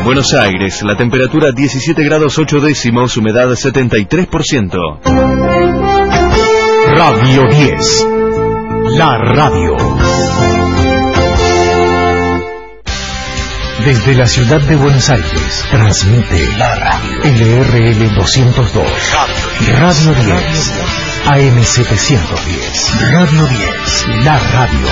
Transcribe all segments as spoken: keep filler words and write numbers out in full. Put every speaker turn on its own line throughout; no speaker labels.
Buenos Aires, la temperatura diecisiete grados ocho décimos, humedad setenta y tres por ciento.
Radio diez, la radio. Desde la ciudad de Buenos Aires, transmite la radio L R L doscientos dos, Radio diez, A M setecientos diez, Radio diez, la radio.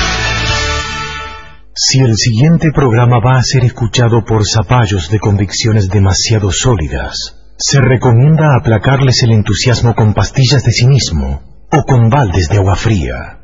Si el siguiente programa va a ser escuchado por zapallos de convicciones demasiado sólidas, se recomienda aplacarles el entusiasmo con pastillas de cinismo o con baldes de agua fría.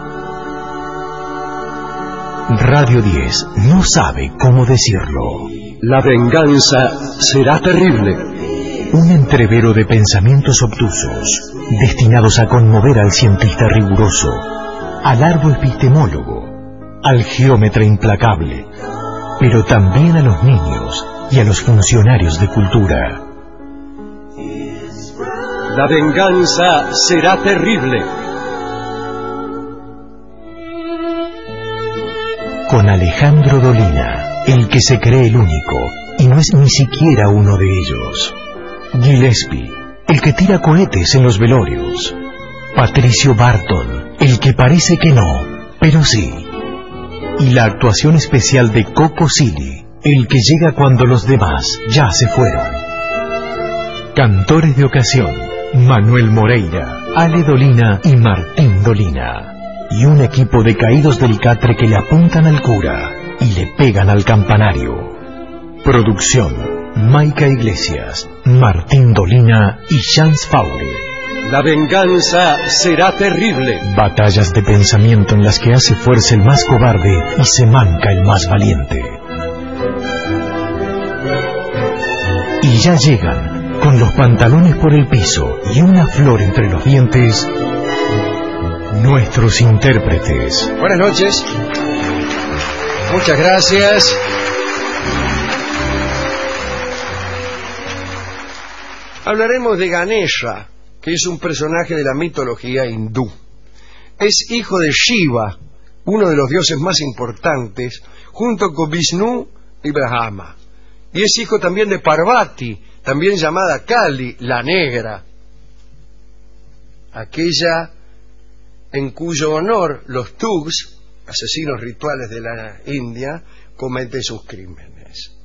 Radio diez no sabe cómo decirlo.
La venganza será terrible.
Un entrevero de pensamientos obtusos, destinados a conmover al cientista riguroso, al arduo epistemólogo, al geómetra implacable, pero también a los niños y a los funcionarios de cultura.
La venganza será terrible.
Con Alejandro Dolina, el que se cree el único y no es ni siquiera uno de ellos. Gillespie, el que tira cohetes en los velorios. Patricio Barton, el que parece que no, pero sí. Y la actuación especial de Coco Silly, el que llega cuando los demás ya se fueron. Cantores de ocasión, Manuel Moreira, Ale Dolina y Martín Dolina. Y un equipo de caídos del catre que le apuntan al cura y le pegan al campanario. Producción, Maica Iglesias, Martín Dolina y Chance Faure.
La venganza será terrible.
Batallas de pensamiento en las que hace fuerza el más cobarde y se manca el más valiente. Y ya llegan, con los pantalones por el piso y una flor entre los dientes, nuestros intérpretes.
Buenas noches. Muchas gracias. Hablaremos de Ganesha, que es un personaje de la mitología hindú. Es hijo de Shiva, uno de los dioses más importantes, junto con Vishnu y Brahma. Y es hijo también de Parvati, también llamada Kali, la negra, aquella en cuyo honor los thugs, asesinos rituales de la India, cometen sus crímenes.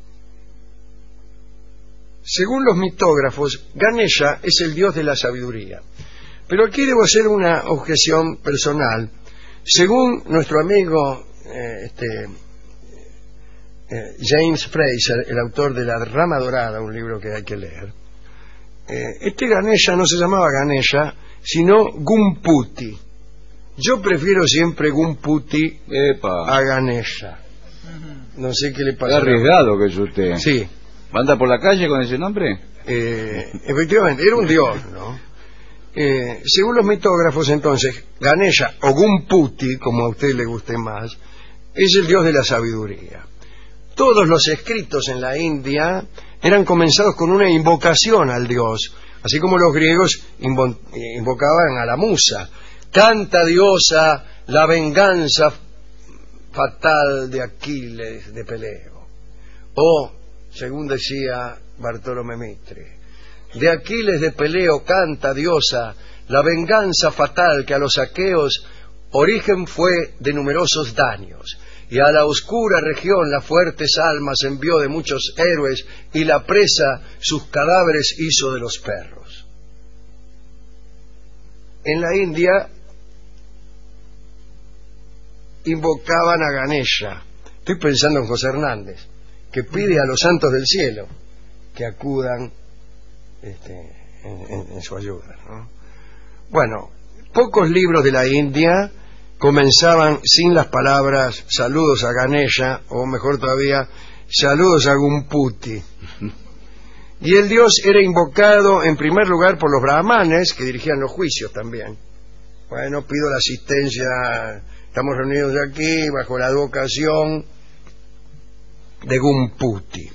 Según los mitógrafos, Ganesha es el dios de la sabiduría. Pero aquí debo hacer una objeción personal. Según nuestro amigo eh, este, eh, James Fraser, el autor de La Rama Dorada, un libro que hay que leer, eh, este Ganesha no se llamaba Ganesha, sino Gumputi. Yo prefiero siempre Gumputi Epa. a Ganesha. No sé qué le pasa.
Está arriesgado que es usted.
Sí.
¿Anda por la calle con ese nombre?
Eh, efectivamente, era un dios, ¿no? Eh, según los mitógrafos, entonces, Ganesha o Gumputi, como a usted le guste más, es el dios de la sabiduría. Todos los escritos en la India eran comenzados con una invocación al dios, así como los griegos invo invocaban a la musa. Canta, diosa, la venganza fatal de Aquiles, de Peleo. O, según decía Bartolomé Mitre, de Aquiles de Peleo canta, diosa, la venganza fatal que a los aqueos origen fue de numerosos daños, y a la oscura región las fuertes almas envió de muchos héroes, y la presa sus cadáveres hizo de los perros. En la India invocaban a Ganesha. Estoy pensando en José Hernández, que pide a los santos del cielo que acudan este, en, en, en su ayuda, ¿no? Bueno, pocos libros de la India comenzaban sin las palabras saludos a Ganesha, o mejor todavía, saludos a Gumputi. Y el dios era invocado en primer lugar por los brahmanes, que dirigían los juicios también. Bueno, pido la asistencia, estamos reunidos aquí bajo la advocación de Gumputi.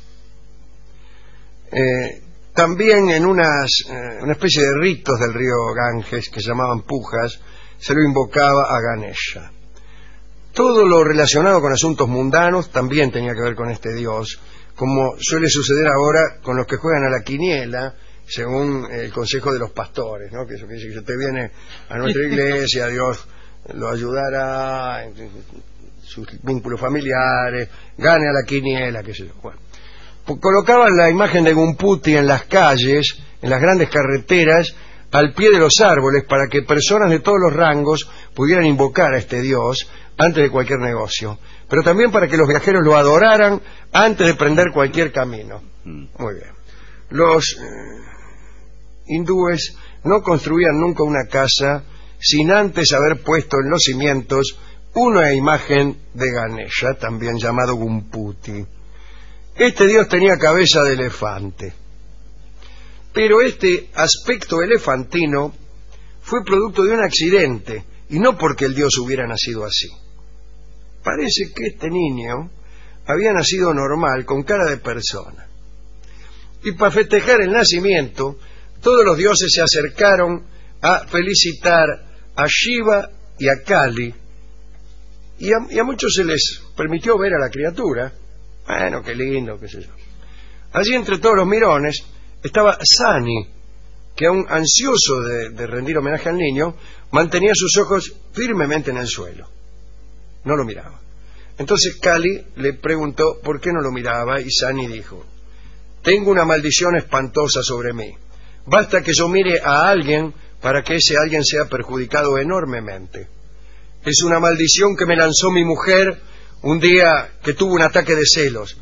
Eh, también en unas eh, una especie de ritos del río Ganges que se llamaban pujas, se lo invocaba a Ganesha. Todo lo relacionado con asuntos mundanos también tenía que ver con este dios, como suele suceder ahora con los que juegan a la quiniela, según el consejo de los pastores, ¿no? Que eso que dice que si usted viene a nuestra iglesia, Dios lo ayudará en sus vínculos familiares, gane a la quiniela, qué sé yo. Bueno, colocaban la imagen de Gumputi en las calles, en las grandes carreteras, al pie de los árboles, para que personas de todos los rangos pudieran invocar a este Dios antes de cualquier negocio, pero también para que los viajeros lo adoraran antes de prender cualquier camino. Muy bien. Los eh, hindúes no construían nunca una casa sin antes haber puesto en los cimientos una imagen de Ganesha, también llamado Gumputi. Este dios tenía cabeza de elefante, pero este aspecto elefantino fue producto de un accidente y no porque el dios hubiera nacido así. Parece que este niño había nacido normal, con cara de persona. Y para festejar el nacimiento, todos los dioses se acercaron a felicitar a Shiva y a Kali, y a, y a muchos se les permitió ver a la criatura. Bueno, qué lindo, qué sé yo. Allí entre todos los mirones estaba Sani, que aún ansioso de, de rendir homenaje al niño, mantenía sus ojos firmemente en el suelo. No lo miraba. Entonces Kali le preguntó por qué no lo miraba, y Sani dijo: tengo una maldición espantosa sobre mí. Basta que yo mire a alguien para que ese alguien sea perjudicado enormemente. Es una maldición que me lanzó mi mujer un día que tuvo un ataque de celos.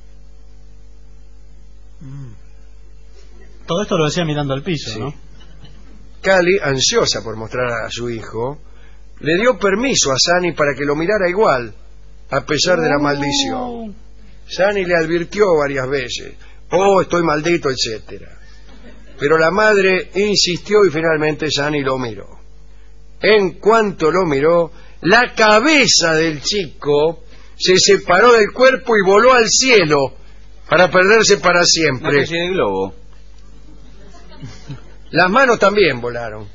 Todo esto lo decía mirando al piso,
sí.
¿no?
Kali, ansiosa por mostrar a su hijo, le dio permiso a Sani para que lo mirara igual, a pesar de la maldición. Sani le advirtió varias veces: oh, estoy maldito, etcétera. Pero la madre insistió y finalmente Sani lo miró. En cuanto lo miró, la cabeza del chico se separó del cuerpo y voló al cielo para perderse para siempre.
Una especie de globo.
Las manos también volaron.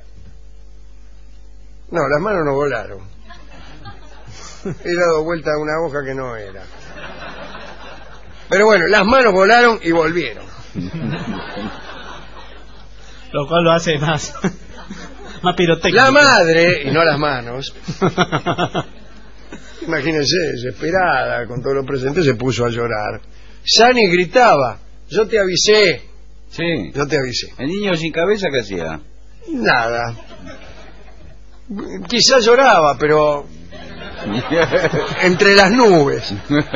No, las manos no volaron. He dado vuelta a una hoja que no era. Pero bueno, las manos volaron y volvieron.
Lo cual lo hace más, más pirotécnico.
La madre, y no las manos, imagínense, desesperada con todo lo presente, se puso a llorar. Sani gritaba: yo te avisé.
Sí.
Yo te avisé.
¿El niño sin cabeza qué hacía?
Nada. Quizás lloraba, pero entre las nubes.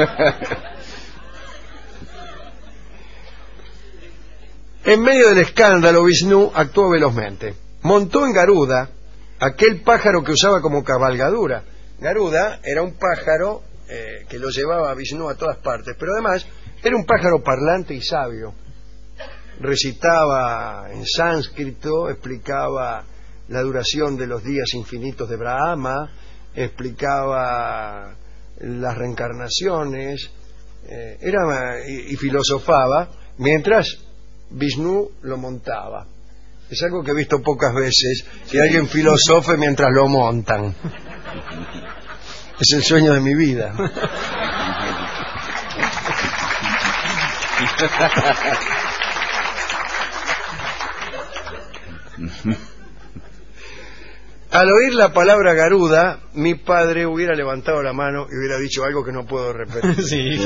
En medio del escándalo, Vishnu actuó velozmente. Montó en Garuda, aquel pájaro que usaba como cabalgadura. Garuda era un pájaro eh, que lo llevaba a Vishnu a todas partes, pero además era un pájaro parlante y sabio. Recitaba en sánscrito, explicaba la duración de los días infinitos de Brahma, explicaba las reencarnaciones, eh, era y, y filosofaba mientras Vishnu lo montaba. Es algo que he visto pocas veces, que alguien filosofe mientras lo montan. Es el sueño de mi vida. Al oír la palabra Garuda, mi padre hubiera levantado la mano y hubiera dicho algo que no puedo repetir.
Sí.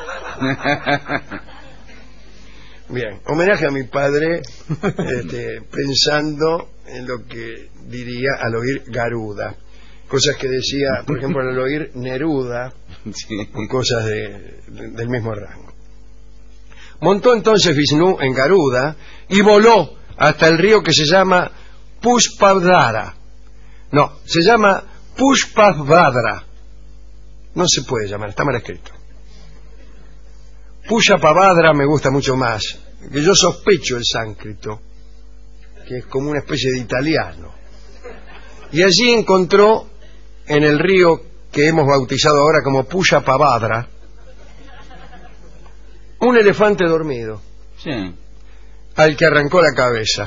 Bien, homenaje a mi padre, este, pensando en lo que diría al oír Garuda. Cosas que decía, por ejemplo, al oír Neruda,
Sí.
o cosas de, de, del mismo rango. Montó entonces Vishnu en Garuda y voló hasta el río que se llama Pushpavadra. No, se llama Pushpavadra. No se puede llamar, está mal escrito. Pushpavadra me gusta mucho más, que yo sospecho el sánscrito, que es como una especie de italiano. Y allí encontró, en el río que hemos bautizado ahora como Pushpavadra, un elefante dormido,
Sí.
al que arrancó la cabeza.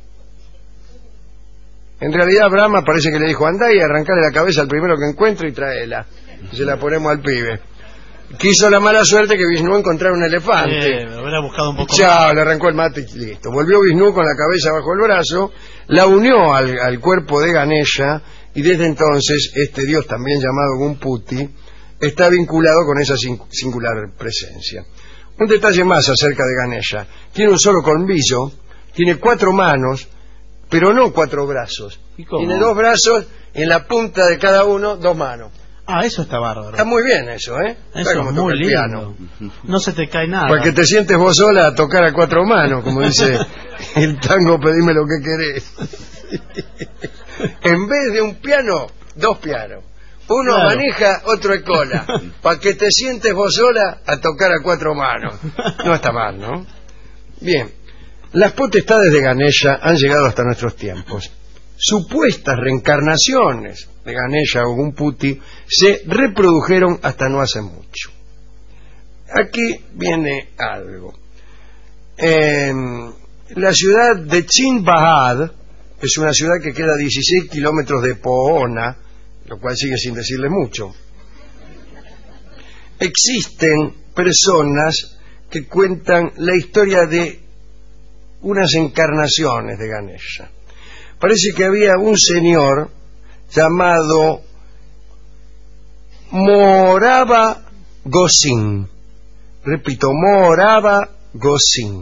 En realidad Brahma parece que le dijo: andá y arrancale la cabeza al primero que encuentre y tráela, y se la ponemos al pibe. quiso la mala suerte que Vishnu encontrara un elefante.
Eh, me hubiera buscado un poco
Chao,
más.
le arrancó el mate y listo. Volvió Vishnu con la cabeza bajo el brazo, la unió al, al cuerpo de Ganesha, y desde entonces este dios, también llamado Gumputi, está vinculado con esa singular presencia. Un detalle más acerca de Ganesha: tiene un solo colmillo, tiene cuatro manos, pero no cuatro brazos.
¿Y cómo?
Tiene dos brazos y en la punta de cada uno dos manos.
Ah, eso está bárbaro.
Está muy bien eso, ¿eh?
Eso
Está
es
como toca
muy
el
lindo.
piano.
No se te cae nada.
Porque te sientes vos sola a tocar a cuatro manos, como dice el tango, pedime lo que querés. En vez de un piano, dos pianos. Uno
Claro.
manija, otro es cola. Para que te sientes vos sola a tocar a cuatro manos. No está mal, ¿no? Bien. Las potestades de Ganesha han llegado hasta nuestros tiempos. Supuestas reencarnaciones de Ganesha o Gumputi se reprodujeron hasta no hace mucho. Aquí viene algo. En la ciudad de Chinbahad, es una ciudad que queda a dieciséis kilómetros de Poona, lo cual sigue sin decirle mucho, existen personas que cuentan la historia de unas encarnaciones de Ganesha. Parece que había un señor llamado Morava Gosin, repito, Morava Gosin,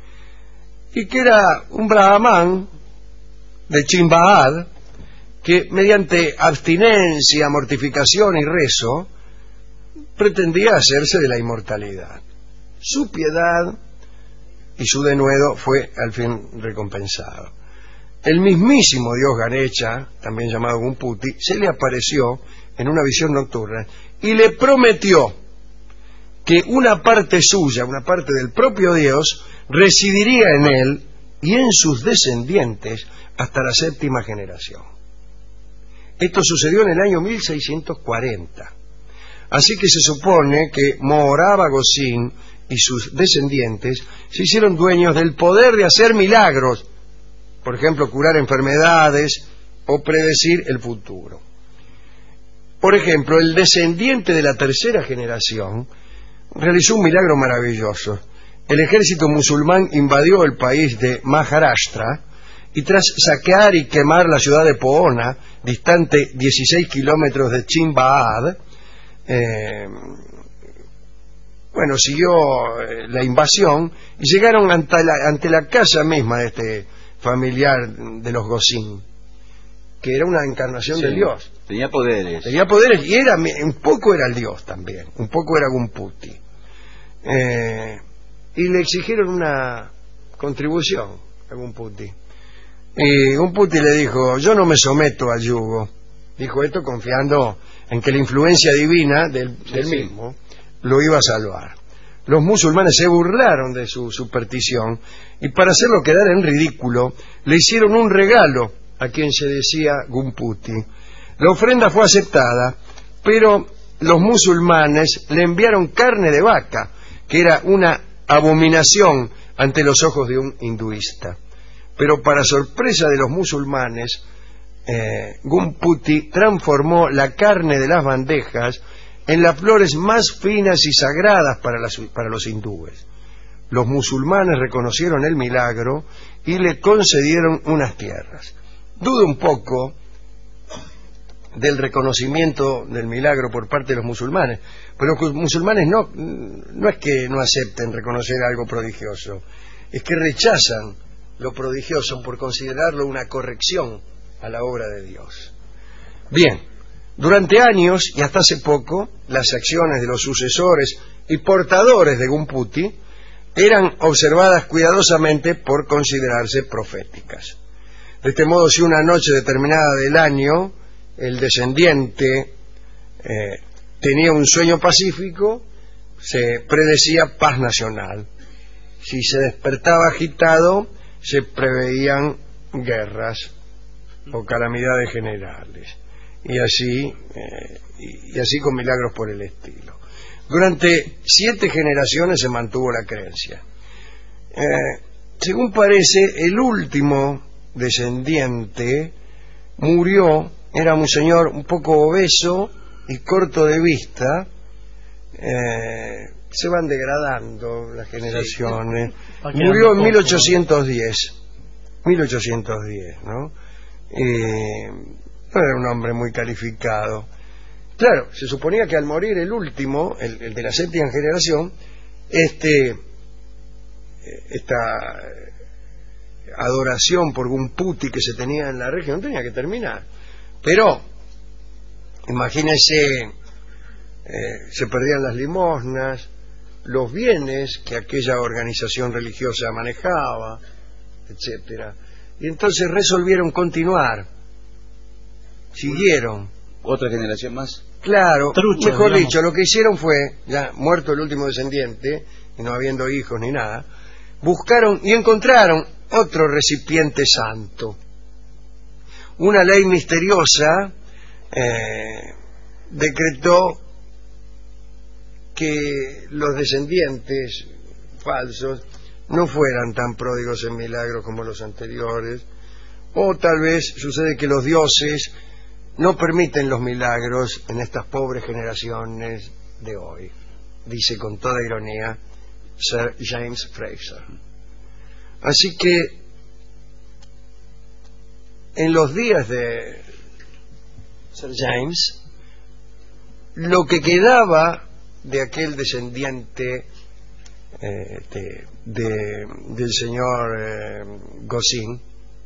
y que era un brahman de Chinbahad que mediante abstinencia, mortificación y rezo pretendía hacerse de la inmortalidad. Su piedad y su denuedo fue al fin recompensado. El mismísimo dios Ganesha, también llamado Gumputi, se le apareció en una visión nocturna y le prometió que una parte suya, una parte del propio dios, residiría en él y en sus descendientes hasta la séptima generación. Esto sucedió en el año mil seiscientos cuarenta. Así que se supone que Morava Gosin y sus descendientes se hicieron dueños del poder de hacer milagros, por ejemplo, curar enfermedades o predecir el futuro. Por ejemplo, el descendiente de la tercera generación realizó un milagro maravilloso. El ejército musulmán invadió el país de Maharashtra y tras saquear y quemar la ciudad de Poona, distante dieciséis kilómetros de Chinbahad, eh, bueno, siguió eh, la invasión y llegaron ante la, ante la casa misma de este familiar de los Gosin, que era una encarnación
Sí,
del dios.
Tenía poderes.
Tenía poderes y era un poco era el dios también, un poco era Gumputi. Eh, y le exigieron una contribución a Gumputi. Y Gumputi le dijo: yo no me someto al yugo. Dijo esto confiando en que la influencia divina del,
Sí,
del
sí.
mismo lo iba a salvar. Los musulmanes se burlaron de su superstición y para hacerlo quedar en ridículo le hicieron un regalo a quien se decía Gumputi. La ofrenda fue aceptada, pero los musulmanes le enviaron carne de vaca, que era una abominación ante los ojos de un hinduista. Pero para sorpresa de los musulmanes, eh, Gumputi transformó la carne de las bandejas en las flores más finas y sagradas para, las, para los hindúes. Los musulmanes reconocieron el milagro y le concedieron unas tierras. Dudo un poco del reconocimiento del milagro por parte de los musulmanes, pero los musulmanes no, no es que no acepten reconocer algo prodigioso, es que rechazan lo prodigioso por considerarlo una corrección a la obra de Dios. Bien, durante años y hasta hace poco, las acciones de los sucesores y portadores de Gumputi eran observadas cuidadosamente por considerarse proféticas. De este modo, si una noche determinada del año el descendiente eh, tenía un sueño pacífico, se predecía paz nacional. Si se despertaba agitado, se preveían guerras o calamidades generales. Y así, eh, y, y así con milagros por el estilo. Durante siete generaciones se mantuvo la creencia. Eh, según parece, el último descendiente murió, era un señor un poco obeso y corto de vista, eh, se van degradando las generaciones.
Va quedando
Murió en
poco.
mil ochocientos diez, mil ochocientos diez, ¿no? Eh, no era un hombre muy calificado. Claro, se suponía que al morir el último, el, el de la séptima generación, este, esta adoración por un puti que se tenía en la región tenía que terminar. Pero, imagínense, eh, se perdían las limosnas, los bienes que aquella organización religiosa manejaba, etcétera. Y entonces resolvieron continuar, siguieron.
¿Otra generación más?
Claro,
Trucho,
mejor
digamos.
dicho, lo que hicieron fue, ya muerto el último descendiente, y no habiendo hijos ni nada, buscaron y encontraron otro recipiente santo. Una ley misteriosa eh, decretó que los descendientes falsos no fueran tan pródigos en milagros como los anteriores, o tal vez sucede que los dioses no permiten los milagros en estas pobres generaciones de hoy, dice con toda ironía Sir James Fraser. Así que en los días de Sir James, lo que quedaba de aquel descendiente eh, de, de, del señor eh, Gossin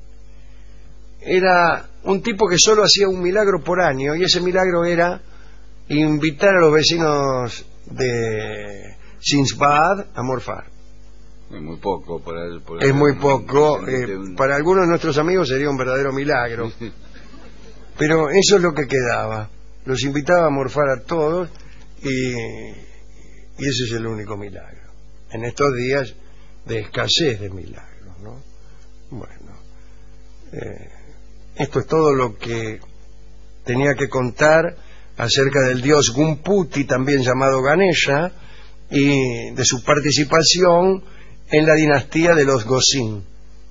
era un tipo que solo hacía un milagro por año, y ese milagro era invitar a los vecinos de Sinsbad a morfar.
Es muy poco. Para el, por
Es
el-
muy poco,
un-
eh,
un-
para algunos de nuestros amigos sería un verdadero milagro, pero eso es lo que quedaba. Los invitaba a morfar a todos y, y ese es el único milagro en estos días de escasez de milagros, ¿no? Bueno, eh, esto es todo lo que tenía que contar acerca del dios Gunputi, también llamado Ganesha, y de su participación en la dinastía de los Gossin.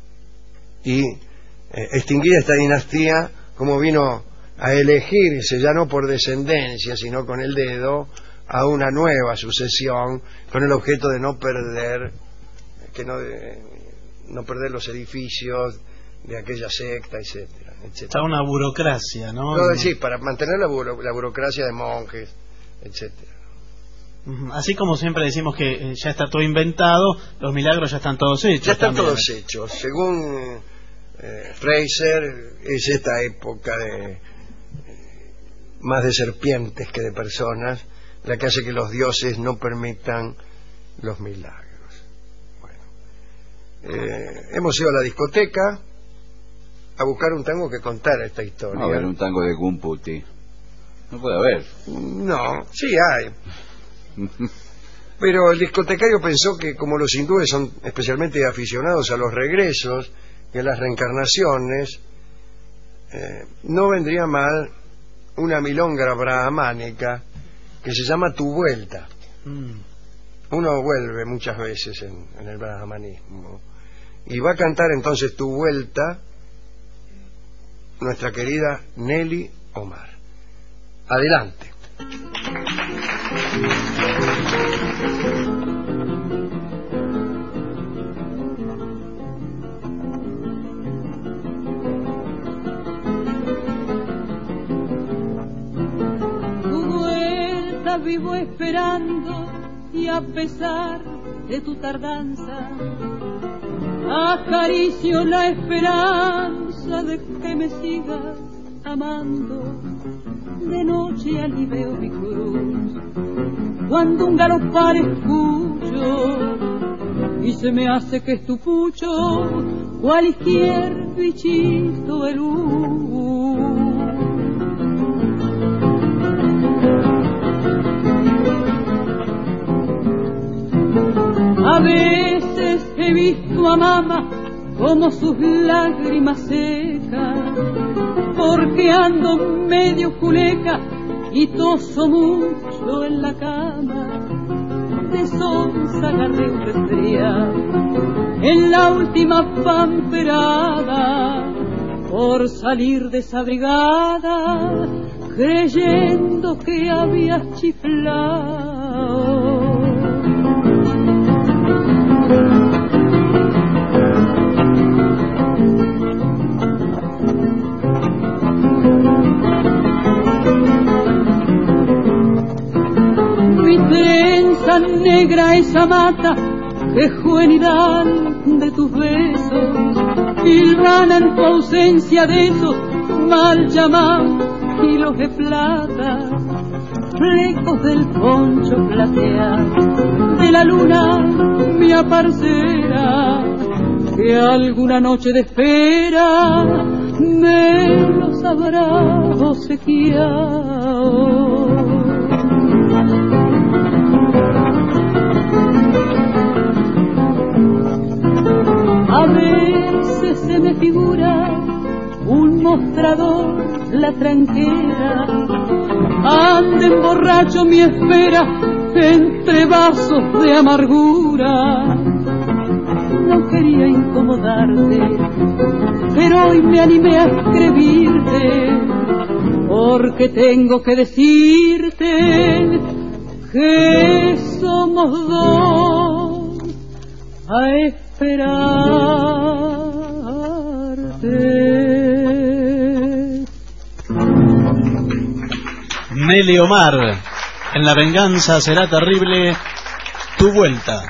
Y eh, extinguida esta dinastía, como vino a elegirse, ya no por descendencia, sino con el dedo, a una nueva sucesión, con el objeto de no perder, que no, eh, no perder los edificios de aquella secta, etcétera, etcétera.
Está una burocracia, ¿no?
No, sí, para mantener la, buro- la burocracia de monjes, etcétera.
Ujú. Así como siempre decimos que eh, ya está todo inventado, los milagros ya están todos hechos.
Ya están
también.
todos hechos. Según eh, Fraser, es esta época de eh, más de serpientes que de personas la que hace que los dioses no permitan los milagros. Bueno, eh, hemos ido a la discoteca a buscar un tango que contara esta historia.
A ver, un tango de Gunputi. No puede haber.
No, sí hay. Pero el discotecario pensó que como los hindúes son especialmente aficionados a los regresos y a las reencarnaciones, eh, no vendría mal una milonga brahmánica que se llama Tu Vuelta.
Mm.
Uno vuelve muchas veces en, en el brahmanismo. Y va a cantar entonces Tu Vuelta nuestra querida Nelly Omar. Adelante.
Tu vuelta vivo esperando, y a pesar de tu tardanza acaricio la esperanza de que me sigas amando. De noche allí veo mi cruz cuando un galopar escucho, y se me hace que es tu pucho cualquier bichito de luz. A veces he visto a mamá como sus lágrimas secas, porque ando medio culeca y toso mucho en la cama. De sonza agarré un resfriado en la última pamperada, por salir desabrigada creyendo que había chiflado. Mi trenza negra esa mata de juvenidad de tus besos, hilvana en tu ausencia de esos mal llamados hilos de plata, flecos del poncho plateado de la luna mía parcera, que alguna noche de espera me los habrá obsequiado. A veces se me figura un mostrador, la tranquera, anda en borracho mi espera entre vasos de amargura. No quería incomodarte, pero hoy me animé a escribirte, porque tengo que decirte que somos dos a esperarte.
Nelly Omar, en La venganza será terrible, tu vuelta.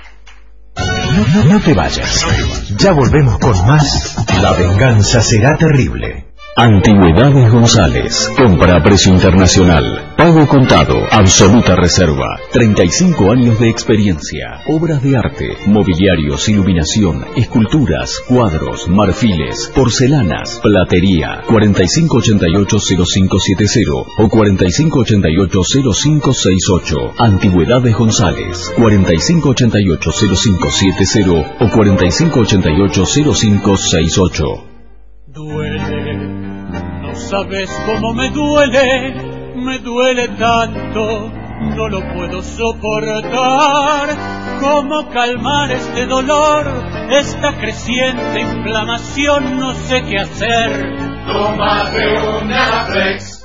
No, no, no te vayas. Ya volvemos con más La venganza será terrible.
Antigüedades González. Compra a precio internacional. Pago contado. Absoluta reserva. treinta y cinco años de experiencia. Obras de arte, mobiliarios, iluminación, esculturas, cuadros, marfiles, porcelanas, platería. cuarenta y cinco ochenta y ocho cero cinco siete cero o cuarenta y cinco ochenta y ocho cero cinco seis ocho. Antigüedades González. cuarenta y cinco ochenta y ocho cero cinco siete cero o cuarenta y cinco ochenta y ocho cero cinco seis ocho.
Duele, no sabes cómo me duele, me duele tanto, no lo puedo soportar. ¿Cómo calmar este dolor, esta creciente inflamación? No sé qué hacer.
Tómate un Anaflex.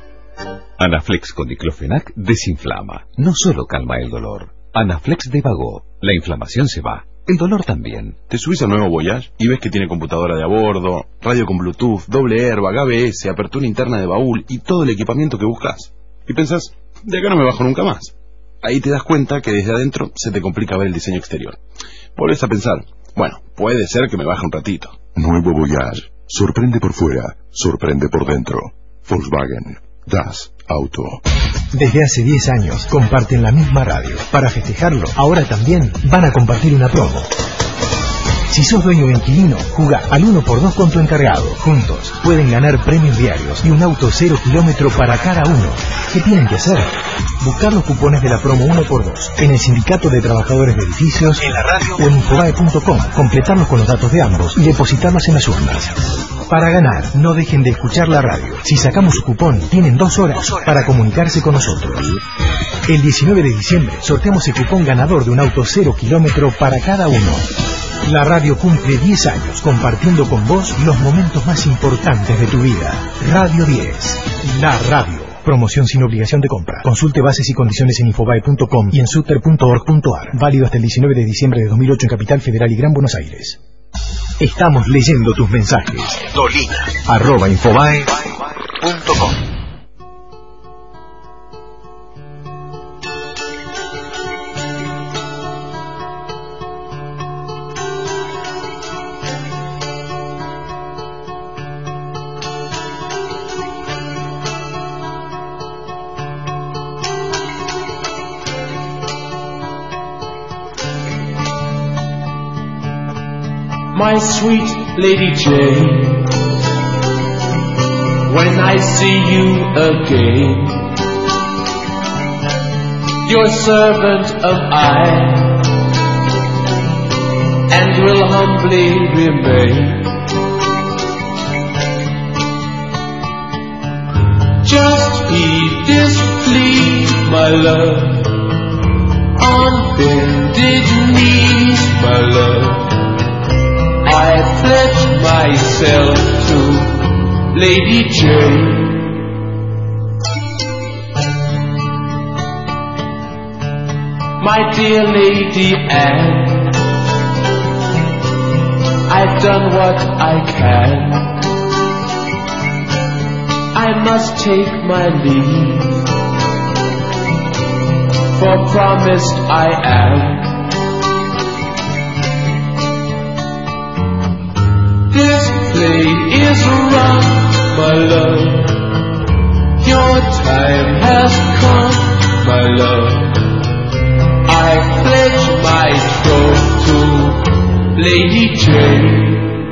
Anaflex con diclofenac desinflama, no solo calma el dolor. Anaflex de Vago, la inflamación se va. El dolor también.
Te subís al nuevo Voyage y ves que tiene computadora de a bordo, radio con Bluetooth, doble airbag, A B S, apertura interna de baúl y todo el equipamiento que buscas. Y pensás, de acá no me bajo nunca más. Ahí te das cuenta que desde adentro se te complica ver el diseño exterior. Volvés a pensar, bueno, puede ser que me baje un ratito.
Nuevo Voyage. Sorprende por fuera, sorprende por dentro. Volkswagen. Das Auto.
Desde hace diez años comparten la misma radio. Para festejarlo, ahora también van a compartir una promo. Si sos dueño de inquilino, jugá al uno por dos con tu encargado. Juntos pueden ganar premios diarios y un auto cero kilómetro para cada uno. ¿Qué tienen que hacer? Buscar los cupones de la promo uno por dos en el Sindicato de Trabajadores de Edificios, en la radio o en infobae punto com, completarlos con los datos de ambos y depositarlos en las urnas. Para ganar, no dejen de escuchar la radio. Si sacamos su cupón, tienen dos horas para comunicarse con nosotros. El diecinueve de diciembre sorteamos el cupón ganador de un auto cero kilómetro para cada uno. La radio cumple diez años compartiendo con vos los momentos más importantes de tu vida. Radio diez. La radio. Promoción sin obligación de compra. Consulte bases y condiciones en infobae punto com y en suter punto org punto ar. Válido hasta el diecinueve de diciembre de dos mil ocho en Capital Federal y Gran Buenos Aires. Estamos leyendo tus mensajes. Dolina. Arroba infobae punto com.
My sweet Lady Jane, when I see you again, your servant am I, and will humbly remain. Just heed this plea, my love, on bended knees, my love. I pledge myself to Lady Jane. my dear Lady Anne, I've done what I can. I must take my leave, for promised I am. This play is run, my love. Your time has come, my love. I pledge my troth to Lady Jane.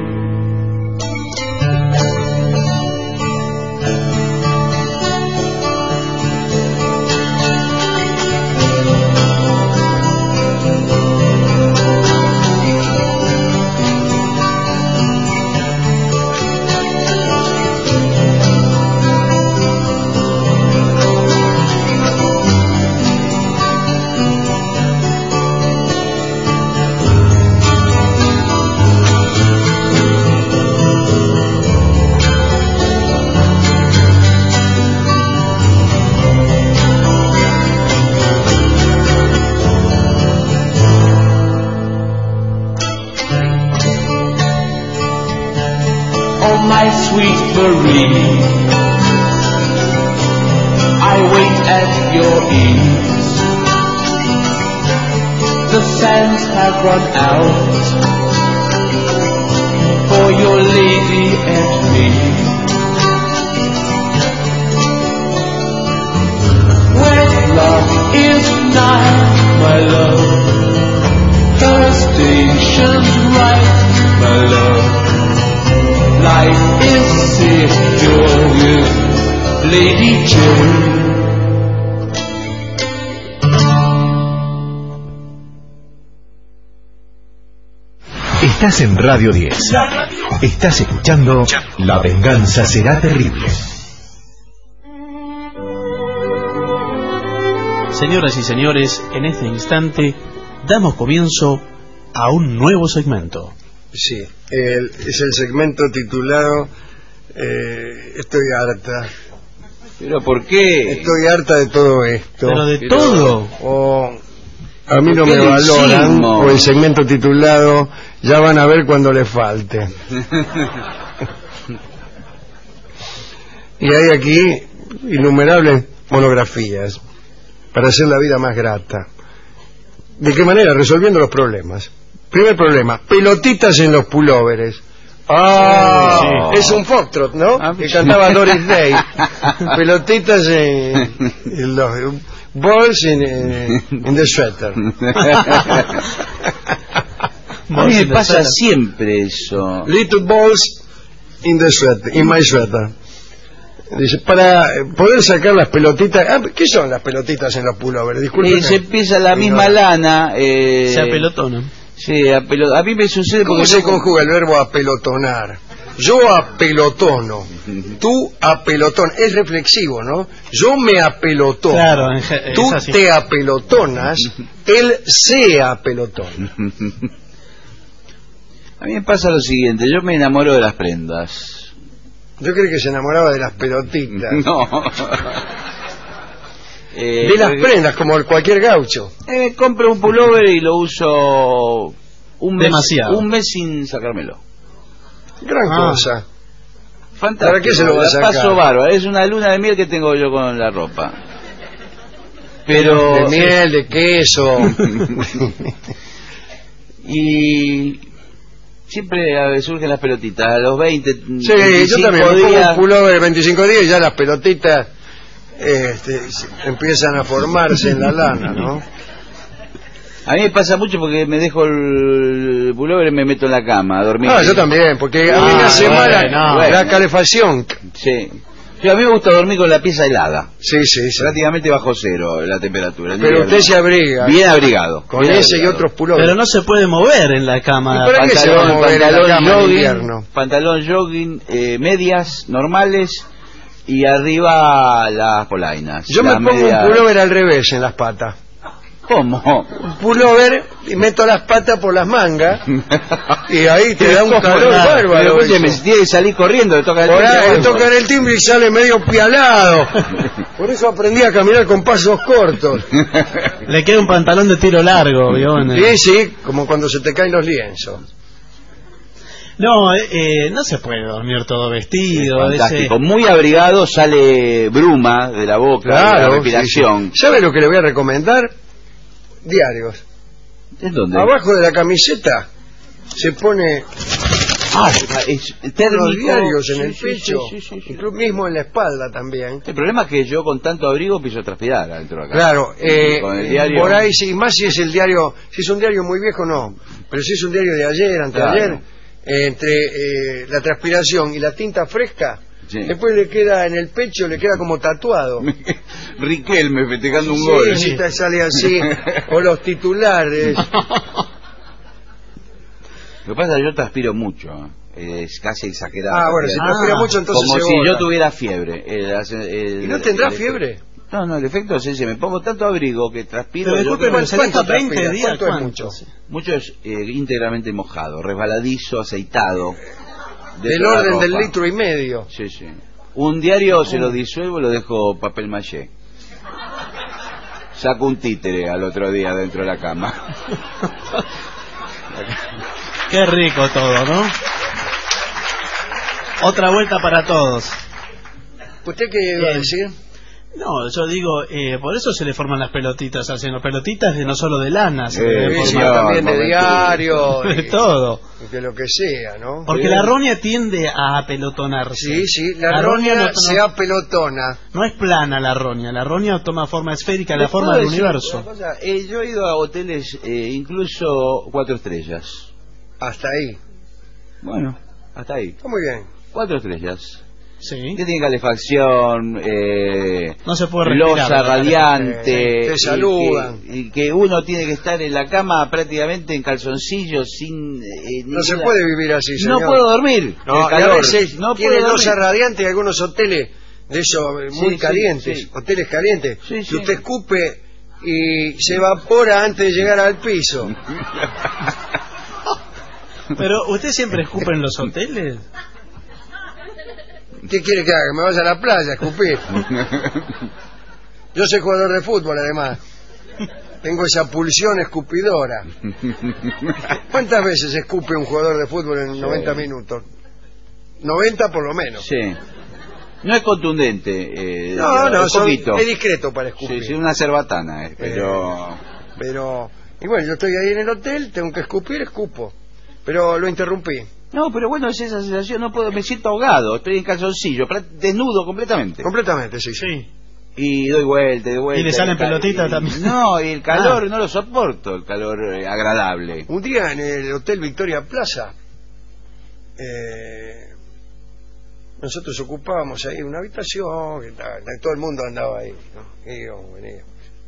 Sweet Marie, I wait at your ease. The sands have run out for your lady and me. When love is nigh, my love, her station's right, my love. Life is secure with Lady Jane.
Estás en Radio diez. Estás escuchando La venganza será terrible.
Señoras y señores, en este instante damos comienzo a un nuevo segmento.
Sí, el, es el segmento titulado eh, Estoy harta.
¿Pero por qué?
Estoy harta de todo esto.
¿Pero de
Pero...
todo?
O a mí no me
lo
valoran.
hicimos?
O el segmento titulado Ya van a ver cuando les falte. Y hay aquí innumerables monografías para hacer la vida más grata. ¿De qué manera? Resolviendo los problemas. Primer problema, pelotitas en los pulóveres. Ah, sí. Es un foxtrot, ¿no?
Ah,
que cantaba Doris Day. Pelotitas en, en los balls in, in the sweater.
A mí me pasa siempre eso.
Little balls in the sweater, in my sweater. Dice, para poder sacar las pelotitas. Ah, ¿qué son las pelotitas en los pulóveres? Disculpen.
Y se empieza la misma no. lana. Eh...
Se apelotona.
Sí, apelo... a mí me sucede
¿Cómo
porque
se
yo...
conjuga el verbo apelotonar? Yo apelotono, tú apelotonas, es reflexivo, ¿no? Yo me apelotono,
claro, es
tú
así.
Te apelotonas, él se apelotona.
A mí me pasa lo siguiente, yo me enamoro de las prendas.
Yo creo que se enamoraba de las pelotitas.
No.
eh, de las prendas, como cualquier gaucho.
Eh, compro un pullover y lo uso un mes,
demasiado.
Un mes sin sacármelo.
Gran ah. cosa.
Fantástico.
¿Para qué se lo va a sacar?
Paso bárbaro. Es una luna de miel que tengo yo con la ropa. Pero
de miel, de queso.
Y siempre surgen las pelotitas a los veinte.
Sí, yo también me pongo un pullover de veinticinco días y ya las pelotitas este, empiezan a formarse en la lana, ¿no?
A mí me pasa mucho porque me dejo el pullover y me meto en la cama a dormir.
Ah, yo también, porque a mí me hace mal la calefacción.
Sí. Yo, a mí me gusta dormir con la pieza helada.
Sí, sí, sí.
Prácticamente bajo cero la temperatura.
Pero usted se abriga.
Bien abrigado.
Con
bien
ese
abrigado.
y otros pullovers.
Pero no se puede mover en la cama.
¿Y para qué se va a mover en la cama en invierno?
Pantalón jogging, eh, medias normales y arriba las polainas.
Yo
las
me pongo
medias...
un pullover al revés en las patas.
¿Cómo?
Un pullover y meto las patas por las mangas y ahí te da un
¿Cómo?
calor
Nada.
bárbaro.
Pero, oye, me tiene que salir corriendo, le toca el
Por
timbre.
ahí,
algo.
tocan el timbre y sale medio pialado. Por eso aprendí a caminar con pasos cortos.
Le queda un pantalón de tiro largo, ¿vio? En el-
Sí, sí, como cuando se te caen los lienzos.
No, eh, eh, no se puede dormir todo vestido.
Fantástico.
ese-
Muy abrigado, sale bruma de la boca, de la
Claro,
respiración.
sí, sí. ¿Sabe lo que le voy a recomendar? Diarios.
¿En dónde?
Abajo de la camiseta se pone
Ah, es térmico.
los diarios en el
Sí, sí,
pecho,
sí, sí, sí, sí.
incluso mismo en la espalda también.
El problema es que yo con tanto abrigo empiezo a transpirar adentro de acá.
Claro, eh,
Con el diario.
por ahí sí, más si es el diario, si es un diario muy viejo no, pero si es un diario de ayer, anteayer,
Claro.
eh, entre eh, la transpiración y la tinta fresca,
Sí.
después le queda en el pecho, le queda como tatuado.
Riquelme festejando un
Sí,
gol.
sí, te sale así, o los titulares.
Lo que pasa es que yo transpiro mucho, ¿eh? Es casi exagerado.
Ah, bueno, si
Ah,
transpira mucho entonces
Como
se
si
borra.
yo tuviera fiebre. El- el-
¿Y no tendrá
el-
fiebre?
No, no, el efecto es ese. Me pongo tanto abrigo que transpiro.
Pero
yo
disculpe,
creo-
pero se
¿Cuánto
deja veinte
transpira?
días.
¿Cuánto es
¿cuánto?
mucho?
Mucho es eh, íntegramente mojado, resbaladizo, aceitado. De
Del
toda la
orden del
ropa.
litro y medio.
Sí, sí. Un diario se lo disuelvo y lo dejo papel maché. Saco un títere al otro día dentro de la cama.
Qué rico todo, ¿no? Otra vuelta para todos.
¿Usted qué iba a
Bien.
decir?
No, yo digo, eh, por eso se le forman las pelotitas, hacen las pelotitas de no solo de lana, se le
Eh,
forman
Sí,
señor,
también de
momento.
diario.
de
y-
todo.
y de lo que sea, ¿no?
Porque
Sí.
la roña tiende a apelotonarse.
Sí, sí, la,
La
roña,
roña no-
se apelotona.
No es plana la roña, la roña toma forma esférica, la
¿Les
forma
puedo
del
decir
universo.
una cosa? Eh, yo he ido a hoteles eh, incluso cuatro estrellas.
Hasta ahí.
Bueno, hasta ahí.
Está muy bien.
Cuatro estrellas.
Sí.
Que tiene calefacción, eh,
No se puede respirar,
loza
¿verdad?
radiante.
Eh, te
y
saludan.
que- Y que, uno tiene que estar en la cama prácticamente en calzoncillos, sin. eh,
No se
ninguna-
puede vivir así, señor.
No puedo dormir.
No,
el
y a
calor.
veces
no
tiene
puedo
losa
dormir.
radiante y algunos hoteles de esos eh, muy
Sí, sí,
calientes,
sí.
hoteles calientes,
Sí,
que
sí.
usted escupe y se evapora antes de llegar al piso.
Pero, ¿usted siempre escupe en los hoteles?
¿Qué quiere que haga? ¿Que me vaya a la playa a escupir? Yo soy jugador de fútbol, además. Tengo esa pulsión escupidora. ¿Cuántas veces escupe un jugador de fútbol en noventa minutos? noventa por lo menos.
Sí. No es contundente. Eh,
No, no,
es
son-
poquito.
es discreto para escupir.
Sí, sí, una cerbatana, eh, pero.
Pero, y bueno, yo estoy ahí en el hotel, tengo que escupir, escupo. Pero lo interrumpí.
No, pero bueno, es esa sensación, no puedo, me siento ahogado, estoy en calzoncillo, pra- desnudo completamente.
Completamente, sí.
Sí.
Y doy vuelta, y doy vuelta.
¿Y le salen
el ca-
pelotitas
y-
también?
No, y el calor,
Ah.
no lo soporto, el calor eh, agradable.
Un día en el Hotel Victoria Plaza, eh, nosotros ocupábamos ahí una habitación, que ta- ta- todo el mundo andaba ahí, ¿no? Íbamos, veníamos.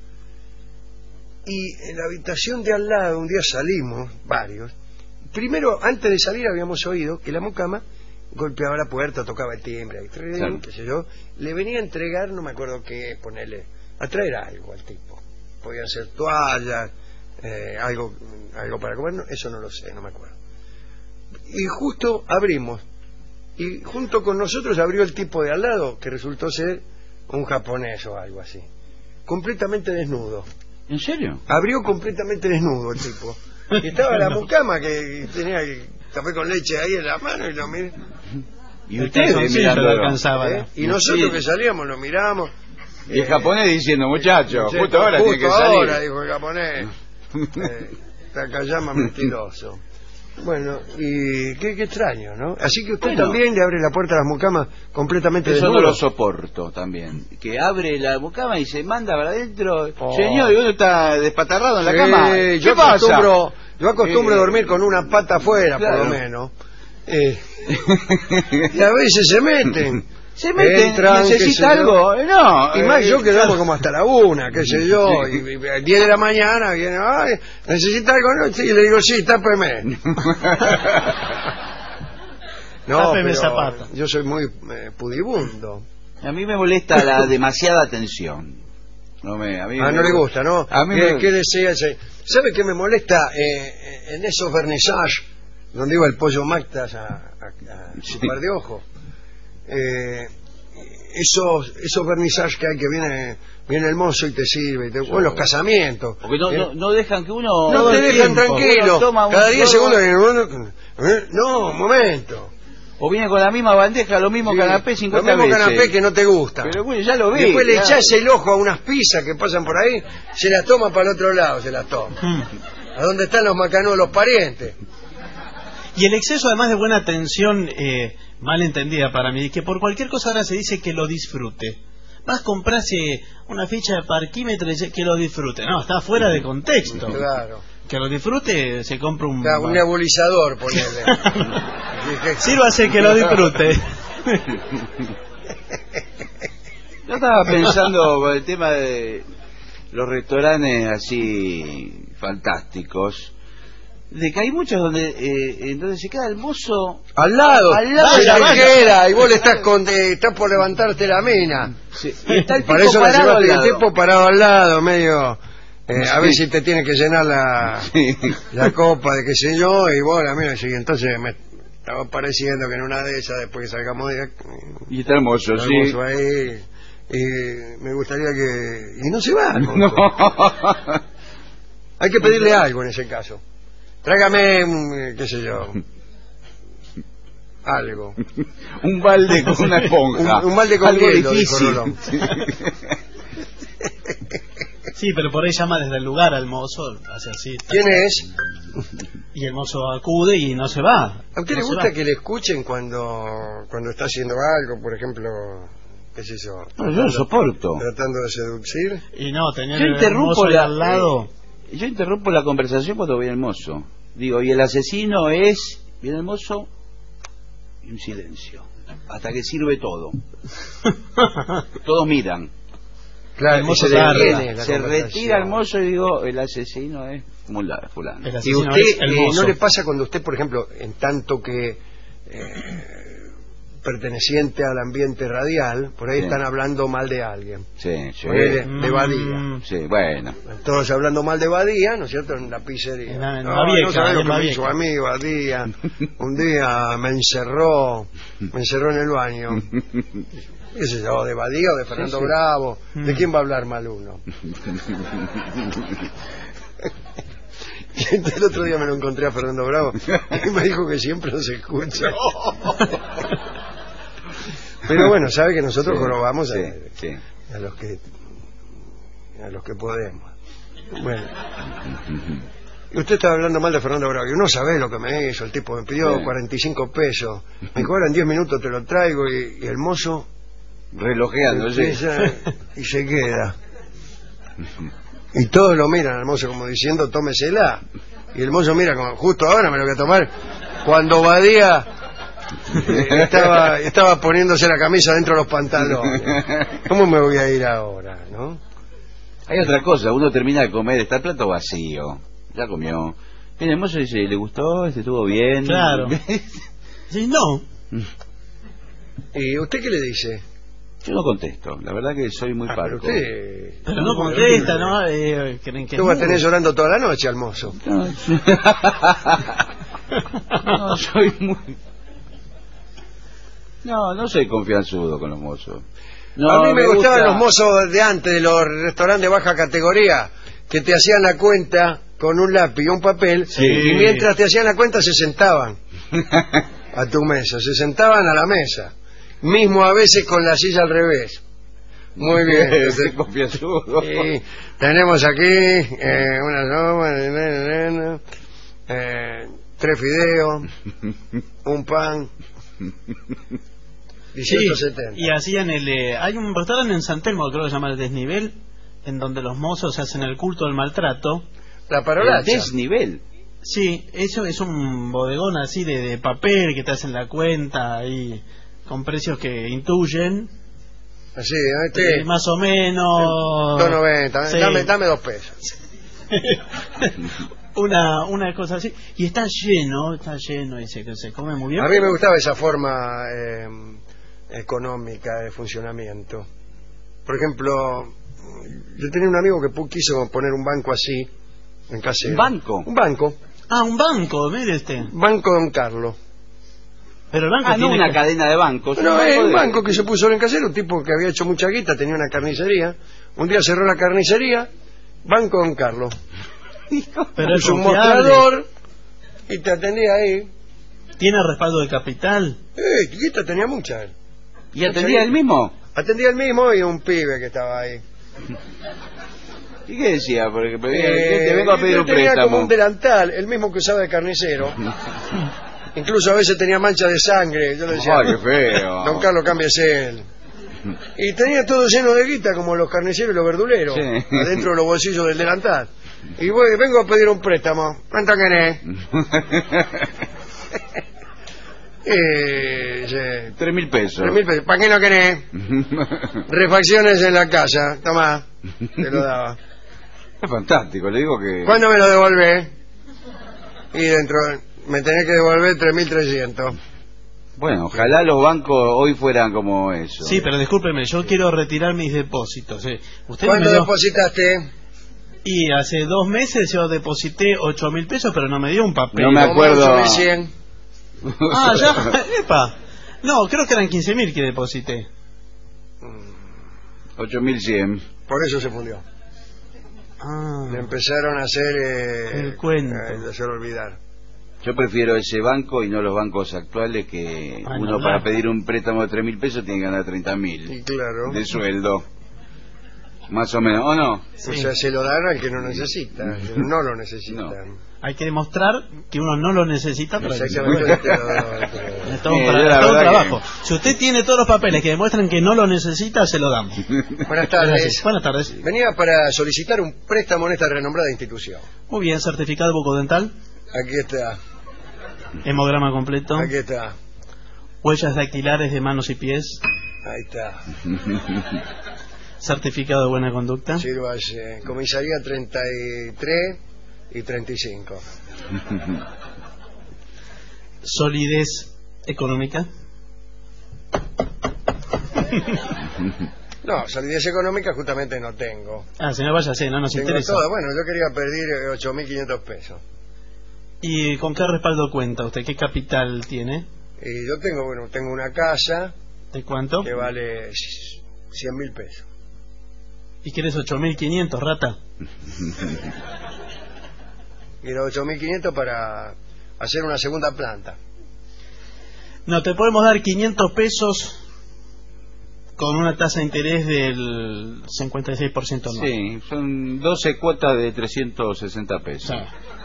Y en la habitación de al lado, un día salimos, varios. Primero, antes de salir, habíamos oído que la mucama golpeaba la puerta, tocaba el timbre, trin,
Claro.
qué sé yo. Le venía a entregar, no me acuerdo qué, ponerle, a traer algo al tipo. Podían ser toallas, eh, algo, algo para comer, no, eso no lo sé, no me acuerdo. Y justo abrimos. Y junto con nosotros abrió el tipo de al lado, que resultó ser un japonés o algo así. Completamente desnudo.
¿En serio?
Abrió completamente desnudo el tipo. Y estaba la mucama que tenía el café con leche ahí en la mano y lo miré.
Y
El
ustedes
calzoncillo
mirándolo.
lo alcanzaba.
¿eh? Y nosotros
Sí.
que salíamos lo miramos.
Y el japonés diciendo, muchachos,
Sí,
justo ahora tiene que salir.
ahora, dijo el japonés. eh, Takayama mentiroso. Bueno, y qué, qué extraño, ¿no? Así que usted
Bueno.
también le abre la puerta a las mucamas completamente
Eso no
desnudo.
lo soporto también. Que abre la mucama y se manda para adentro.
Oh.
Señor, ¿y uno está despatarrado en la
Sí,
cama? ¿Qué
yo
pasa?
acostumbro, yo acostumbro
Eh,
dormir con una pata afuera,
claro.
por lo menos. Eh, y a veces se meten.
Se meten,
Entran, qué sé
necesita
yo.
algo. Eh, No.
Y más
eh,
yo quedamos como hasta la una, qué sé yo, y, y a diez de la mañana viene, ay, ¿necesita algo? No, sí, y le digo, sí, tápeme. No,
Tápeme
pero
esa pata.
yo soy muy eh, pudibundo.
A mí me molesta la demasiada tensión. No me, a mí
ah,
me
no le gusta, ¿no?
A mí
¿Qué,
me...
¿Qué desea ese? ¿Sabe qué me molesta eh, en esos vernissages donde iba el pollo Mactas a, a, a
Sí.
chupar de ojo? Eh, esos esos vernissages que hay que viene viene el mozo y te sirve, y te, o en los casamientos.
Porque no,
Eh,
no, no dejan que uno...
no
todo
te
el
dejan
tiempo.
tranquilo.
Uno toma un
Cada diez
sorbo,
segundos. ¿eh? No, un momento.
O viene con la misma bandeja, lo mismo
Sí,
canapé
lo
cincuenta
mismo
veces.
canapé que no te gusta.
Pero bueno, ya lo vi.
Después le
ya.
echás el ojo a unas pizzas que pasan por ahí, se las toma para el otro lado, se las toma. A donde están los macanudos, los parientes.
Y el exceso, además de buena atención, eh, mal entendida para mí, que por cualquier cosa ahora se dice que lo disfrute. Vas a comprarse una ficha de parquímetro y dice que lo disfrute. No, está fuera de contexto.
Claro.
Que lo disfrute, se compra un...
Claro, un nebulizador, ponele.
Sírvase que lo disfrute.
Yo estaba pensando con el tema de los restaurantes así fantásticos, de que hay muchos donde eh, entonces se queda el mozo
Al lado,
al lado
se
de la
te
valla.
queda y vos le estás con, eh, estás por levantarte la mina.
Sí, y está el
Para
tipo
eso le
parado al
llevaste el
lado.
tipo parado al lado, medio eh, a
Sí.
ver si te tiene que llenar la,
Sí.
la copa de qué sé yo, y vos la mira, y entonces me estaba pareciendo que en una de esas, después que salgamos de aquí,
Y está hermoso,
está
sí.
hermoso ahí, y me gustaría que... y no se va, ¿no?
No.
Hay que pedirle algo en ese caso. Tráigame, un, qué sé yo, algo.
Un balde con una esponja.
Un, un balde con
Algo
hielo, dijo
difícil.
Rolón.
Sí, pero por ahí llama desde el lugar al mozo, hace así.
¿Quién es?
Y el mozo acude y no se va.
¿A usted
No
le
se
gusta
va.
que le escuchen cuando cuando está haciendo algo, por ejemplo, qué sé yo?
No, yo lo soporto.
Tratando de seducir.
Y no, tener
Yo
el
interrumpo
mozo ahí
la,
al lado.
eh, yo interrumpo la conversación cuando viene el mozo. Digo, y el asesino es, viene el mozo y un silencio, hasta que sirve todo. Todos miran.
Claro,
El
y
mozo
se
larga.
detiene la
Se
conversación.
retira el mozo y digo, el asesino es fulano. fulano.
El
Y
asesino
usted,
es el
eh,
mozo.
¿no le pasa cuando usted, por ejemplo, en tanto que eh, perteneciente al ambiente radial, por ahí
Sí.
están hablando mal de alguien?
Sí, sí.
Ponele,
Mm.
de Badía.
Sí, bueno.
Todos hablando mal de Badía, ¿no es cierto?, en la pizzería.
En la- en
no,
Babieca,
no sabés lo
en
que me hizo
Babieca.
a mí, Badía. Un día me encerró, me encerró en el baño. ¿Qué sé yo, de Badía o de Fernando
Sí, sí.
Bravo? ¿De
Mm.
quién va a hablar mal uno? Y el otro día me lo encontré a Fernando Bravo y me dijo que siempre nos escucha. Pero bueno, sabe que nosotros
Sí,
jorobamos a,
sí, sí.
a los que a los que podemos. Bueno. Y usted estaba hablando mal de Fernando Bravo. Y uno sabe lo que me hizo. El tipo me pidió
Sí.
cuarenta y cinco pesos. Me dijo, ahora en diez minutos te lo traigo. Y, y el mozo
Relojeando, sí.
empieza y se queda. Y todos lo miran al mozo como diciendo, tómesela. Y el mozo mira como, justo ahora me lo voy a tomar. Cuando Badía eh, estaba, estaba poniéndose la camisa dentro de los pantalones. ¿Cómo me voy a ir ahora, no?
Hay otra cosa, uno termina de comer, está el plato vacío, ya comió. Viene el mozo y dice, ¿le gustó? ¿Este estuvo bien?
Claro. Sí, no.
¿Y usted qué le dice?
Yo no contesto, la verdad que soy muy
Ah, pero
parco.
usted...
Pero no contesta, ¿no? Eh, creen que
Usted va a tener llorando toda la noche al mozo.
No, no, soy muy... No, no soy confianzudo con los mozos. No,
a mí me, gustaban
gusta-
los mozos de antes, de los restaurantes de baja categoría, que te hacían la cuenta con un lápiz y un papel,
Sí.
y mientras te hacían la cuenta se sentaban a tu mesa, se sentaban a la mesa, mismo a veces con la silla al revés. Muy bien.
Soy confianzudo.
Y tenemos aquí eh, una sopa, eh, tres fideos, un pan,
Sí,
dieciocho setenta.
y hacían el... eh, hay un restaurante en San Telmo, creo que se llama El Desnivel, en donde los mozos hacen el culto del maltrato.
La
El
parolacha.
desnivel.
Sí, eso es un bodegón así de, de papel que te hacen la cuenta ahí con precios que intuyen.
Así, este,
Eh, más o menos...
dos noventa,
Sí.
dame, dame dos pesos.
una una cosa así. Y está lleno, está lleno y se, se come muy bien.
A mí me gustaba esa forma eh, económica de funcionamiento. Por ejemplo, yo tenía un amigo que pu- quiso poner un banco así, en Casero.
¿Un banco?
Un banco.
Ah, un banco, mire este.
Banco Don Carlos.
Pero el banco
Ah, no
tiene
una
que-
cadena de bancos.
No,
un
es un
de-
banco que se puso en Casero, un tipo que había hecho mucha guita, tenía una carnicería. Un día cerró la carnicería, Banco Don Carlos.
Pero es
Puso un
confiable.
mostrador y te atendía ahí.
¿Tiene respaldo de capital?
Eh, guita tenía mucha. él.
¿Y atendía el mismo?
Atendía el mismo y un pibe que estaba ahí.
¿Y qué decía? Porque pedía,
Eh,
te vengo a pedir
yo
un
tenía
préstamo.
como un delantal, el mismo que usaba de carnicero. Incluso a veces tenía mancha de sangre. Yo le decía,
Ay, qué feo.
Don Carlos, cámbiese él. Y tenía todo lleno de guita, como los carniceros y los verduleros,
Sí.
adentro de los bolsillos del delantal. Y voy, vengo a pedir un préstamo. ¿Cuánto querés? Eh, sí.
Tres mil pesos.
Tres mil pesos. ¿Para qué no querés? Refacciones en la casa. Tomá. Te lo daba.
Es fantástico, le digo que...
¿Cuándo me lo devolvés? Y dentro, me tenés que devolver tres mil trescientos.
Bueno, ojalá los bancos hoy fueran como eso.
Sí, pero discúlpeme, yo quiero retirar mis depósitos. eh. Usted
¿Cuándo
me dio...
depositaste?
Y hace dos meses yo deposité ocho mil pesos, pero no me dio un papel.
No me acuerdo.
ocho mil cien.
Ah, ya, epa. No, creo que eran quince mil que deposité.
ocho mil cien.
Por eso se fundió.
Ah,
Le empezaron a hacer... Eh,
El cuento.
eh, hacer olvidar.
Yo prefiero ese banco y no los bancos actuales que
Ah,
uno
no,
para
no.
pedir un préstamo de tres mil pesos tiene que ganar treinta mil
Y claro.
de sueldo. Más o menos, ¿o no?
O
sí.
sea, se lo dan al que no necesita. que no lo necesita.
Hay que demostrar que uno no lo necesita para que se lo
Exactamente.
den. Es todo un,
Eh,
tra-
yo la
es todo un
verdad
trabajo. Si usted tiene todos los papeles que demuestran que no lo necesita, se lo damos.
Buenas tardes.
Gracias. Buenas tardes.
Venía para solicitar un préstamo en esta renombrada institución.
Muy bien, certificado bucodental,
Aquí está.
hemograma completo,
Aquí está.
huellas dactilares de manos y pies,
Ahí está.
certificado de buena conducta.
Sírvase. Comisaría treinta y tres y treinta y cinco.
Solidez económica.
No, solidez económica justamente no tengo.
Ah, señor, váyase, no nos
Tengo
interesa.
todo. Bueno, yo quería pedir eh, ocho mil quinientos pesos.
¿Y con qué respaldo cuenta usted? ¿Qué capital tiene?
Y yo tengo, bueno, tengo una casa
¿De cuánto?
que vale cien mil pesos.
¿Y quieres ocho mil quinientos, rata?
Y los ocho mil quinientos para hacer una segunda planta.
No, te podemos dar quinientos pesos con una tasa de interés del cincuenta y seis por ciento anual.
Sí, son doce cuotas de trescientos sesenta pesos.
Sí.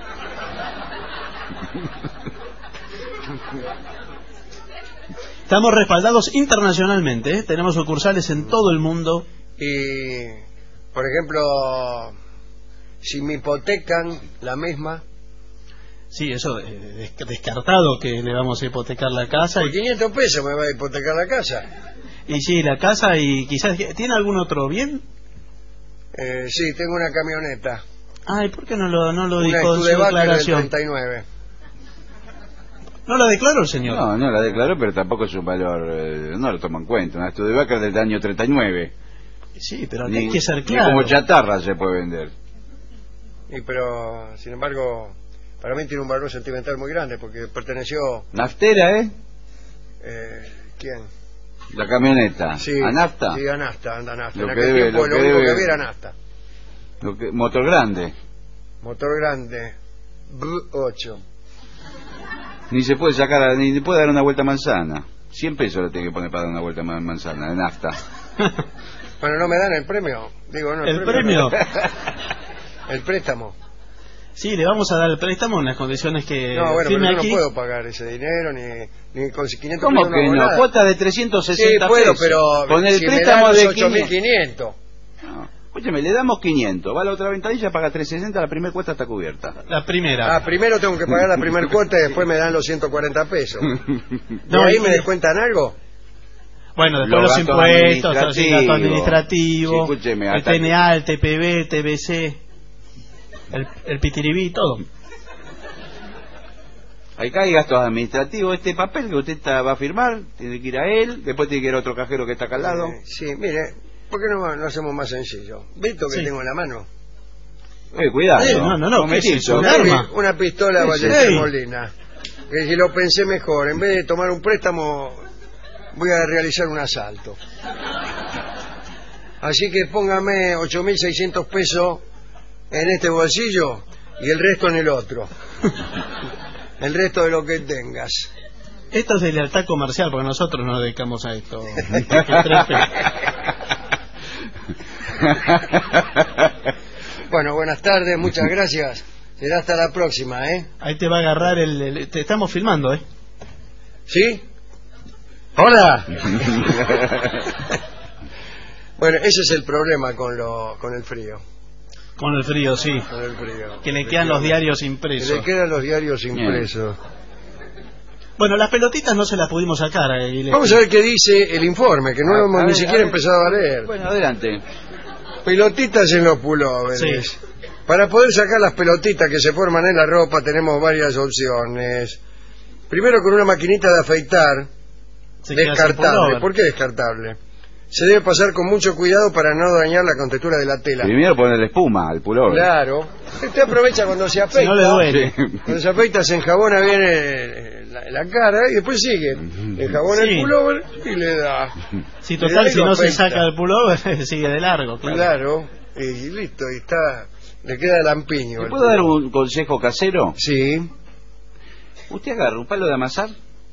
Estamos respaldados internacionalmente, ¿eh? Tenemos sucursales en todo el mundo.
Y, por ejemplo, si me hipotecan la misma,
Sí, eso eh, des- descartado que le vamos a hipotecar la casa.
por
Y,
quinientos pesos me va a hipotecar la casa.
y sí, la casa y quizás... ¿Tiene algún otro bien?
Eh, sí, tengo una camioneta.
Ay, ¿por qué no lo, no lo
Una
dijo en su
Studebaker del
declaración?
treinta y nueve.
¿No la declaró el señor?
No, no la declaró, pero tampoco es un valor, eh, no lo tomo en cuenta. Una Studebaker del año treinta y nueve.
Sí, pero
Ni-
hay que ser
ni
claro.
como chatarra se puede vender.
Y pero, sin embargo, para mí tiene un valor sentimental muy grande porque perteneció...
Naftera, ¿eh?
Eh, ¿Quién?
La camioneta.
Sí,
¿A nafta?
Sí, a nafta, anda a nafta.
Lo
En
que
aquel
debe-
tiempo
lo
lo,
que
único
debe-
que había era nafta.
Lo que- motor grande.
Motor grande, B ocho.
Ni se puede sacar, ni, ni puede dar una vuelta a manzana. cien pesos le tiene que poner para dar una vuelta a ma- manzana, de nafta.
Bueno, ¿no me dan el premio? Digo, no,
¿El premio?
El préstamo.
Sí, le vamos a dar el préstamo en las condiciones que
No, bueno, pero
firme
yo
aquí.
no puedo pagar ese dinero, ni, ni con quinientos
¿Cómo
pesos
que
hago
no?
nada.
Cuota de trescientos
Sí,
sesenta
puedo,
pesos.
pero
Con el
si me
préstamo
dan
de
los ocho mil
quinientos.
quinientos.
No. Óyeme, le damos quinientos. Va a la otra ventanilla, paga trescientos sesenta, la primera cuota está cubierta.
La primera.
Ah, primero tengo que pagar la primera cuota y después me dan los ciento cuarenta pesos.
No,
¿De ahí
y-
me descuentan algo?
Bueno, después
Los
los,
gastos
impuestos, los
administrativos.
gastos administrativos,
Sí, escúcheme,
el
hasta
T N A, el T P B, el T B C, el, el pitiribí, todo.
Acá hay gastos administrativos. Este papel que usted está- va a firmar, tiene que ir a él, después tiene que ir a otro cajero que está acá al lado.
Eh, sí, mire, ¿Por qué no lo hacemos más sencillo? ¿Vito que
Sí.
tengo en la mano?
Eh, cuidado.
Eh, no, no, no, ¿qué es
Momentito.
eso?
Una,
arma.
una pistola
Sí,
Ballester
sí.
Molina. Que si lo pensé mejor, en vez de tomar un préstamo, voy a realizar un asalto. Así que póngame ocho mil seiscientos pesos en este bolsillo y el resto en el otro. El resto de lo que tengas.
Esto es de lealtad comercial, porque nosotros nos dedicamos a esto.
Bueno, buenas tardes, muchas gracias. Será hasta la próxima, ¿eh?
Ahí te va a agarrar el... el- te estamos filmando, ¿eh?
¿Sí? ¡Hola! Bueno, ese es el problema con lo con el frío.
Con el frío, sí.
Con el frío.
Que le quedan los diarios impresos.
Le quedan los diarios impresos.
Bueno, las pelotitas no se las pudimos sacar. eh, Gillespie.
Vamos a ver qué dice el informe, que no
A-
lo hemos
a
ni
ver,
siquiera
a ver.
empezado a leer.
Bueno, adelante.
Pelotitas en los pullovers.
Sí.
Para poder sacar las pelotitas que se forman en la ropa tenemos varias opciones. Primero con una maquinita de afeitar,
Se queda sin
descartable.
pullover.
¿Por qué descartable? Se debe pasar con mucho cuidado para no dañar la contextura de la tela.
Primero ponerle espuma al pullover.
Claro. Usted aprovecha cuando se afeita.
Si no le duele.
Cuando se afeita se enjabona bien eh, la, la cara y después sigue. Enjabona
Sí.
el pullover y le da.
Sí,
Le da
total,
y
si
lo
no se
afeita.
saca el pullover, sigue de largo, claro.
Claro. Y listo, y está. Le queda lampiño.
¿Le
el
puedo dar
pullover.
un consejo casero?
Sí.
Usted agarra un palo de amasar,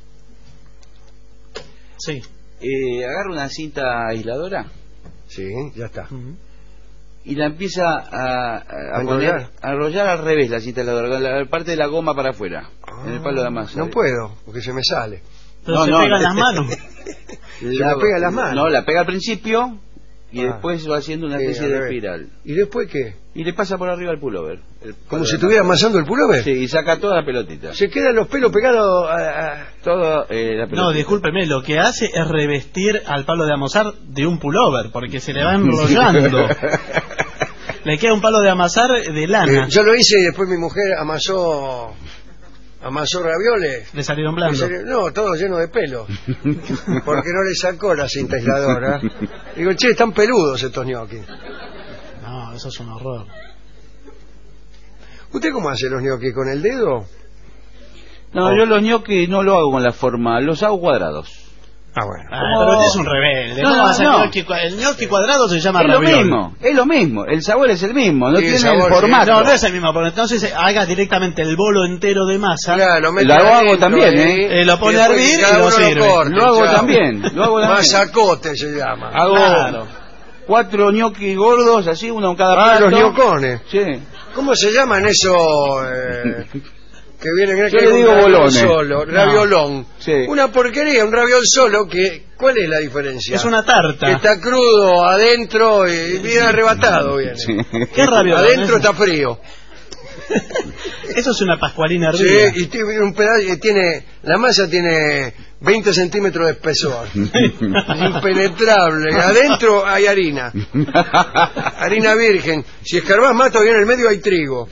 Sí.
eh, agarra una cinta aisladora
Sí, ya está.
Ujú.
y la empieza a, a, a
¿Enrollar?
poner, a enrollar al revés la cinta aisladora, con la parte de la goma para afuera, en el palo de amasar.
No puedo, porque se me sale.
Pero
No,
se
no,
pegan
no.
las manos.
Se me pega las manos.
No, la pega al principio y
Ah.
después va haciendo una
Sí,
especie
al
de
revés.
espiral.
¿Y después qué?
Y le pasa por arriba el pullover. el
Como
palo
si
de
estuviera
amasar.
amasando el pullover.
Sí, y saca toda la pelotita.
Se quedan los pelos pegados a... a-
Todo, eh, la
No,
pelotita.
discúlpeme, lo que hace es revestir al palo de amasar de un pullover, porque se le va enrollando. Le queda un palo de amasar de lana.
Eh, yo lo hice y después mi mujer amasó amasó ravioles.
Le salieron
Y
blandos.
salió- no, todo lleno de pelo. Porque no le sacó la cinta aisladora. Digo, che, están peludos estos ñoquis.
No, eso es un horror.
¿Usted cómo hace los ñoquis? ¿Con el dedo?
No,
Oh.
yo los ñoquis no lo hago con la forma, los hago cuadrados.
Ah, bueno.
Ah,
¿Cómo?
pero usted es un rebelde.
No,
¿Cómo
no,
va a ser
no.
gnocchi cua- el gnocchi cuadrado se llama
Es lo
ravioli.
mismo, es lo mismo, el sabor es el mismo, no
Sí, el
tiene
sabor,
el
sí.
formato.
No, no es el mismo, pero entonces eh, haga directamente el bolo entero de masa.
Claro, lo mete
Lo hago
adentro
también,
ahí,
¿eh?
Eh, lo pone
y
a
después
hervir
cada
y lo
uno
sirve.
corta,
Lo hago
chao.
también, lo hago también.
Masacote se llama.
Hago
Claro.
cuatro ñoquis gordos, así, uno en cada
Ah,
plato.
los ñocones.
Sí.
¿Cómo se llaman esos eh, que vienen en
Yo
que
le
un
digo
raviol
bolones.
solo? Raviolón.
Sí.
Una porquería, un raviol solo que... ¿Cuál es la diferencia?
Es una tarta.
Que está crudo adentro y bien arrebatado viene.
Sí.
¿Qué ravioli?
Adentro está frío.
Eso es una pascualina
Sí,
hervida.
y tiene un pedazo, y tiene, la masa tiene veinte centímetros de espesor. Impenetrable. Adentro hay harina. Harina virgen. Si escarbás más, todavía en el medio hay trigo.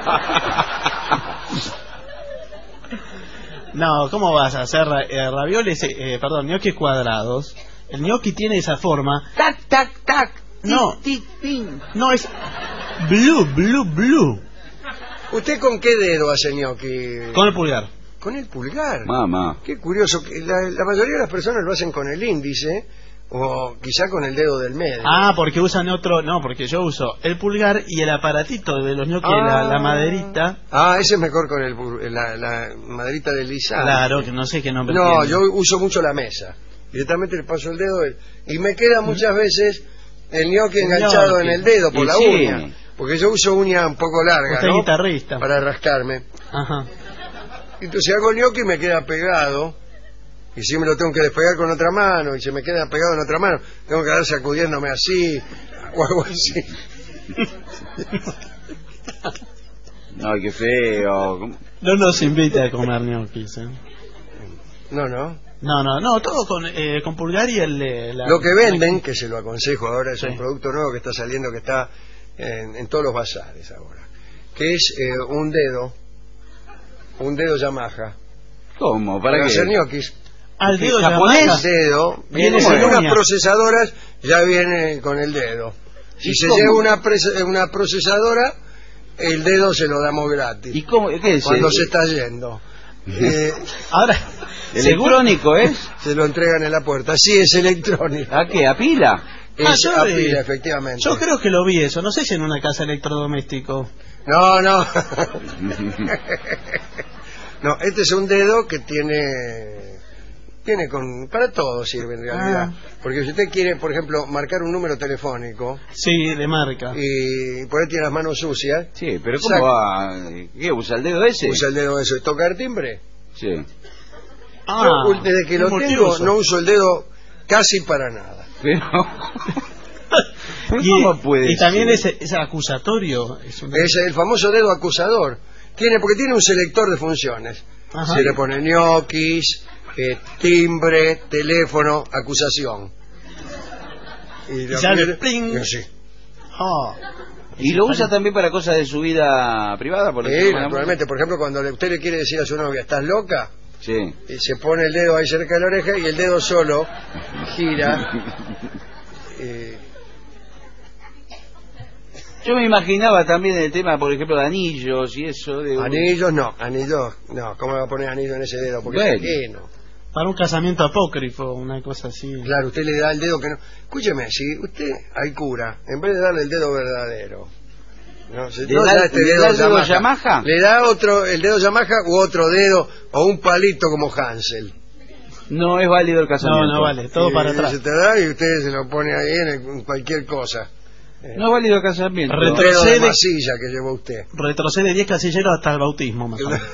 No, ¿cómo vas a hacer eh, ravioles, eh, perdón, gnocchi cuadrados? El gnocchi tiene esa forma.
Tac, tac, tac.
No.
Tic, tic, pin.
No, es blue, blue, blue.
¿Usted con qué dedo hace gnocchi?
Con el pulgar.
Con el pulgar.
Mamá.
Qué curioso. que La, la mayoría de las personas lo hacen con el índice o quizá con el dedo del medio.
Ah, porque usan otro... No, porque yo uso el pulgar y el aparatito de los gnocchi, la, la maderita.
Ah, ese es mejor con el, pul- la, la maderita deslizada.
Claro, que no sé qué nombre
No,
tiene.
yo uso mucho la mesa. Directamente le paso el dedo y y me queda muchas veces el gnocchi
El
enganchado
gnocchi.
en el dedo por
Y
la
sí.
uña. Porque yo uso uña un poco larga,
Usted es
¿no?
guitarrista.
Para rascarme.
Ajá.
Entonces hago el gnocchi y me queda pegado. Y si me lo tengo que despegar con otra mano y se me queda pegado en otra mano, tengo que dar sacudiéndome así o algo así.
Ay, qué feo. ¿Cómo?
No nos invite a comer gnocchis, ¿eh?
No, no.
No, no, no, todo con, eh, con pulgar y el... eh, la-
Lo que venden, que se lo aconsejo ahora, es
Sí.
un producto nuevo que está saliendo, que está en, en todos los bazares ahora, que es eh, un dedo, un dedo Yamaha,
¿Cómo?
para
¿Para
hacer
qué?
ñoquis.
Al dedo
japonés.
Yamaha.
El dedo, viene
Viene
con
sin
unas
uña.
procesadoras, ya viene con el dedo. Si
¿Y
se
cómo?
lleva una, prese- una procesadora, el dedo se lo damos gratis.
¿Y cómo? ¿Qué es?
Cuando
Eh,
se está yendo. Eh,
Ahora,
¿Electrónico es?
se lo entregan en la puerta. Sí, es electrónico.
¿A qué? ¿A pila?
Es
Ah, yo
a
de-
pila, efectivamente.
yo creo que lo vi eso. No sé si en una casa electrodoméstico.
No, no. No, este es un dedo que tiene... Tiene con... Para todo sirve en realidad.
Ah.
Porque si usted quiere, por ejemplo, marcar un número telefónico
Sí, de marca.
y por ahí tiene las manos sucias,
Sí, pero ¿cómo
Saca-
va? ¿Qué? ¿Usa el dedo ese?
usa el dedo eso. ¿Tocar timbre?
Sí.
Ah,
Yo, desde que lo
es
tengo,
multiuso.
no uso el dedo casi para nada.
Pero... ¿Pero
Y,
¿Cómo puede
y también
ser?
es, es acusatorio. Es un-
Es el famoso dedo acusador. Tiene, porque tiene un selector de funciones.
Ajá.
Se le pone ñoquis, eh, timbre, teléfono, acusación. Y lo
sale
quiere-
pling.
y sí.
Ah.
¿Y lo usa también para cosas de su vida privada? Por
Sí,
ejemplo?
naturalmente. Por ejemplo, cuando le- usted le quiere decir a su novia, ¿estás loca?
Sí.
Y se pone el dedo ahí cerca de la oreja y el dedo solo gira. eh,
Yo me imaginaba también el tema, por ejemplo, de anillos y eso. De...
anillos no, anillos no. ¿Cómo le va a poner anillo en ese dedo? Porque
Bueno.
es ajeno.
Para un casamiento apócrifo, una cosa así.
Claro, usted le da el dedo que no... Escúcheme, si usted al cura, en vez de darle el dedo verdadero, no, si
¿Le
no
da-
da este
le
dedo
da el dedo
Yamaha,
Yamaha?
le da otro, el dedo Yamaha u otro dedo o un palito como Hansel.
No es válido el
No,
casamiento.
no vale, todo
Y
para
Se
atrás.
te da y usted se lo pone ahí en, el- en cualquier cosa.
No es válido el casamiento.
Un
Retro-
dedo de
Retrocede.
masilla que llevó usted.
Retrocede diez casilleros hasta el bautismo, más o menos.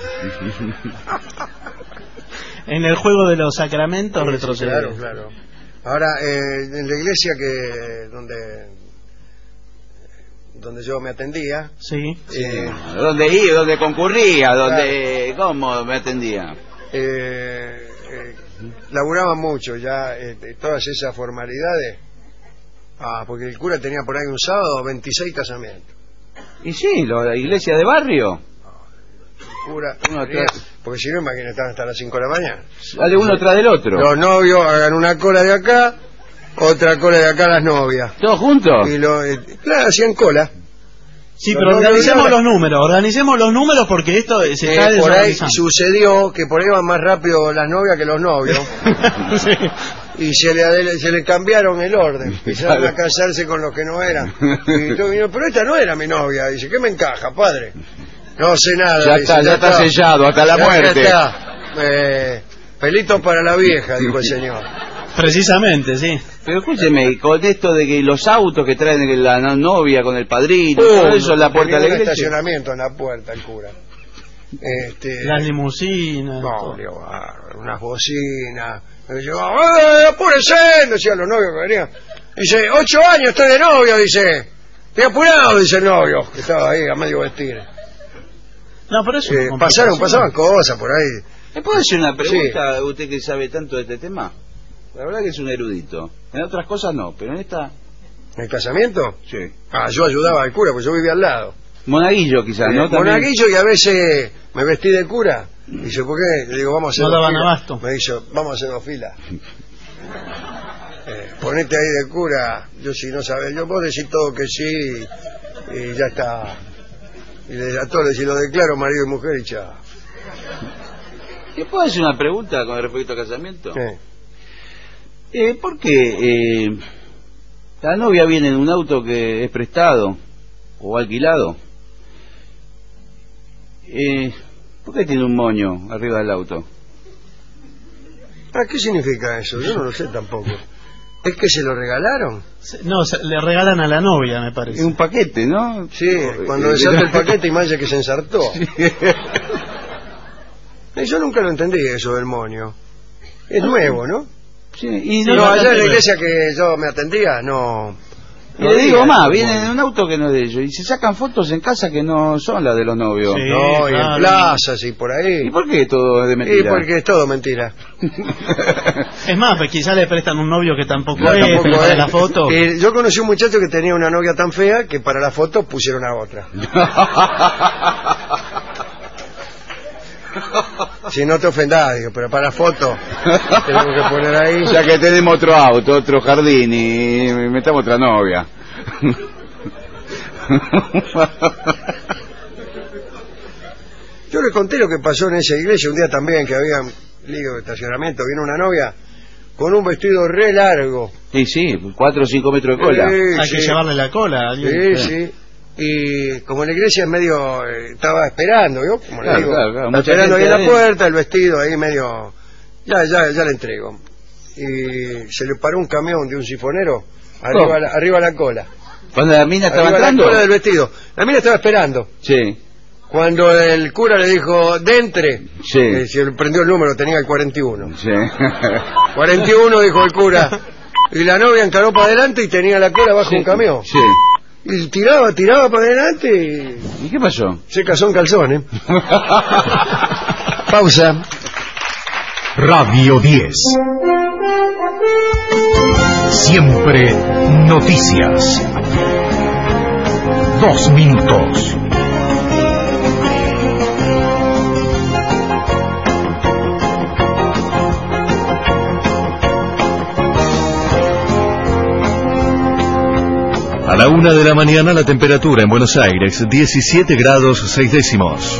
En el juego de los sacramentos
Sí,
retrocede.
claro, claro. Ahora, eh, en la iglesia que donde donde yo me atendía,
Sí.
eh,
¿Dónde iba? ¿Dónde concurría? ¿Dónde... ¿Cómo me atendía?
eh, eh, laburaban mucho ya eh, eh, todas esas formalidades. Ah, porque el cura tenía por ahí un sábado veintiséis casamientos.
Y sí, lo- la iglesia de barrio.
El cura
Uno
tenía-
tras-
porque si no, imagínate, estaban hasta las cinco de la mañana.
Sale uno tras del otro.
Los novios hagan una cola de acá, otra cola de acá las novias.
¿Todos juntos?
Y lo, eh, claro, hacían cola.
Sí,
Los
pero
novios
organicemos
de
los números, organicemos los números porque esto se está
Eh, por ahí
desorganizando.
sucedió que por ahí iban más rápido las novias que los novios.
Sí.
Y se le, adele- se le cambiaron el orden. Empezaron
Claro.
a casarse con los que no eran. Y todo vino, pero esta no era mi novia. Dice, ¿qué me encaja, padre? No sé nada.
Ya
dice,
está, ya está sellado, hasta la
Ya
muerte.
está. Eh, pelito para la vieja, dijo el señor.
Precisamente, sí.
Pero escúcheme, con esto de que los autos que traen la no- novia con el padrino,
Uh,
todo eso en la puerta de la
tenía un
iglesia.
estacionamiento en la puerta, el cura. Este,
Las limusinas.
no,
todo.
Dios, bárbaro, unas bocinas. Y yo, ¡eh, apúrese! Decían los novios que venían. Dice, ocho años estoy de novio, dice. Estoy apurado, dice el novio, que estaba ahí a medio vestir.
No, pero eso
Eh, pasaron, pasaban cosas por ahí.
¿Me puede hacer una pregunta, usted que sabe tanto de este tema? La verdad que es un erudito. En otras cosas no, pero en esta...
¿En el casamiento?
Sí.
Ah, yo ayudaba al cura, porque yo vivía al lado.
Monaguillo quizás,
Eh,
¿no? También-
monaguillo, y a veces me vestí de cura. Dice, ¿por qué? Le digo, vamos a hacer
No
dos
daban
filas.
abasto.
Me dice, vamos a hacer dos filas. Eh, ponete ahí de cura. Yo si no sabes, yo vos decís todo que sí y ya está. Y le, a todos les decís, lo declaro marido y mujer y chao.
¿Le puedo hacer una pregunta con respecto al casamiento?
Eh,
Eh, ¿Por qué eh, la novia viene en un auto que es prestado o alquilado? Eh, ¿Por qué tiene un moño arriba del auto?
ah, ¿qué significa eso? Yo no lo sé tampoco. ¿Es que se lo regalaron?
No, se- le regalan a la novia, me parece.
Es un paquete, ¿no?
Sí, cuando desata el paquete imagínate que se ensartó. Eh, Yo nunca lo entendí eso del moño. Es nuevo, ¿no?
Sí, y
No,
no,
allá en la iglesia que yo me atendía, no.
y
no
le digo
había
más,
eso,
vienen en
moño.
un auto que no es de ellos y se sacan fotos en casa que no son las de los novios.
Sí.
No, y en
claro.
plazas y por ahí.
¿Y por qué todo es de
Y
mentira?
porque es todo mentira.
Es más, pues quizás le prestan un novio que tampoco
No,
es,
tampoco
pero para
es.
la foto.
Eh, yo conocí un muchacho que tenía una novia tan fea que para la foto pusieron a otra. Si no te ofendas, digo, pero para foto tenemos que poner ahí.
Ya que tenemos otro auto, otro jardín y metamos otra novia.
Yo le conté lo que pasó en esa iglesia un día también, que había lío de estacionamiento, vino una novia con un vestido re largo.
Sí, sí, cuatro o cinco metros de cola.
Sí,
Hay
sí.
que llevarle la cola.
Sí, sí. Y como la iglesia es medio... eh, estaba esperando, ¿yo? Como le
Claro,
digo,
claro, claro.
estaba
Mucha
esperando ahí
gente
en la
adentro.
puerta, el vestido ahí medio... Ya, ya, ya le entrego. Y se le paró un camión de un sifonero arriba,
¿Cómo?
la, arriba la cola.
Cuando la mina estaba
Arriba la
entrando.
cola del vestido. La mina estaba esperando.
Sí,
Cuando el cura le dijo, dentre,
Sí.
eh, se le prendió el número, tenía el cuarenta y uno.
sí.
cuarenta y uno, dijo el cura. Y la novia encaró para adelante y tenía la cola bajo
Sí,
un camión.
Sí.
Y tiraba, tiraba para adelante y
¿Y qué pasó?
se casó en calzones. Pausa.
Radio diez. Siempre noticias. Dos minutos. A la una de la mañana la temperatura en Buenos Aires, diecisiete grados seis décimos.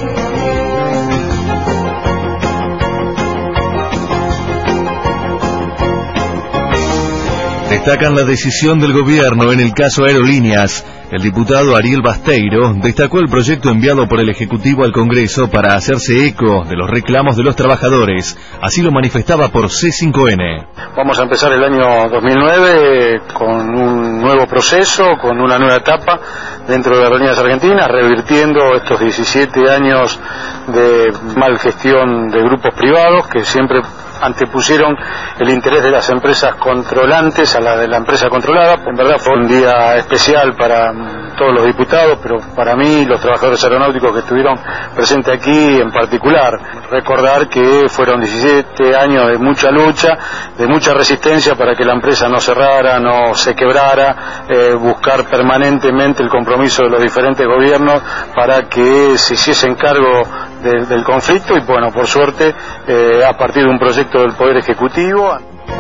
Destacan la decisión del gobierno en el caso Aerolíneas. El diputado Ariel Basteiro destacó el proyecto enviado por el Ejecutivo al Congreso para hacerse eco de los reclamos de los trabajadores. Así lo manifestaba por C cinco N.
Vamos a empezar el año dos mil nueve con un nuevo proceso, con una nueva etapa dentro de Aerolíneas Argentinas, revirtiendo estos diecisiete años de mal gestión de grupos privados que siempre antepusieron el interés de las empresas controlantes a la de la empresa controlada. En verdad fue un día especial para todos los diputados, pero para mí y los trabajadores aeronáuticos que estuvieron presentes aquí en particular. Recordar que fueron diecisiete años de mucha lucha, de mucha resistencia para que la empresa no cerrara, no se quebrara, eh, buscar permanentemente el compromiso de los diferentes gobiernos para que se hiciesen cargo de, del conflicto y bueno, por suerte, eh, a partir de un proyecto del Poder Ejecutivo.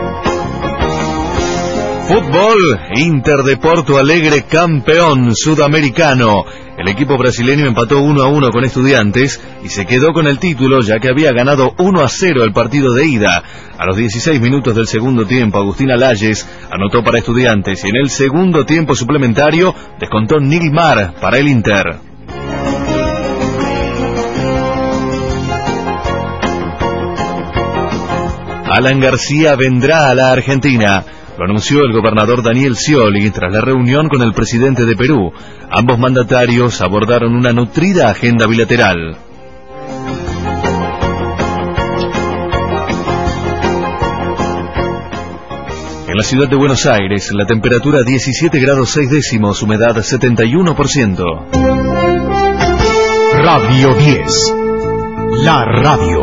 Fútbol, Inter de Porto Alegre campeón sudamericano. El equipo brasileño empató uno a uno con Estudiantes y se quedó con el título ya que había ganado uno a cero el partido de ida. A los dieciséis minutos del segundo tiempo, Agustín Alayes anotó para Estudiantes y en el segundo tiempo suplementario descontó Nilmar para el Inter. Alan García vendrá a la Argentina. Lo anunció el gobernador Daniel Scioli tras la reunión con el presidente de Perú. Ambos mandatarios abordaron una nutrida agenda bilateral. En la ciudad de Buenos Aires, la temperatura diecisiete grados seis décimos, humedad setenta y uno por ciento. Radio diez. La radio.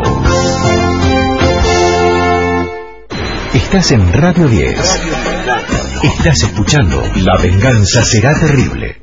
Estás en Radio diez. Estás escuchando La venganza será terrible.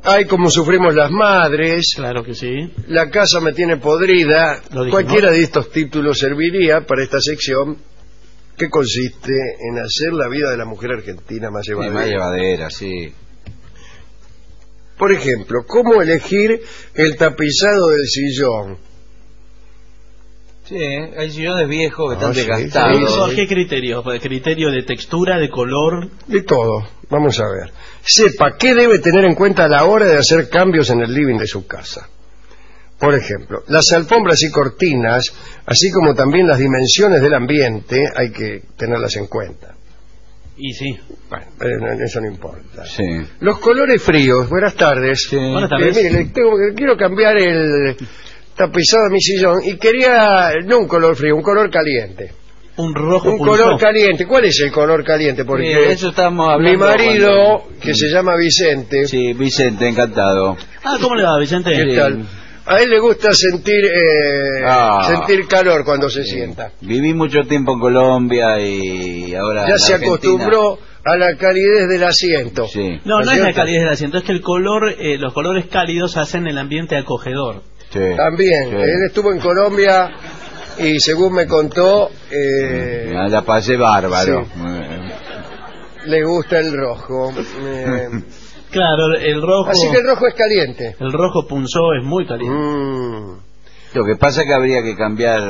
Hay como sufrimos las madres.
Claro que sí.
La casa me tiene podrida. Cualquiera de estos títulos serviría para esta sección, que consiste en hacer la vida de la mujer argentina más llevadera.
Sí, más llevadera, sí.
Por ejemplo, ¿cómo elegir el tapizado del sillón?
Sí, hay sillones viejos que
Ah,
están
sí,
desgastados.
¿Por qué criterio? ¿Por criterio de textura, de color?
De todo. Vamos a ver. Sepa qué debe tener en cuenta a la hora de hacer cambios en el living de su casa. Por ejemplo, las alfombras y cortinas, así como también las dimensiones del ambiente, hay que tenerlas en cuenta.
Y sí.
Bueno, eh, eso no importa.
Sí.
Los colores fríos. Buenas tardes.
Sí.
Buenas tardes.
Eh, mire, le tengo- quiero cambiar el tapizado de mi sillón y quería, no un color frío, un color caliente.
Un rojo
Un
pulsó.
color caliente. ¿Cuál es el color caliente? Porque
Sí, eso estamos hablando
mi marido,
cuando-
que se llama Vicente,
Sí, Vicente, encantado.
Ah, ¿cómo le va, Vicente?
¿qué tal? A él le gusta sentir eh,
Ah.
sentir calor cuando se sienta.
Viví mucho tiempo en Colombia y ahora
Ya
en
se
Argentina.
acostumbró a la calidez del asiento.
Sí,
No, no es la
cierto?
calidez del asiento, es que el color, eh, los colores cálidos hacen el ambiente acogedor.
sí.
También,
Sí.
él estuvo en Colombia y según me contó, eh,
Ah, la pasé bárbaro.
sí. le gusta el rojo. Eh,
Claro, el rojo.
así que el rojo es caliente.
El rojo punzó es muy caliente.
Mm,
Lo que pasa es que habría que cambiar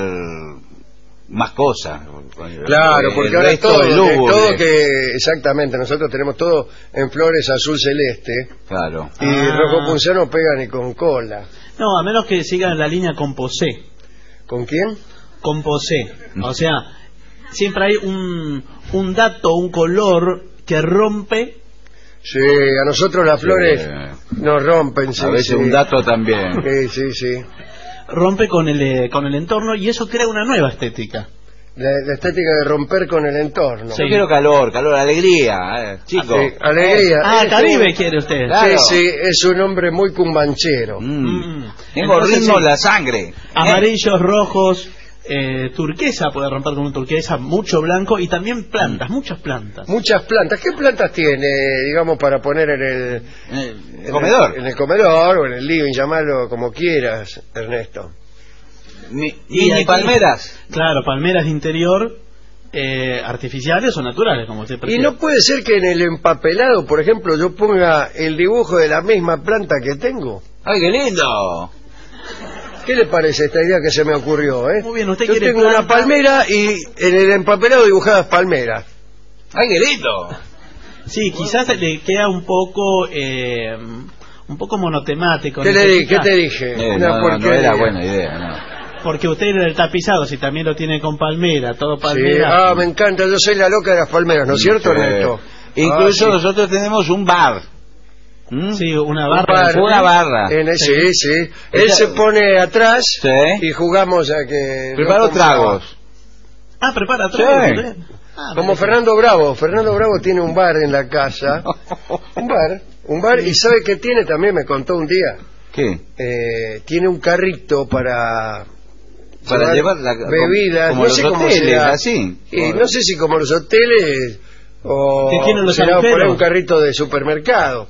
más cosas.
claro, porque
el
ahora
resto
todo,
es
que,
lúgubre.
todo que, exactamente, nosotros tenemos todo en flores azul celeste
Claro.
y
Ah.
rojo punzano no pega ni con cola.
No, a menos que sigan la línea composé.
¿Con quién?
Composé. O sea, siempre hay un, un dato, un color que rompe.
Sí, a nosotros las flores
Sí.
nos rompen. Sí,
A veces
sí.
un dato también.
Sí, sí, sí.
rompe con el eh, con el entorno y eso crea una nueva estética.
La, la estética de romper con el entorno.
Sí.
Yo quiero calor, calor, alegría, eh, chico.
Sí, alegría.
Ah,
Es
Caribe
un-
quiere usted.
Claro.
Sí, sí, es un hombre muy cumbanchero.
Mm.
Mm.
Tengo
Entonces,
ritmo en
sí.
la sangre.
Amarillos, rojos, eh, turquesa, puede romper con un turquesa, mucho blanco y también plantas, muchas plantas.
Muchas plantas. ¿Qué plantas tiene, digamos, para poner en el,
Eh,
en el-
comedor.
en el comedor o en el living, llamarlo como quieras, Ernesto?
Mi,
Y
mini
aquí-
palmeras.
Claro, palmeras de interior, eh, artificiales o naturales, como usted
Y
prefiere.
no puede ser que en el empapelado, por ejemplo, yo ponga el dibujo de la misma planta que tengo.
¡Ay, qué lindo!
¿Qué le parece esta idea que se me ocurrió, eh?
Muy bien, usted
Yo
quiere
tengo una
planta-
palmera y en el empapelado dibujadas palmeras.
¡Ay, qué lindo!
Sí, quizás le queda un poco eh, un poco monotemático.
¿Qué, le di- ¿Qué
Necesita-
te dije?
Eh,
Una
no, no, no
porquería.
era buena idea, no.
Porque usted en el tapizado, si también lo tiene con palmera, todo
Sí,
palmera.
ah, me encanta, yo soy la loca de las palmeras, ¿no es cierto,
Sí.
Ernesto?
Incluso
Ah, sí.
nosotros tenemos un bar. ¿Mm?
Sí, una
Un
barra.
bar,
de-
Una barra.
En el- sí, sí. Él
Esa-
se pone atrás
Sí.
y jugamos a que...
Preparo
no como-
tragos.
Ah, prepara
Sí.
tragos, ¿eh? Ah,
Como
mire.
Fernando Bravo. Fernando Bravo tiene un bar en la casa. Un bar, un bar. ¿Y sabe qué tiene? También me contó un día.
¿Qué?
Eh, tiene un carrito para...
Para llevar la-
bebidas,
como
no
los
sé cómo
hoteles,
será.
así.
Y no sé si como los hoteles o
¿Qué tienen los
será por ahí
agujeros?
un carrito de supermercado.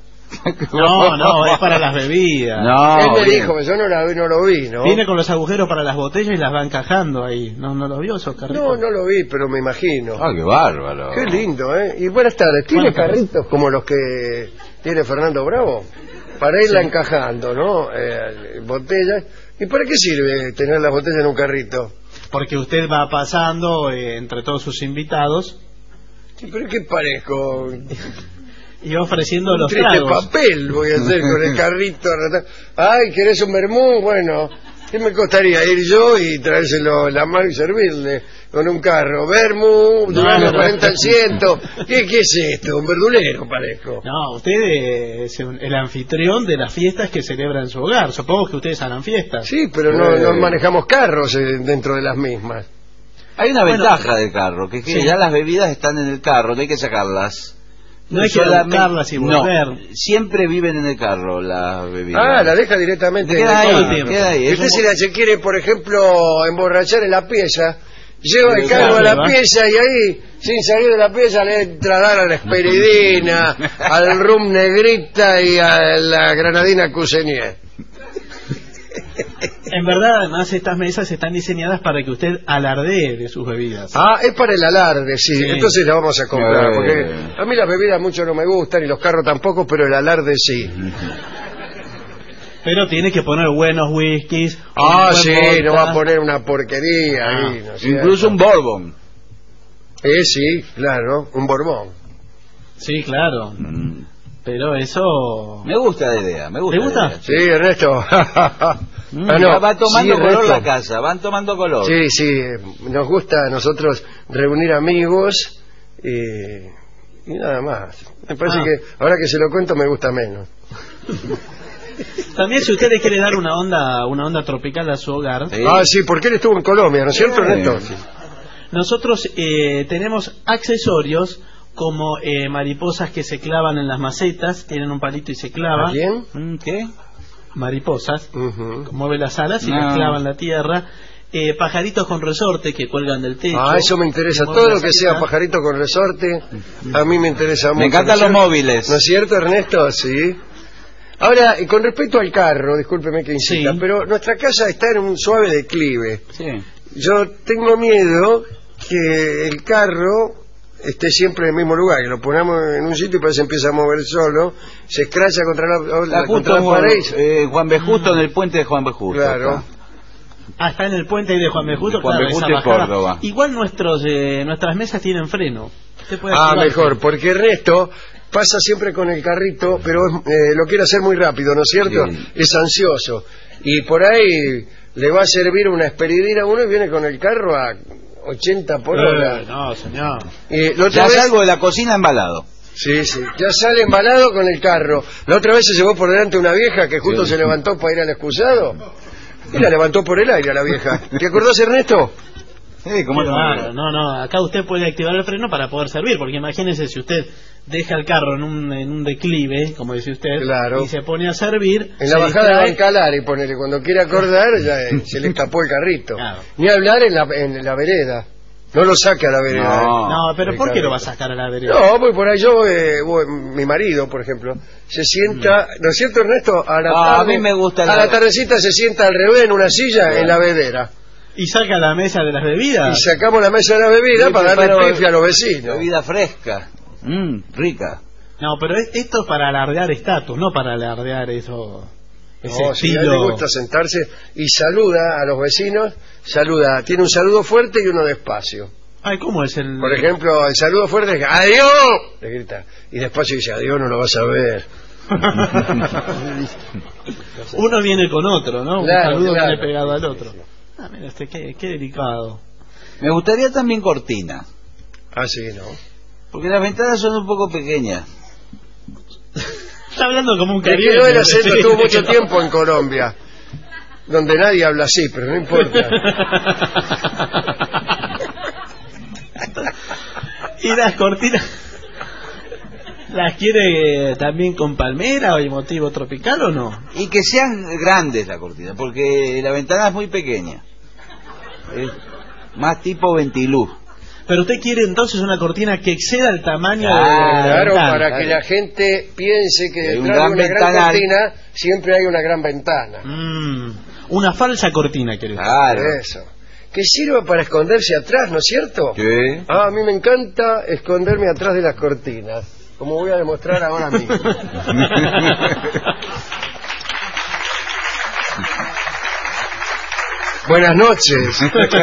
No, no, es para las bebidas.
No,
Él me
bien.
dijo, yo no, la, no lo vi, ¿no?
Viene con los agujeros para las botellas y las va encajando ahí. ¿No, no los vio esos carritos?
No, no lo vi, pero me imagino.
Ah, qué bárbaro.
Qué lindo, ¿eh? Y buenas tardes. ¿Tiene
Buenas tardes.
carritos como los que tiene Fernando Bravo? Para irla encajando, ¿no? Eh, botellas. ¿Y para qué sirve tener las botellas en un carrito?
Porque usted va pasando eh, entre todos sus invitados
Sí, pero ¿qué parezco?
y va ofreciendo
Un
los
triste
tragos.
papel voy a hacer con el carrito. Ay, ¿querés un vermú? Bueno, ¿qué me costaría ir yo y traérselo en la mano y servirle con un carro? Vermú,
No,
Durano
no, no.
cuarenta al ciento. ¿Qué, ¿Qué es esto? Un verdulero parezco.
No, usted eh, es un- el anfitrión de las fiestas que celebra en su hogar. Supongo que ustedes harán fiestas.
Sí, pero no,
Eh.
no manejamos carros eh, dentro de las mismas.
Hay una
Bueno,
ventaja del carro, que es que
sí.
ya las bebidas están en el carro, no hay que sacarlas.
No hay que
Solamente-
buscarlas y
No,
volver.
siempre viven en el carro las bebidas.
Ah, la deja directamente
Queda
en el
ahí,
carro.
queda ahí.
Y
Es
usted
un-
si la se quiere, por ejemplo, emborrachar en la pieza, Lleva el carro a la pieza y ahí, sin salir de la pieza, le entra a dar a la esperidina, al rum negrita y a la granadina Cusenier.
En verdad, además, estas mesas están diseñadas para que usted alardee de sus bebidas.
Ah, es para el alarde, sí.
Sí.
Entonces la vamos a comprar,
Eh.
porque a mí las bebidas mucho no me gustan y los carros tampoco, pero el alarde sí.
Pero tiene que poner buenos whiskies.
Ah,
un buen
sí,
vodka.
no va a poner una porquería
Ah,
ahí. ¿no es
Incluso
cierto?
un bourbon.
Eh, sí, claro, un borbón.
Sí, claro.
Mm.
Pero eso...
Me gusta la idea, me gusta.
¿Te gusta?
la idea.
Sí, Ernesto.
Mm,
Ah, no.
va, va tomando
Sí,
color
Ernesto.
la casa, van tomando color.
Sí, sí, eh, nos gusta a nosotros reunir amigos y, y nada más. Me parece
Ah.
que ahora que se lo cuento me gusta menos.
También si usted le quiere dar una onda una onda tropical a su hogar,
Sí.
Ah, sí, porque él estuvo en Colombia, ¿no es cierto,
Sí.
Ernesto?
nosotros eh, tenemos accesorios como eh, mariposas que se clavan en las macetas, tienen un palito y se clava.
¿A quién?
Mm, ¿Qué?
Mariposas,
Ujú.
mueve las alas y
No.
las clavan en la tierra. Eh, pajaritos con resorte que cuelgan del techo.
Ah, eso me interesa.
Mueve
Todo lo
las
que sea
aletas.
pajarito con resorte, a mí me interesa mucho.
Me encantan
¿no es
los
cierto?
móviles.
¿No es cierto, Ernesto? Sí. Ahora, y con respecto al carro, discúlpeme que insista,
Sí.
pero nuestra casa está en un suave declive.
Sí.
Yo tengo miedo que el carro esté siempre en el mismo lugar, que lo ponamos en un sitio y parece que empieza a mover solo, se escracha contra la,
Está
la, contra
justo
la pared.
eh, Juan B. Justo en el puente de Juan B. Justo.
Claro.
está.
Ah, está en el puente ahí de Juan B. Justo,
De Juan
claro,
B.
esa
Justo y
bajada.
Córdoba.
Igual nuestros eh, nuestras mesas tienen freno. Usted puede
Ah,
activar-
mejor, porque Ernesto pasa siempre con el carrito, pero eh, lo quiere hacer muy rápido, ¿no es cierto?
Sí.
Es ansioso. Y por ahí le va a servir una esperidina a uno y viene con el carro a ochenta por hora.
Eh, no, señor.
Eh, la otra
Ya
vez-
salgo de la cocina embalado.
Sí, sí, ya sale embalado con el carro. La otra vez se llevó por delante una vieja que justo
Sí.
se levantó para ir al excusado y la levantó por el aire a la vieja. ¿Te acordás, Ernesto?
Sí, ¿cómo
Qué
no?
bárbaro. No, no, acá usted puede activar el freno para poder servir, porque imagínese si usted deja el carro en un, en un declive, como dice usted,
Claro.
y se pone a servir.
En
se
la bajada de
distrae.
Bancalari, ponele, cuando quiere acordar, ya eh, se le escapó el carrito.
Claro.
Ni hablar en la, en la vereda. No lo saque a la vereda.
No.
No, pero
El
¿por qué lo va a
carrito.
sacar a la vereda?
No, pues por ahí yo, eh, voy- mi marido, por ejemplo, se sienta, ¿no es cierto, Ernesto? A la
Ah, a
tarde,
mí me gusta
a
la-
la tardecita se sienta al revés en una silla en la vedera.
Y saca la mesa de las bebidas.
Y sacamos la mesa de la bebida
Sí,
para darle
preparo
pifia a los vecinos.
Bebida fresca. Mmm, rica.
No, pero es- esto es para alardear estatus, no para alardear eso. Ese
No, si a él
estilo.
le gusta sentarse y saluda a los vecinos, saluda, tiene un saludo fuerte y uno despacio.
Ay, ¿cómo es el...?
Por ejemplo, el saludo fuerte es ¡adiós! Le grita. Y despacio dice ¡adiós, no lo vas a ver!
Uno viene con otro, ¿no?
Claro,
Un saludo
claro.
viene pegado al otro. Ah, mira, este, qué, qué delicado.
Me gustaría también cortina.
Ah, sí, ¿no?
Porque las ventanas son un poco pequeñas.
Está hablando como un
Le
caribeño.
quedó el acento,
Sí,
estuvo mucho
no.
tiempo en Colombia, donde nadie habla así, pero no importa.
Y las cortinas, ¿las quiere también con palmera o y motivo tropical o no?
Y que sean grandes la cortina, porque la ventana es muy pequeña. Es más tipo ventiluz.
Pero usted quiere entonces una cortina que exceda el tamaño
Claro,
de la
Claro,
ventana.
para
claro.
que la gente piense que
Hay un
detrás de
gran
una gran
ventanal.
cortina siempre hay una gran ventana.
Mm, una falsa cortina, quiere usted.
Claro.
Eso. Que sirva para esconderse atrás, ¿no es cierto?
Sí.
Ah, a mí me encanta esconderme atrás de las cortinas, como voy a demostrar ahora mismo. Buenas noches.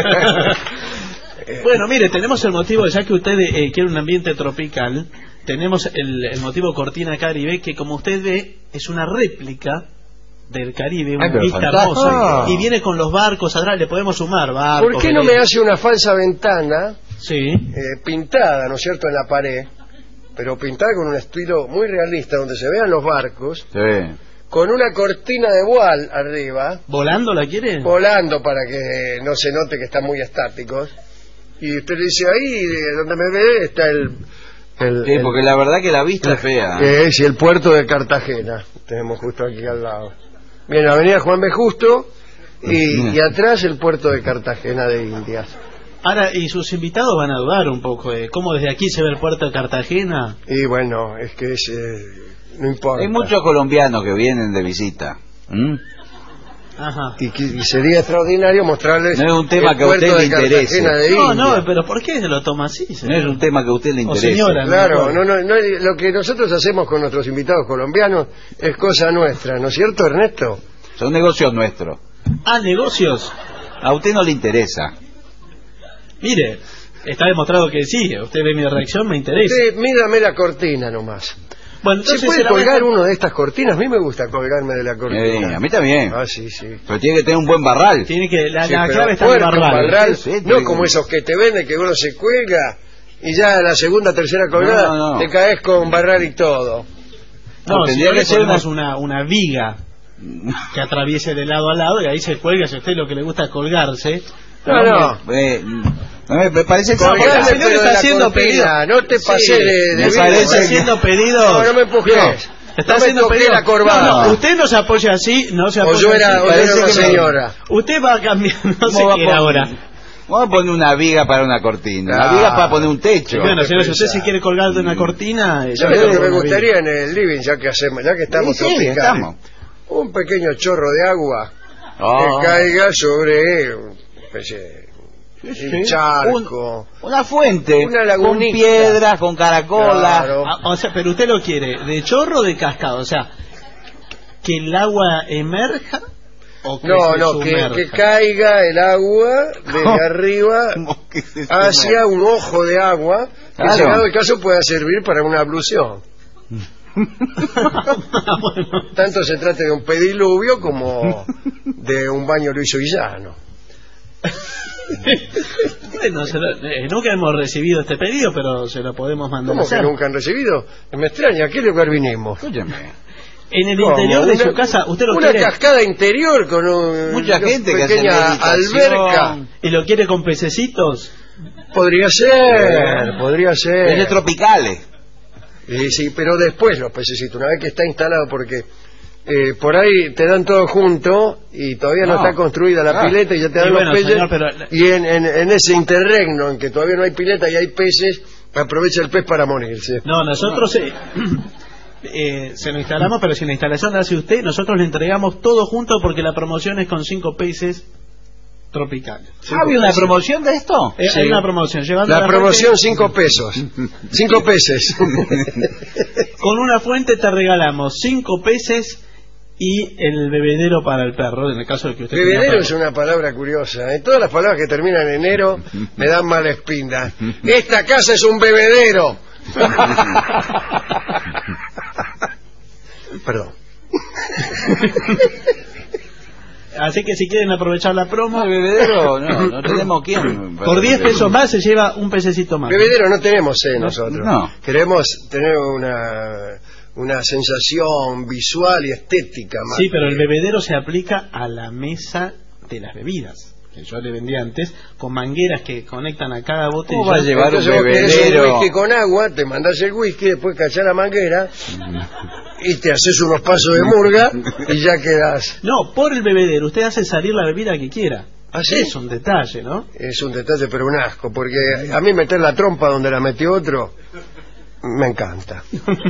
Bueno, mire, tenemos el motivo, ya que usted eh, quiere un ambiente tropical, tenemos el, el motivo Cortina Caribe, que como usted ve, es una réplica del Caribe, una
Ay, pero
vista
fantástico.
hermosa.
Ah.
Y viene con los barcos atrás, le podemos sumar barcos.
¿Por qué no me hace una falsa ventana
Sí.
eh, pintada, ¿no es cierto?, en la pared, pero pintada con un estilo muy realista, donde se vean los barcos,
Sí.
con una cortina de voile arriba,
¿Volando la quiere?
volando para que no se note que están muy estáticos. Y usted le dice, ahí eh, donde me ve está el... el-
Sí,
el-
porque la verdad que la vista es fea.
Eh, es el puerto de Cartagena, tenemos justo aquí al lado. Bien, la avenida Juan B. Justo y, y atrás el puerto de Cartagena de Indias.
Ahora, y sus invitados van a dudar un poco de cómo desde aquí se ve el puerto de Cartagena.
Y bueno, es que es, eh, no importa.
Hay muchos colombianos que vienen de visita. ¿Mm?
Ajá.
Y, que- y sería extraordinario mostrarles
No es un tema
el
que a usted
puerto
le
de
interese.
Cartagena de
No,
India.
no, pero ¿por qué se lo toma así?
No
señor?
es un tema que a usted le
O
interese.
señora,
Claro,
no,
no, no, no, lo que nosotros hacemos con nuestros invitados colombianos es cosa nuestra, ¿no es cierto, Ernesto?
Son negocios nuestros.
Ah, negocios.
A usted no le interesa.
Mire, está demostrado que sí. Usted ve mi reacción, me interesa.
Usted, mírame la cortina nomás.
Bueno,
¿Se
entonces
puede
la voy a-
colgar uno de estas cortinas? A mí me gusta colgarme de la
Eh,
cortina.
a mí también.
Ah, sí, sí.
Pero tiene que tener un buen barral.
Tiene que la,
Sí,
la
pero
clave está en el
fuerte, un
barral.
barral,
Sí, sí,
no
tiene
como
que-
esos que te venden que uno se cuelga y ya la segunda, tercera colgada
No, no, no.
te caes con barral y todo.
No,
No,
si
tendría
no le
que ser
ponemos una, una viga que atraviese de lado a lado y ahí se cuelga. Si a usted lo que le gusta es colgarse.
No, no.
Eh, me, me parece
No, porque el
Colgate,
señor
pero
está
de la
haciendo
cortina,
pedido.
no te
Sí,
pases de, de
me
vivo,
parece
Está
eh.
haciendo pedidos.
No, no me empujes.
No, está
No me
haciendo
toques
pedidos.
la corbata.
No, no, usted no se apoya así, no se
O
apoya
yo era,
así.
o yo era
Parece
una
que me-
señora.
Usted va a cambiar, no
¿Cómo
sé
va a
qué era
poner-
ahora.
Vamos a poner una viga para una cortina. Una
Ah.
viga para poner un techo.
Bueno,
qué
señor, si usted
pesado.
se quiere colgar de una cortina, eh,
¿Sabes
yo
lo que
le
me
doy una
gustaría en el living, ya que hacemos, ya que estamos
Sí, sí,
tropicales?
estamos.
Un pequeño chorro de agua
Oh.
que caiga sobre una especie de
Sí,
un
sí.
charco.
Un- una fuente.
Una
con
lagunita.
piedras, con caracolas.
Claro.
Ah, o sea, pero usted lo quiere de chorro o de cascado, o sea, que el agua emerja o que
No,
se
no, que,
sumerja.
que caiga el agua desde arriba
Como que se
hacia un ojo de agua que,
Claro.
si dado el caso, pueda servir para una ablución.
Bueno,
Tanto se trate de un pediluvio como de un baño Luis Villano.
bueno, se lo- eh, nunca hemos recibido este pedido, pero se lo podemos mandar a
¿Cómo que
hacer.
nunca han recibido? Me extraña, ¿a qué lugar vinimos?
Escúcheme.
En el
¿Cómo?
interior de
Una-
su casa, usted lo
Una
quiere
cascada interior con un,
Mucha
una
gente que hace
pequeña
meditación.
alberca.
y lo quiere con pececitos.
Podría ser, podría ser.
Peces tropicales.
Eh, sí, pero después los pececitos, una vez que está instalado, porque eh, por ahí te dan todo junto y todavía no,
No.
está construida la
Ah.
pileta y ya te dan
Y
los
bueno,
peces.
señor, pero-
Y en, en, en ese interregno en que todavía no hay pileta y hay peces, aprovecha el pez para morirse.
No, nosotros eh, eh, se lo instalamos, pero si la instalación la hace usted, nosotros le entregamos todo junto porque la promoción es con cinco peces tropicales.
¿Ah, ¿Había una promoción de esto?
Eh,
Sí.
Hay una promoción. Llevando
La
la
promoción
fuente-
cinco pesos. Cinco peces.
con una fuente te regalamos cinco peces y el bebedero para el perro, en el caso de que usted tenga
Bebedero
perro.
es una palabra curiosa. ¿eh? Todas las palabras que terminan en enero me dan mala espina. Esta casa es un bebedero. Perdón.
Así que si quieren aprovechar la promo,
El bebedero, no, no tenemos quién.
por diez pesos más se lleva un pececito más.
Bebedero no tenemos eh, nosotros.
no.
Queremos tener una, una sensación visual y estética más.
Sí, pero el bebedero se aplica a la mesa de las bebidas, que yo le vendía antes, con mangueras que conectan a cada botella.
¿Cómo va a llevar un
Entonces vos querés un
bebedero?
whisky con agua, te mandás el whisky, después cachás la manguera y te haces unos pasos de murga y ya quedás.
No, por el bebedero usted hace salir la bebida que quiera.
¿Ah, sí?
Es un detalle, ¿no?
Es un detalle, pero un asco, porque a mí meter la trompa donde la metió otro me encanta.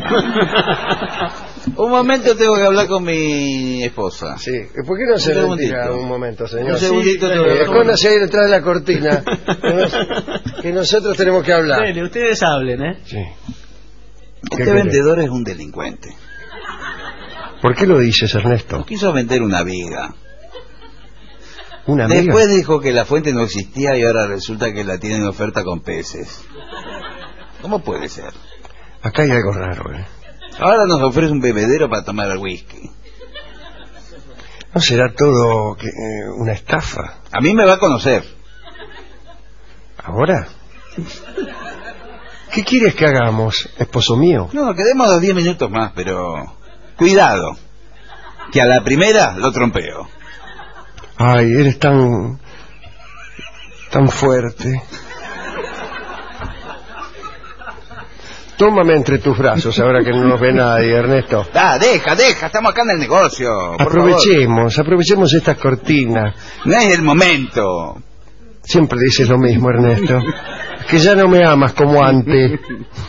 Un momento tengo que hablar con mi esposa.
Sí, ¿por qué no se
Un
retira
segundito.
un momento, señor?
Un segundito
Sí,
tengo que
eh,
hablar con
escóndase ahí detrás de la cortina, que, nos- que nosotros tenemos que hablar.
Dele, ustedes hablen, ¿eh?
Sí.
Este
querés?
vendedor es un delincuente.
¿Por qué lo dices, Ernesto?
Quiso vender una viga.
¿Una amiga?
Después dijo que la fuente no existía y ahora resulta que la tienen en oferta con peces. ¿Cómo puede ser?
Acá hay algo raro, ¿eh?
Ahora nos ofrece un bebedero para tomar el whisky.
¿No será todo que, eh, una estafa?
A mí me va a conocer.
¿Ahora? ¿Qué quieres que hagamos, esposo mío?
No, quedemos los diez minutos más, pero... Cuidado, que a la primera lo trompeo.
Ay, eres tan... tan fuerte. Tómame entre tus brazos ahora que no nos ve nadie, Ernesto.
Ah, deja, deja, estamos acá en el negocio. por
Aprovechemos, aprovechemos estas cortinas.
favor. No es el momento.
Siempre dices lo mismo, Ernesto. Que ya no me amas como antes.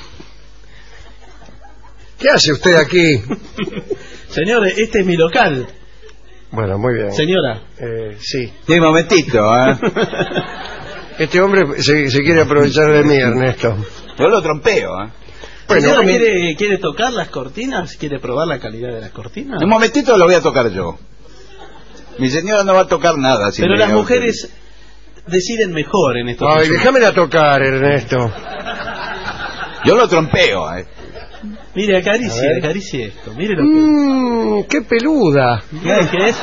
¿Qué hace usted aquí?
Señor, este es mi local.
Bueno, muy bien.
Señora.
Eh, sí.
Sí, un momentito, ¿eh?
Este hombre se, se quiere aprovechar de mí, Ernesto.
Yo lo trompeo, ¿eh?
Bueno,
Señora,
mi-
¿quiere, ¿quiere tocar las cortinas? ¿Quiere probar la calidad de las cortinas?
Un momentito lo voy a tocar yo. Mi señora no va a tocar nada. Si
Pero
me
las
diga
mujeres deciden mejor en estos
Ay,
asuntos.
déjamela tocar, Ernesto.
usted. Yo lo trompeo, ¿eh?
Mire,
A
acaricie,
ver.
acaricie esto. Mire lo que...
Mmm, qué peluda.
¿Qué qué es?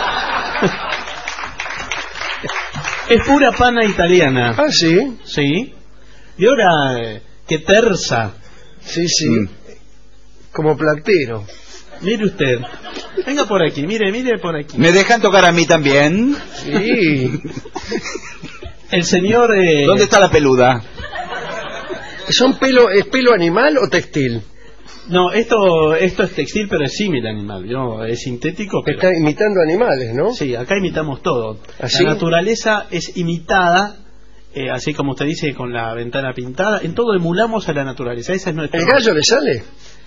Es pura pana italiana.
Ah, sí.
Sí. Y ahora, eh, qué tersa.
Sí, sí.
Mm.
Como platero.
Mire usted. Venga por aquí, mire, mire por aquí.
¿Me dejan tocar a mí también?
Sí.
El señor... eh,
¿Dónde está la peluda?
¿Son pelo, es pelo animal o textil?
No, esto esto es textil, pero es símil animal. ¿No? Es sintético, pero...
Está imitando animales, ¿no?
Sí, acá imitamos todo.
¿Así?
La naturaleza es imitada, eh, así como usted dice, con la ventana pintada. En todo emulamos a la naturaleza. Esa es nuestra...
¿El gallo le sale?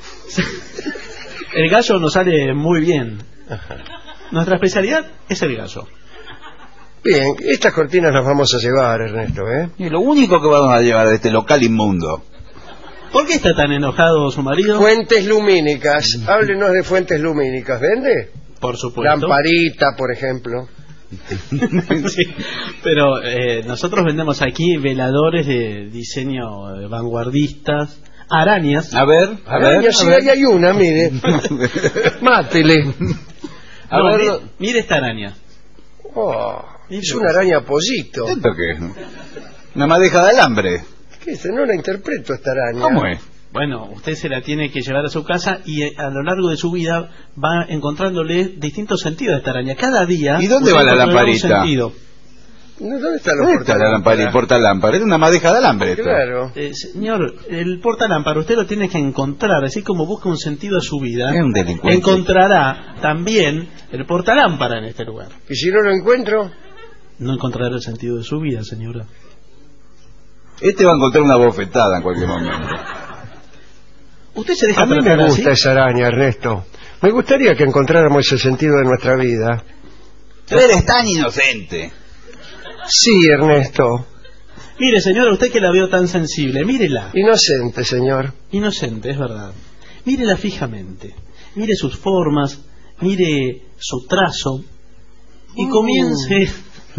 El gallo nos sale muy bien.
Ajá.
Nuestra especialidad es el gallo.
Bien, estas cortinas las vamos a llevar, Ernesto, ¿eh?
Y lo único que vamos a llevar de este local inmundo.
¿Por qué está tan enojado su marido?
Fuentes lumínicas. Háblenos de fuentes lumínicas. ¿Vende?
Por supuesto.
Lamparita, por ejemplo.
Sí, pero eh, nosotros vendemos aquí veladores de diseño eh, vanguardistas, arañas.
A ver, a ver.
Araña, sí,
a ver.
ahí hay una, mire. Mátele.
A
No,
ver,
mi-
lo-
mire esta araña.
Oh, es una araña pollito.
¿Esto qué es? Una madeja de alambre.
¿Qué es? No la interpreto esta araña.
¿Cómo es?
Bueno, usted se la tiene que llevar a su casa y eh, a lo largo de su vida va encontrándole distintos sentidos a esta araña. Cada día...
¿Y dónde
usted
va la
encontrará un
lamparita?
sentido.
No, ¿dónde está la
¿Dónde está la lámpara? El portalámpara. Es una madeja de alambre. esto.
Claro.
Eh, señor, el portalámpara usted lo tiene que encontrar, así como busca un sentido a su vida.
Es un delincuente.
Encontrará también el portalámpara en este lugar.
¿Y si no lo encuentro?
No encontrará el sentido de su vida, señora.
Este va a encontrar una bofetada en cualquier momento.
Usted se deja
A mí me
tratar
gusta
así.
esa araña, Ernesto. Me gustaría que encontráramos ese sentido de nuestra vida.
Tú eres tan inocente.
Sí, Ernesto.
Mire, señora, usted que la veo tan sensible, mírela.
Inocente, señor.
Inocente, es verdad. Mírela fijamente. Mire sus formas, mire su trazo. Y
Mm.
comience...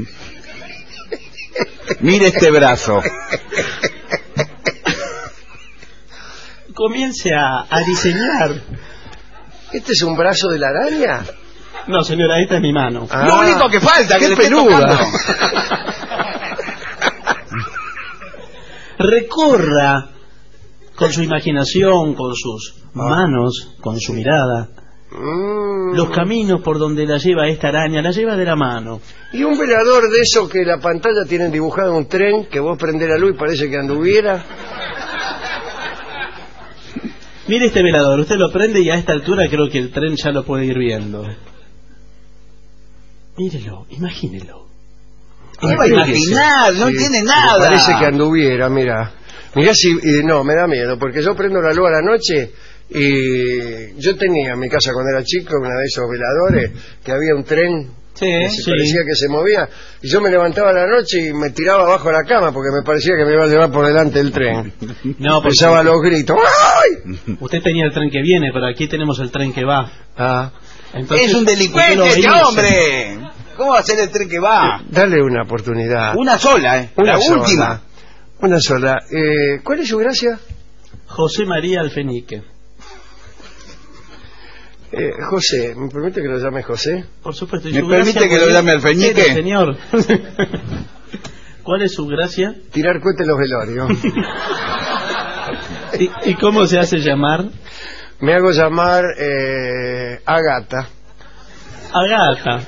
Mire este brazo.
comience a, a diseñar.
¿Este es un brazo de la araña?
No, señora, esta es mi mano.
Ah,
Lo único que falta, que
qué
le esté
peluda.
tocando.
Recorra con su imaginación, con sus manos, con su mirada,
Mm.
los caminos por donde la lleva esta araña, la lleva de la mano.
Y un velador de eso que la pantalla tienen dibujado un tren, que vos prendés la luz y parece que anduviera.
Mire este velador, usted lo prende y a esta altura creo que el tren ya lo puede ir viendo. Mírelo, imagínelo.
¿Qué va a imaginar? No
Sí,
tiene
me
nada.
Parece que anduviera, mira. Mirá si... y no, me da miedo, porque yo prendo la luz a la noche y yo tenía en mi casa cuando era chico una de esos veladores que había un tren
Sí,
que se
sí.
parecía que se movía y yo me levantaba a la noche y me tiraba abajo de la cama porque me parecía que me iba a llevar por delante el tren.
No, porque
Empezaba los gritos. ¡Ay!
usted tenía el tren que viene, pero aquí tenemos el tren que va.
Ah,
Entonces,
Es un
usted
delincuente
lo
este
veía.
hombre. ¿Cómo va a ser el tren que va?
dale una oportunidad.
Una sola, ¿eh?
Una
La
sola.
última.
Una sola. Eh, ¿Cuál es su gracia?
José María Alfenique.
Eh, José, ¿me permite que lo llame José?
Por supuesto. ¿y
¿Me
su
permite
gracia
que
cuál
lo
es?
llame Alfeñique?
Sí, señor. ¿Cuál es su gracia?
Tirar cohetes en los velorios.
¿Y, y cómo se hace llamar?
Me hago llamar eh, Agata.
Agata.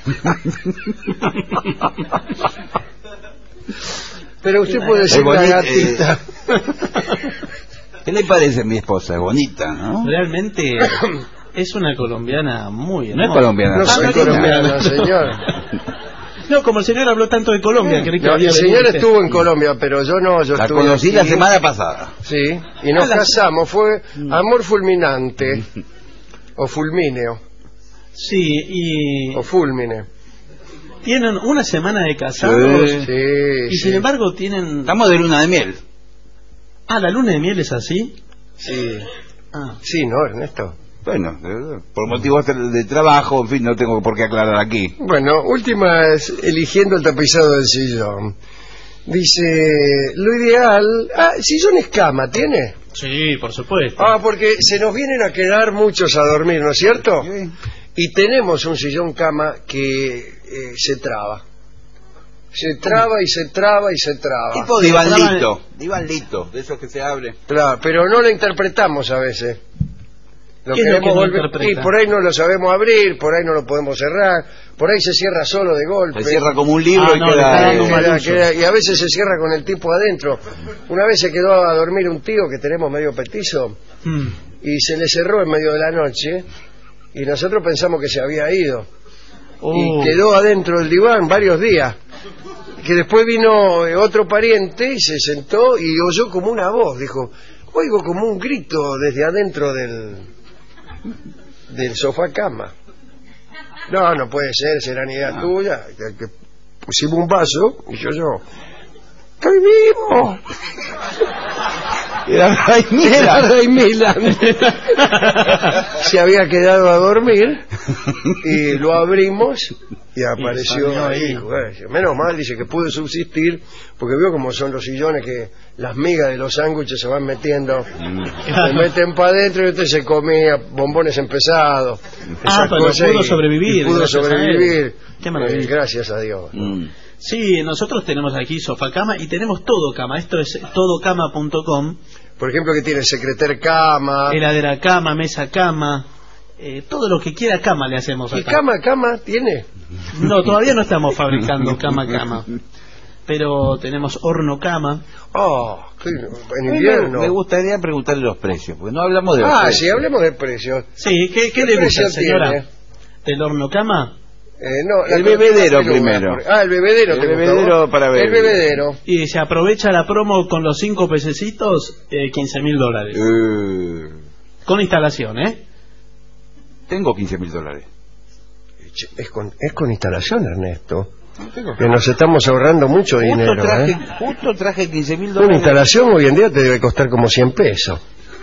Pero usted puede decir
Es bonita,
gatita.
¿Qué le parece a mi esposa? Es bonita, ¿no?
Realmente es una colombiana muy
No es
hermosa.
colombiana.
No soy
argentina.
colombiana, señor.
No, como el señor habló tanto de Colombia, creí que
No,
había
el
venido
señor
usted.
estuvo en Colombia, pero yo no, yo
La
estuve
conocí
aquí.
la semana pasada.
Sí, y nos
Ah, la-
casamos, fue amor fulminante, o fulmíneo,
Sí, y
o fulmine.
tienen una semana de casados
Sí.
Sí,
y
sí.
sin embargo tienen...
Estamos de luna de miel.
Ah, la luna de miel es así.
Sí,
Ah.
sí, ¿no, Ernesto?
Bueno, eh, por motivos de de trabajo, en fin, no tengo por qué aclarar aquí.
Bueno, última es eligiendo el tapizado del sillón. Dice, lo ideal... Ah, sillón es cama, ¿tiene?
Sí, por supuesto.
Ah, porque se nos vienen a quedar muchos a dormir, ¿no es cierto? Y tenemos un sillón cama que eh, se traba. Se traba y se traba y se traba.
Tipo divanlito, divanlito, de esos que se abre.
Claro, pero no lo interpretamos a veces. Lo
¿Qué es lo
queremos
que no
volver-
interpreta?
y por ahí no lo sabemos abrir, por ahí no lo podemos cerrar, por ahí se cierra solo de golpe.
Se cierra como un libro
Ah,
y
no, le está
queda...
dando un mal
Queda-
uso.
queda- y a veces se cierra con el tipo adentro. Una vez se quedó a dormir un tío que tenemos medio petizo
Hmm.
y se le cerró en medio de la noche y nosotros pensamos que se había ido.
Oh.
Y quedó adentro del diván varios días. Que después vino eh, otro pariente y se sentó y oyó como una voz. Dijo, oigo como un grito desde adentro del, del sofá cama. No, no puede ser, será ni idea tuya. Que, que pusimos un vaso y yo, yo, ¡estoy vivo!
Era Ray Milland.
Era Ray Milland. Se había quedado a dormir y lo abrimos y apareció
salió
ahí.
ahí.
Bueno, menos mal, dice que pude subsistir porque vio como son los sillones que las migas de los sándwiches se van metiendo, se meten para adentro y usted se comía bombones empezados.
Ah,
esas
pero
cosas,
pudo
y-
sobrevivir,
y pudo
gracias a él.
sobrevivir.
Qué maravilla.
Eh, gracias a Dios.
Mm.
Sí, nosotros tenemos aquí sofá cama y tenemos todo cama. Esto es todocama punto com.
Por ejemplo, que tiene secreter cama.
Heladera cama, mesa cama, eh, todo lo que quiera cama le hacemos
¿Y
acá.
cama, cama tiene?
No, todavía no estamos fabricando cama cama. Pero tenemos horno cama.
Oh, qué- en
Me,
invierno.
me gustaría preguntarle los precios, porque no hablamos de los
Ah,
precios.
sí, hablemos de precios.
Sí, ¿qué, qué
¿Qué
le gusta,
precio
señora?
tiene?
¿Del horno cama?
Eh, no, la
El
cortina
bebedero
peluda,
primero.
por- Ah, el bebedero.
El
¿te gusta a
bebedero
vos?
para
El
beber.
bebedero.
Y se aprovecha la promo con los cinco pececitos, eh, quince mil dólares.
Eh,
Con instalación, ¿eh?
tengo quince mil dólares.
Che, Es con, es con instalación, Ernesto. Que nos estamos ahorrando mucho
Justo
dinero.
traje,
¿eh?
justo traje quince mil
Una
dólares.
instalación hoy en día te debe costar como cien pesos.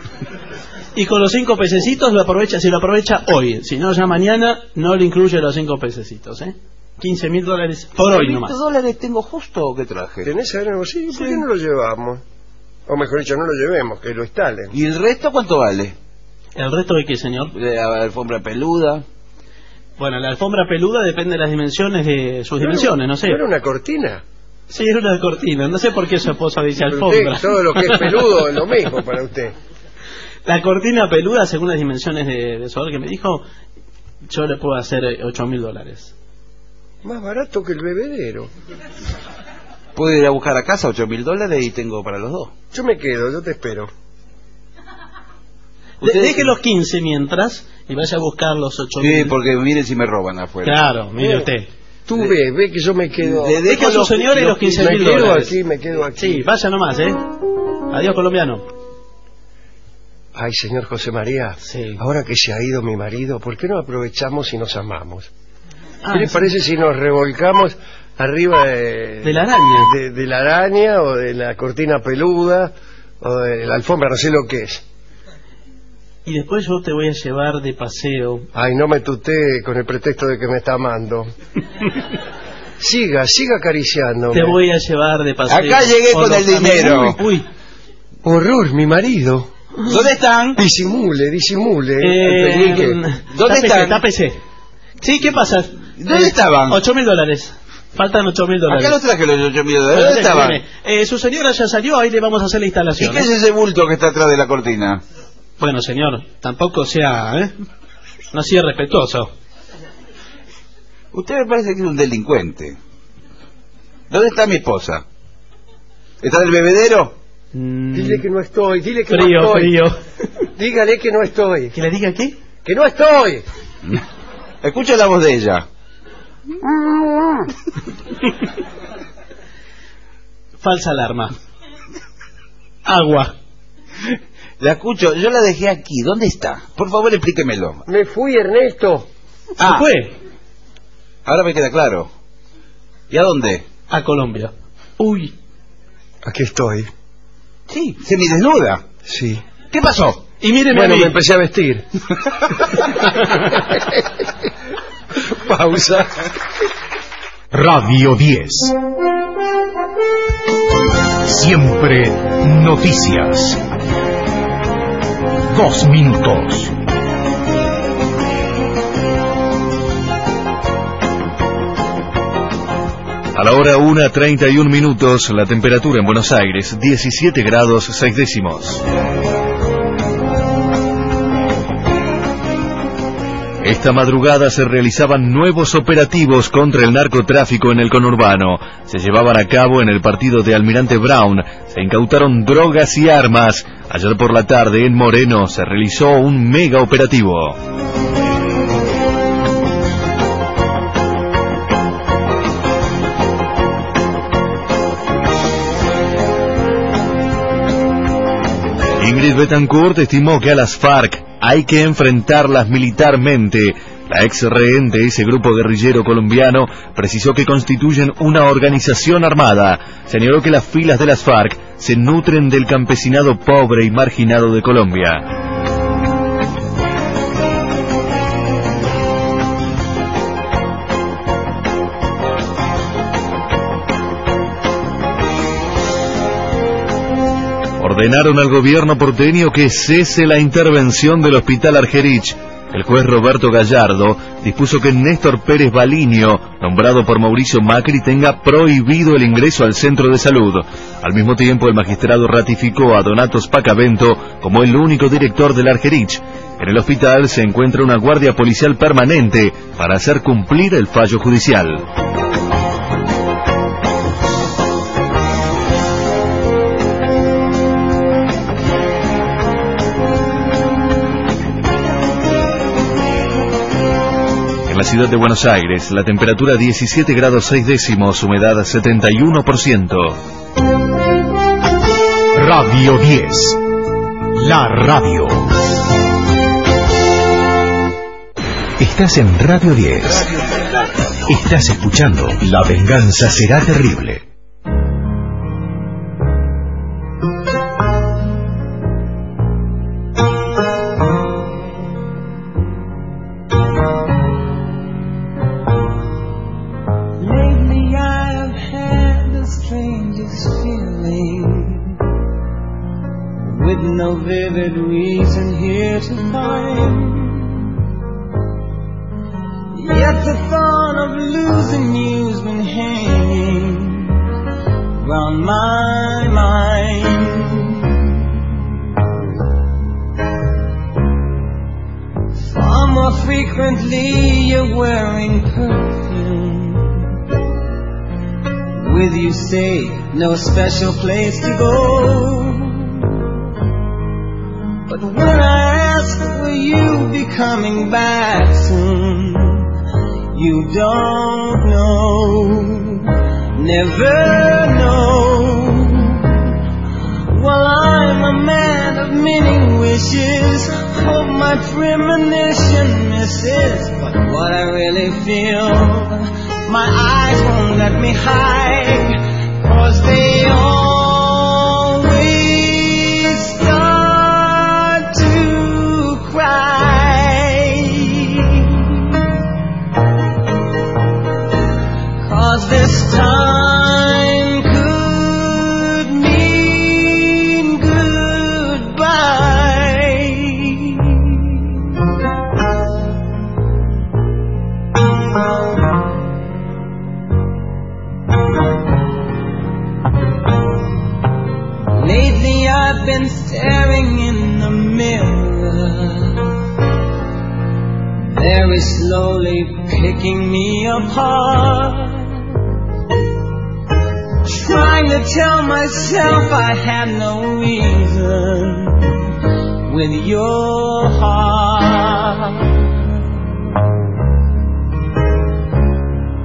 Y con los cinco pececitos lo aprovecha, si lo aprovecha hoy, si no ya mañana, no le incluye los cinco pececitos, ¿eh? quince mil dólares por hoy nomás.
¿Cuántos dólares tengo justo que traje?
¿Tenés algo así? ¿Por qué no lo llevamos? O mejor dicho, no lo llevemos, que lo instalen.
¿Y el resto cuánto vale?
¿El resto de qué, señor?
La alfombra peluda.
Bueno, la alfombra peluda depende de las dimensiones de sus dimensiones, no sé.
¿No era una cortina?
Sí, era una cortina, no sé por qué su esposa dice
Pero usted,
alfombra.
todo lo que es peludo es lo mismo para usted.
La cortina peluda, según las dimensiones de, de su hogar que me dijo, yo le puedo hacer ocho mil dólares.
Más barato que el bebedero.
Puedo ir a buscar a casa ocho mil dólares y tengo para los dos.
Yo me quedo, yo te espero.
De-
Ustedes-
Deje los quince mientras y vaya a buscar los ocho mil.
Sí, porque miren si me roban afuera.
Claro, mire usted.
Tú ve, ve que yo me quedo.
de-
Deje a su señor y los quince
me
mil
quedo
dólares.
aquí, me quedo aquí.
Sí, vaya nomás, ¿eh? Adiós, colombiano.
Ay, señor José María,
Sí.
ahora que se ha ido mi marido, ¿por qué no aprovechamos y nos amamos?
Ah,
¿Qué le
sí.
parece si nos revolcamos arriba de,
De la araña.
de, de la araña o de la cortina peluda o de la alfombra, no sé lo que es?
Y después yo te voy a llevar de paseo.
Ay, no me tutee con el pretexto de que me está amando. Siga, siga acariciándome.
Te voy a llevar de paseo.
Acá llegué con
Por
el
los
dinero.
caminos. Uy,
Horror, mi marido.
¿Dónde están?
Disimule, disimule.
eh,
Peñique.
¿Dónde
tápese,
están?
tápese. Sí, ¿qué pasa?
¿Dónde estaban?
Ocho mil dólares. Faltan ocho mil dólares.
Acá los traje los ocho mil dólares.
Bueno,
¿Dónde
déjeme,
estaban?
déjeme. Eh, su señora ya salió, ahí le vamos a hacer la
¿Y
instalación.
qué es
¿eh?
ese bulto que está atrás de la cortina?
Bueno, señor, tampoco sea, ¿eh? No sea respetuoso.
Usted me parece que es un delincuente. ¿Dónde está mi esposa? ¿Está en el bebedero?
Mm,
Dile que no estoy, dile que
frío,
no estoy.
frío.
Dígale que no estoy.
¿Que le diga qué?
¡Que no estoy!
Escucho la voz de ella.
Falsa alarma. Agua.
La escucho, yo la dejé aquí. ¿Dónde está? Por favor, explíquemelo.
Me fui, Ernesto.
Ah,
¿Se fue?
Ahora me queda claro. ¿Y a dónde?
A Colombia. Uy.
Aquí estoy.
Sí, semidesnuda.
Sí.
¿Qué pasó?
Y míreme
Bueno,
a mí.
me empecé a vestir. Pausa.
Radio diez. Siempre noticias. Dos minutos.
A la hora una treinta y un minutos, la temperatura en Buenos Aires, diecisiete grados seis décimos. Esta madrugada se realizaban nuevos operativos contra el narcotráfico en el conurbano. Se llevaban a cabo en el partido de Almirante Brown. Se incautaron drogas y armas. Ayer por la tarde en Moreno se realizó un mega operativo. Ingrid Betancourt estimó que a las FARC hay que enfrentarlas militarmente. La ex rehén de ese grupo guerrillero colombiano precisó que constituyen una organización armada. Señaló que las filas de las FARC se nutren del campesinado pobre y marginado de Colombia. Ordenaron al gobierno porteño que cese la intervención del hospital Argerich. El juez Roberto Gallardo dispuso que Néstor Pérez Baliño, nombrado por Mauricio Macri, tenga prohibido el ingreso al centro de salud. Al mismo tiempo, el magistrado ratificó a Donato Spacavento como el único director del Argerich. En el hospital se encuentra una guardia policial permanente para hacer cumplir el fallo judicial. En la ciudad de Buenos Aires, la temperatura diecisiete grados seis décimos, humedad setenta y uno por ciento.
Radio diez. La radio. Estás en Radio diez. Estás escuchando La venganza será terrible.
Vivid reason here to find, yet the thought of losing you's been hanging round my mind. Far more frequently you're wearing perfume. With you say no special place to go. But when I ask, will you be coming back soon? You don't know, never know. Well, I'm a man of many wishes, hope my premonition misses. But what I really feel, my eyes won't let me hide, 'cause they always start to cry. 'Cause this time could mean goodbye. Lately I've been staring in the mirror, very slowly picking me apart, trying to tell myself I had no reason with your heart.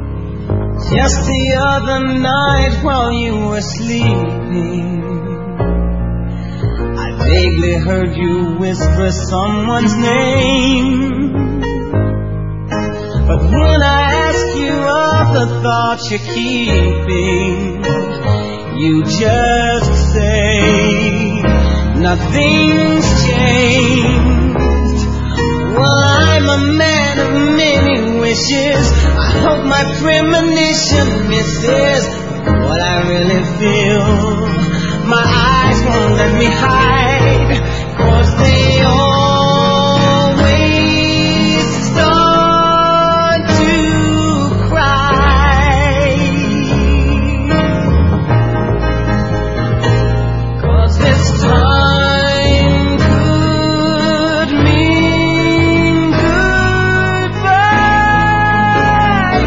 just the other night while you were sleeping, I vaguely heard you whisper someone's name. But when I ask you of the thoughts you're keeping, you just say nothing's changed. Well, I'm a man of many wishes. I hope my premonition misses what I really feel. My eyes won't let me hide, 'cause they always start to cry. 'Cause this time could mean goodbye,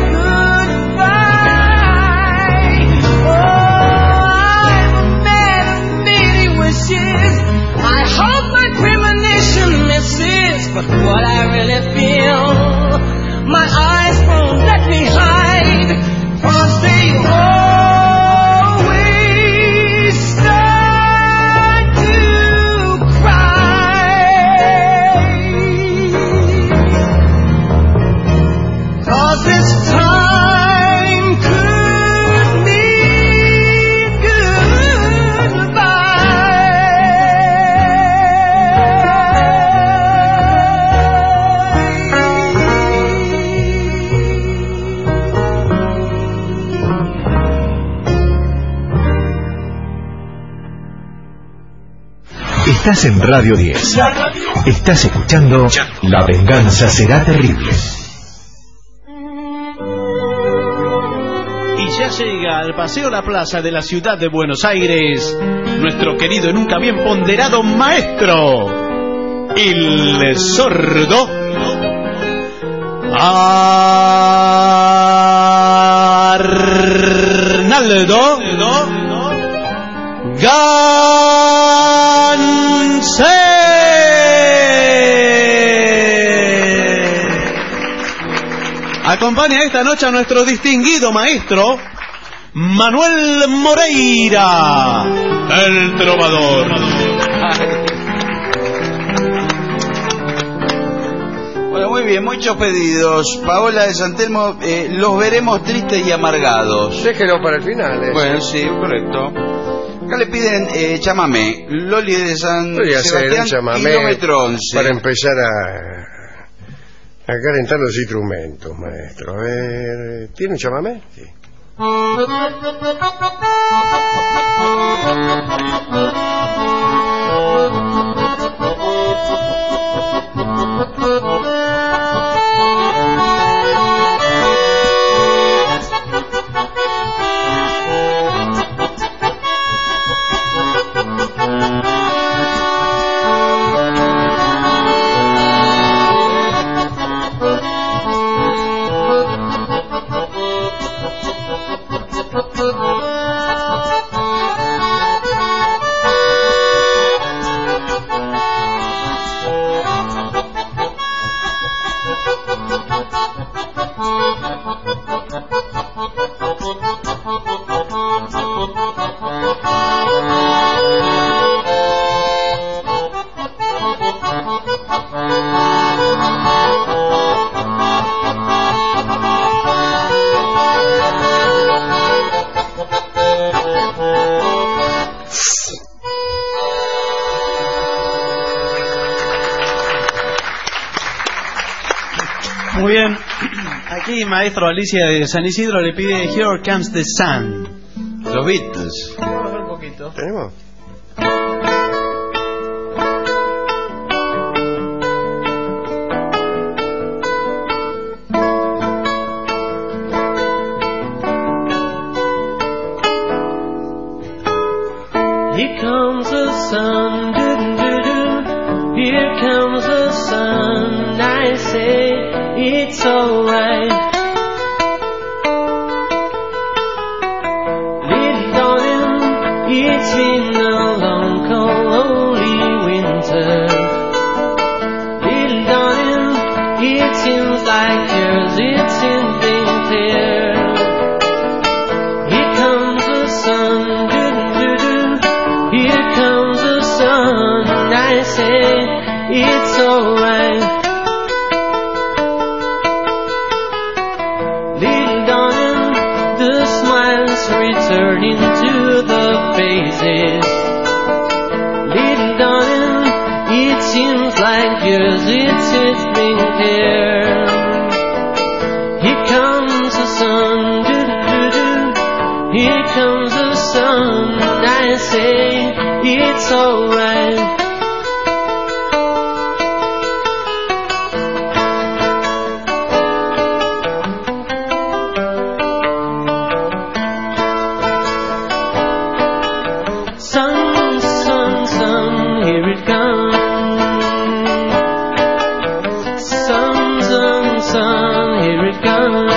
goodbye. Oh, I'm a man of many wishes. I hope my premonition misses, but what I really feel, my eyes won't let me hide, 'cause they always start to cry. 'Cause this time could mean
Estás en Radio diez. Estás escuchando La venganza será terrible.
Y ya llega al Paseo La Plaza de la ciudad de Buenos Aires nuestro querido y nunca bien ponderado maestro, el sordo Arnaldo Gansé. Acompaña esta noche a nuestro distinguido maestro Manuel Moreira, el trovador.
Bueno, muy bien, muchos pedidos. Paola de San Telmo, eh, los veremos tristes y amargados.
Déjelo para el final. ¿eh?
Bueno, sí, correcto. Acá le piden eh, chamamé. Loli de San
Voy a hacer
Sebastián,
un chamamé
kilómetro once.
para empezar a, a calentar los instrumentos, maestro. A ver, ¿tiene un chamamé? Sí.
Muy bien. Aquí maestro Alicia de San Isidro le pide Here Comes the Sun.
Los Beatles.
Vamos a ver un poquito.
¿Tenemos?
Here comes the sun, doo doo doo. Here comes the sun. I say it's alright. Little darling, it's been a long, cold, lonely winter. Little darling, it seems like years it's in been clear. say it's alright. Little darling, the smiles returning to the faces. Little darling, it seems like years it's, it's been here. Here comes the sun, doo-doo-doo-doo. Here comes the sun, I say it's alright. Sun, sun, sun, here it comes. Sun, sun, sun, here it comes.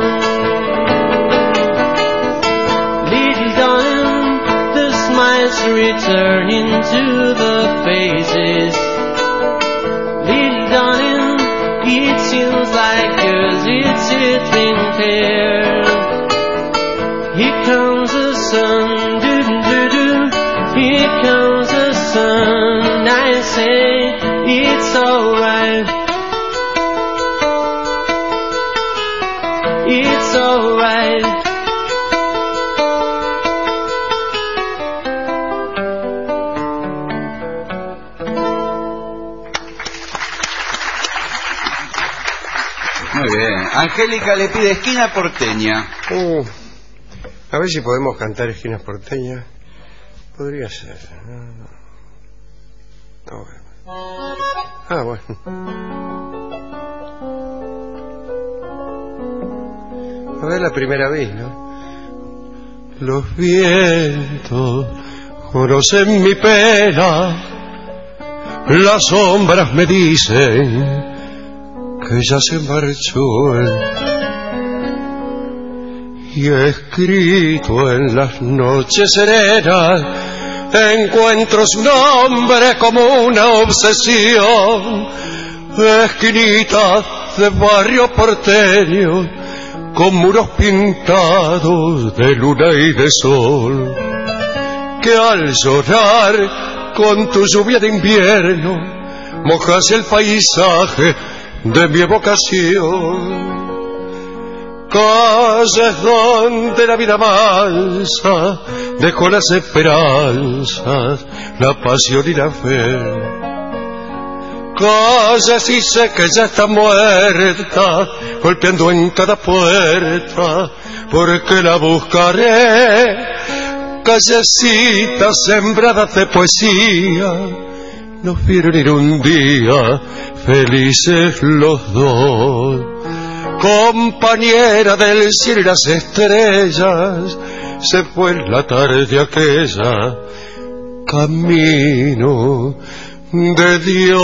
Little darling, the smiles returning to the faces. Little darling, it seems like years it's sitting there. Here comes the sun, doo-doo-doo-doo. Here comes the sun, I say it's alright. It's alright.
Muy bien. Angélica le pide esquina porteña.
Uh, a ver si podemos cantar esquinas porteñas. Podría ser. No, no. No, bueno. Ah, bueno. A ver la primera vez, ¿no? Los vientos conocen mi pena. Las sombras me dicen que ya se marchó él. Y he escrito en las noches serenas, encuentro su nombre como una obsesión. Esquinitas de barrio porteño, con muros pintados de luna y de sol, que al llorar con tu lluvia de invierno mojas el paisaje de mi evocación. Calles donde la vida mansa dejó las esperanzas, la pasión y la fe. Calles y sé que ya está muerta, golpeando en cada puerta, porque la buscaré. Callecitas sembradas de poesía, nos vieron ir un día felices los dos. Compañera del cielo y las estrellas, se fue en la tarde aquella, camino de Dios.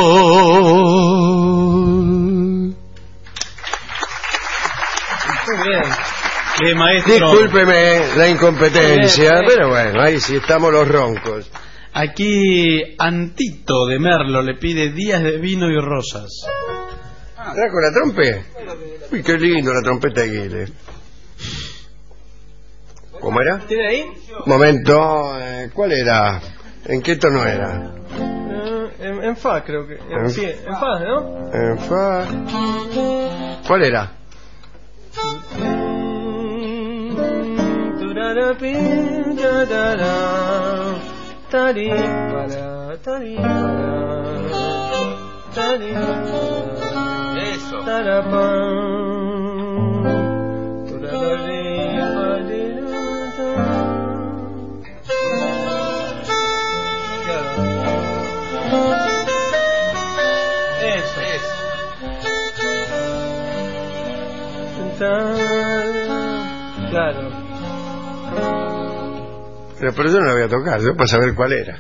Muy bien. Eh, maestro.
Discúlpeme la incompetencia, eh, eh, pero bueno, ahí sí estamos los roncos.
Aquí Antito de Merlo le pide días de vino y rosas.
¿Trajo la trompe? Uy, qué lindo la trompeta de Guile. ¿Cómo era?
¿Tiene ahí?
Momento, eh, ¿cuál era? ¿En qué tono era?
Uh, en, en fa, creo que. En,
¿En?
sí, en fa, ¿no?
En fa. ¿Cuál era?
Tari para, tari para, tari para.
Eso.
Eso.
Eso.
Claro.
Pero, pero yo no la voy a tocar, yo para saber cuál era.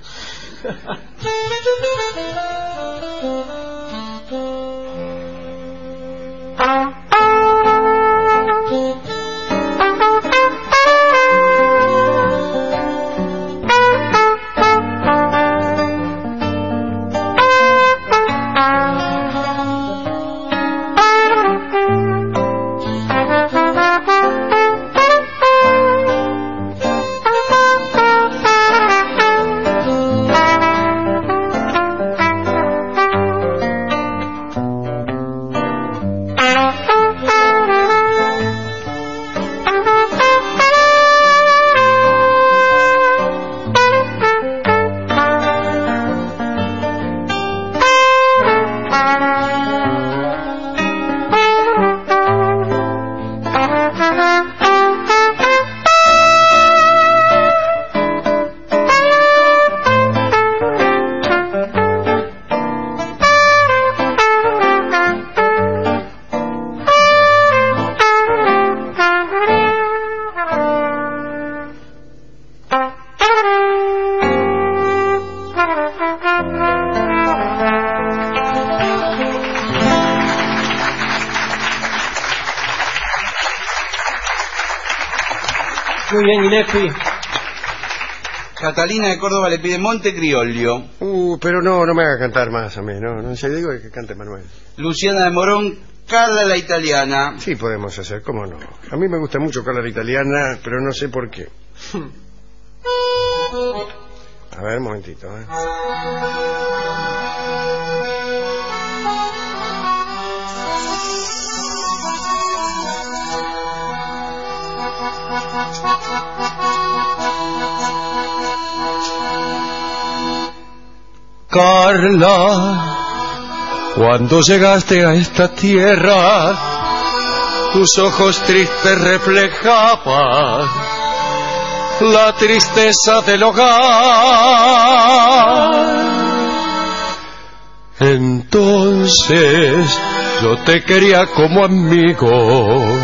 Muy bien, Gillespie.
Catalina de Córdoba le pide Monte Criollo.
Uh, pero no, no me haga cantar más a mí, no, no se digo que cante Manuel.
Luciana de Morón, Carla la Italiana.
Sí, podemos hacer, cómo no. A mí me gusta mucho Carla la Italiana, pero no sé por qué. A ver, un momentito, ¿eh?
Carla, cuando llegaste a esta tierra, tus ojos tristes reflejaban la tristeza del hogar. Entonces yo te quería como amigo.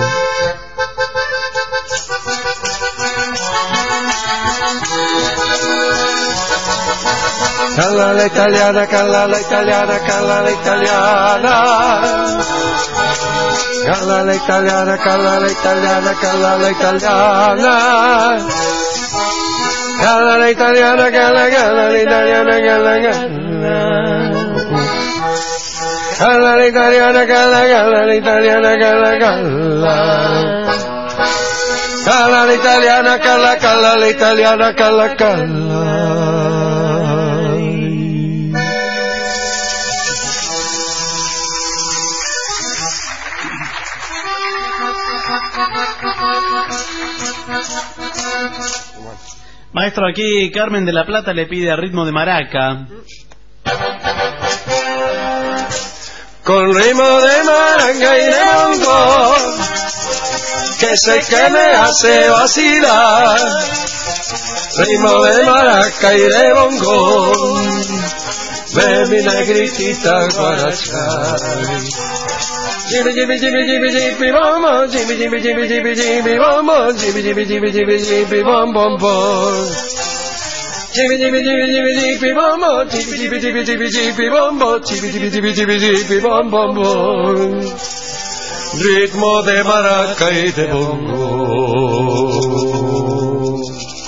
Carla la italiana, Carla la italiana, Carla la italiana. Carla la italiana, Carla la italiana, Carla la italiana. Carla la italiana, Carla, Carla la italiana, Carla, Carla. Carla la italiana, Carla, Carla la italiana, Carla, Carla. Carla la italiana, Carla, Carla la italiana, Carla, Carla.
Maestro, aquí Carmen de la Plata le pide a ritmo de maraca.
Con ritmo de maraca y de bongo, que sé que me hace vacilar. Ritmo de maraca y de bongo, ve mi negritita guarachai. Jimmy, Jimmy, Jimmy, Jimmy, Jimmy, vamos, Jimmy, Jimmy, Jimmy, Jimmy, Jimmy, vamos, Jimmy, Jimmy, Jimmy, Jimmy, Jimmy, bom, bom, bom. Jimmy, Jimmy, Jimmy, Jimmy, Jimmy, vamos, Jimmy, Jimmy, Jimmy, Jimmy, Jimmy, vamos, Jimmy, Jimmy, Jimmy, Jimmy, Jimmy, bom, bom, bom. Ritmo de maraca y de bongo.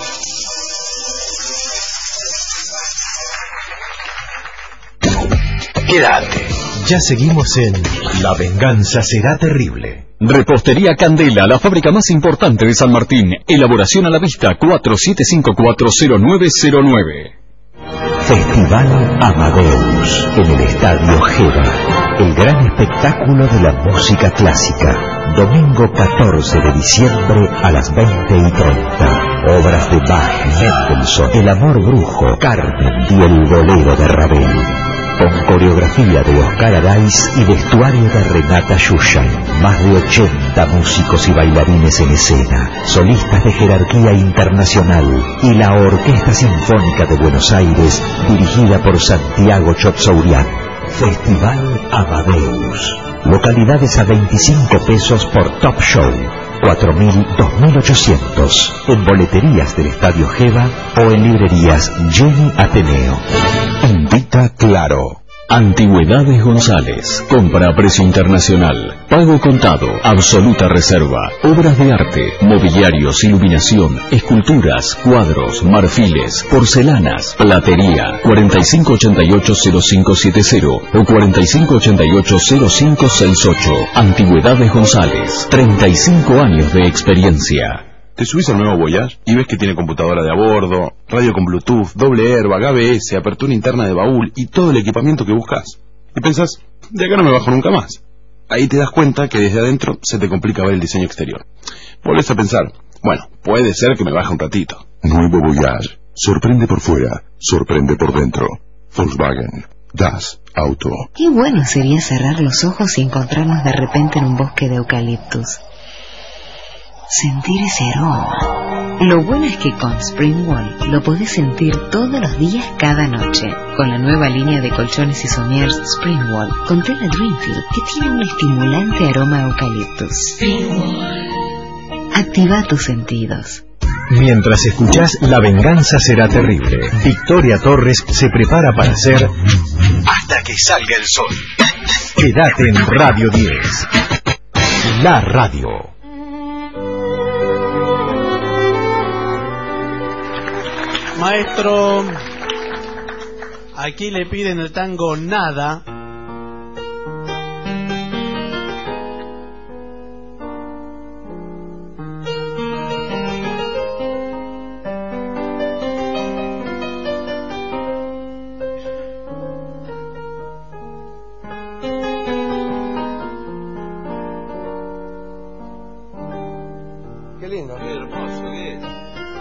Quédate. Ya seguimos en La venganza será terrible.
Repostería Candela, la fábrica más importante de San Martín. Elaboración a la vista cuatro siete cinco cuatro cero nueve cero nueve.
Festival Amadeus en el Estadio Gera. El gran espectáculo de la música clásica. Domingo catorce de diciembre a las veinte y treinta. Obras de Bach, Mendelssohn, El amor brujo, Carmen y El bolero de Ravel. Con coreografía de Oscar Araiz y vestuario de Renata Shushan. Más de ochenta músicos y bailarines en escena, solistas de jerarquía internacional y la Orquesta Sinfónica de Buenos Aires, dirigida por Santiago Chotzaurian. Festival Amadeus. Localidades a veinticinco pesos por Top Show. cuatro mil, dos mil ochocientos. En boleterías del Estadio Geva o en librerías Jenny Ateneo.
Invita Claro. Antigüedades González. Compra a precio internacional. Pago contado. Absoluta reserva. Obras de arte. Mobiliarios, iluminación, esculturas, cuadros, marfiles, porcelanas, platería. cuarenta y cinco ochenta y ocho cero cinco siete cero o cuarenta y cinco ochenta y ocho cero cinco seis ocho. Antigüedades González. treinta y cinco años de experiencia.
Te subís al nuevo Voyage y ves que tiene computadora de a bordo, radio con Bluetooth, doble airbag, A B S, apertura interna de baúl y todo el equipamiento que buscas. Y pensás, de acá no me bajo nunca más. Ahí te das cuenta que desde adentro se te complica ver el diseño exterior. Volvés a pensar, bueno, puede ser que me baje un ratito.
Nuevo Voyage. Sorprende por fuera, sorprende por dentro. Volkswagen. Das Auto.
Qué bueno sería cerrar los ojos y encontrarnos de repente en un bosque de eucaliptus. Sentir ese aroma. Lo bueno es que con Springwall lo podés sentir todos los días, cada noche. Con la nueva línea de colchones y somiers Springwall con tela Dreamfield, que tiene un estimulante aroma a eucaliptus. Springwall. Activa tus sentidos.
Mientras escuchás La venganza será terrible, Victoria Torres se prepara para hacer Hasta que salga el sol. Quédate en Radio diez. La radio.
Maestro, aquí le piden el tango Nada.
Qué lindo.
Qué hermoso que es.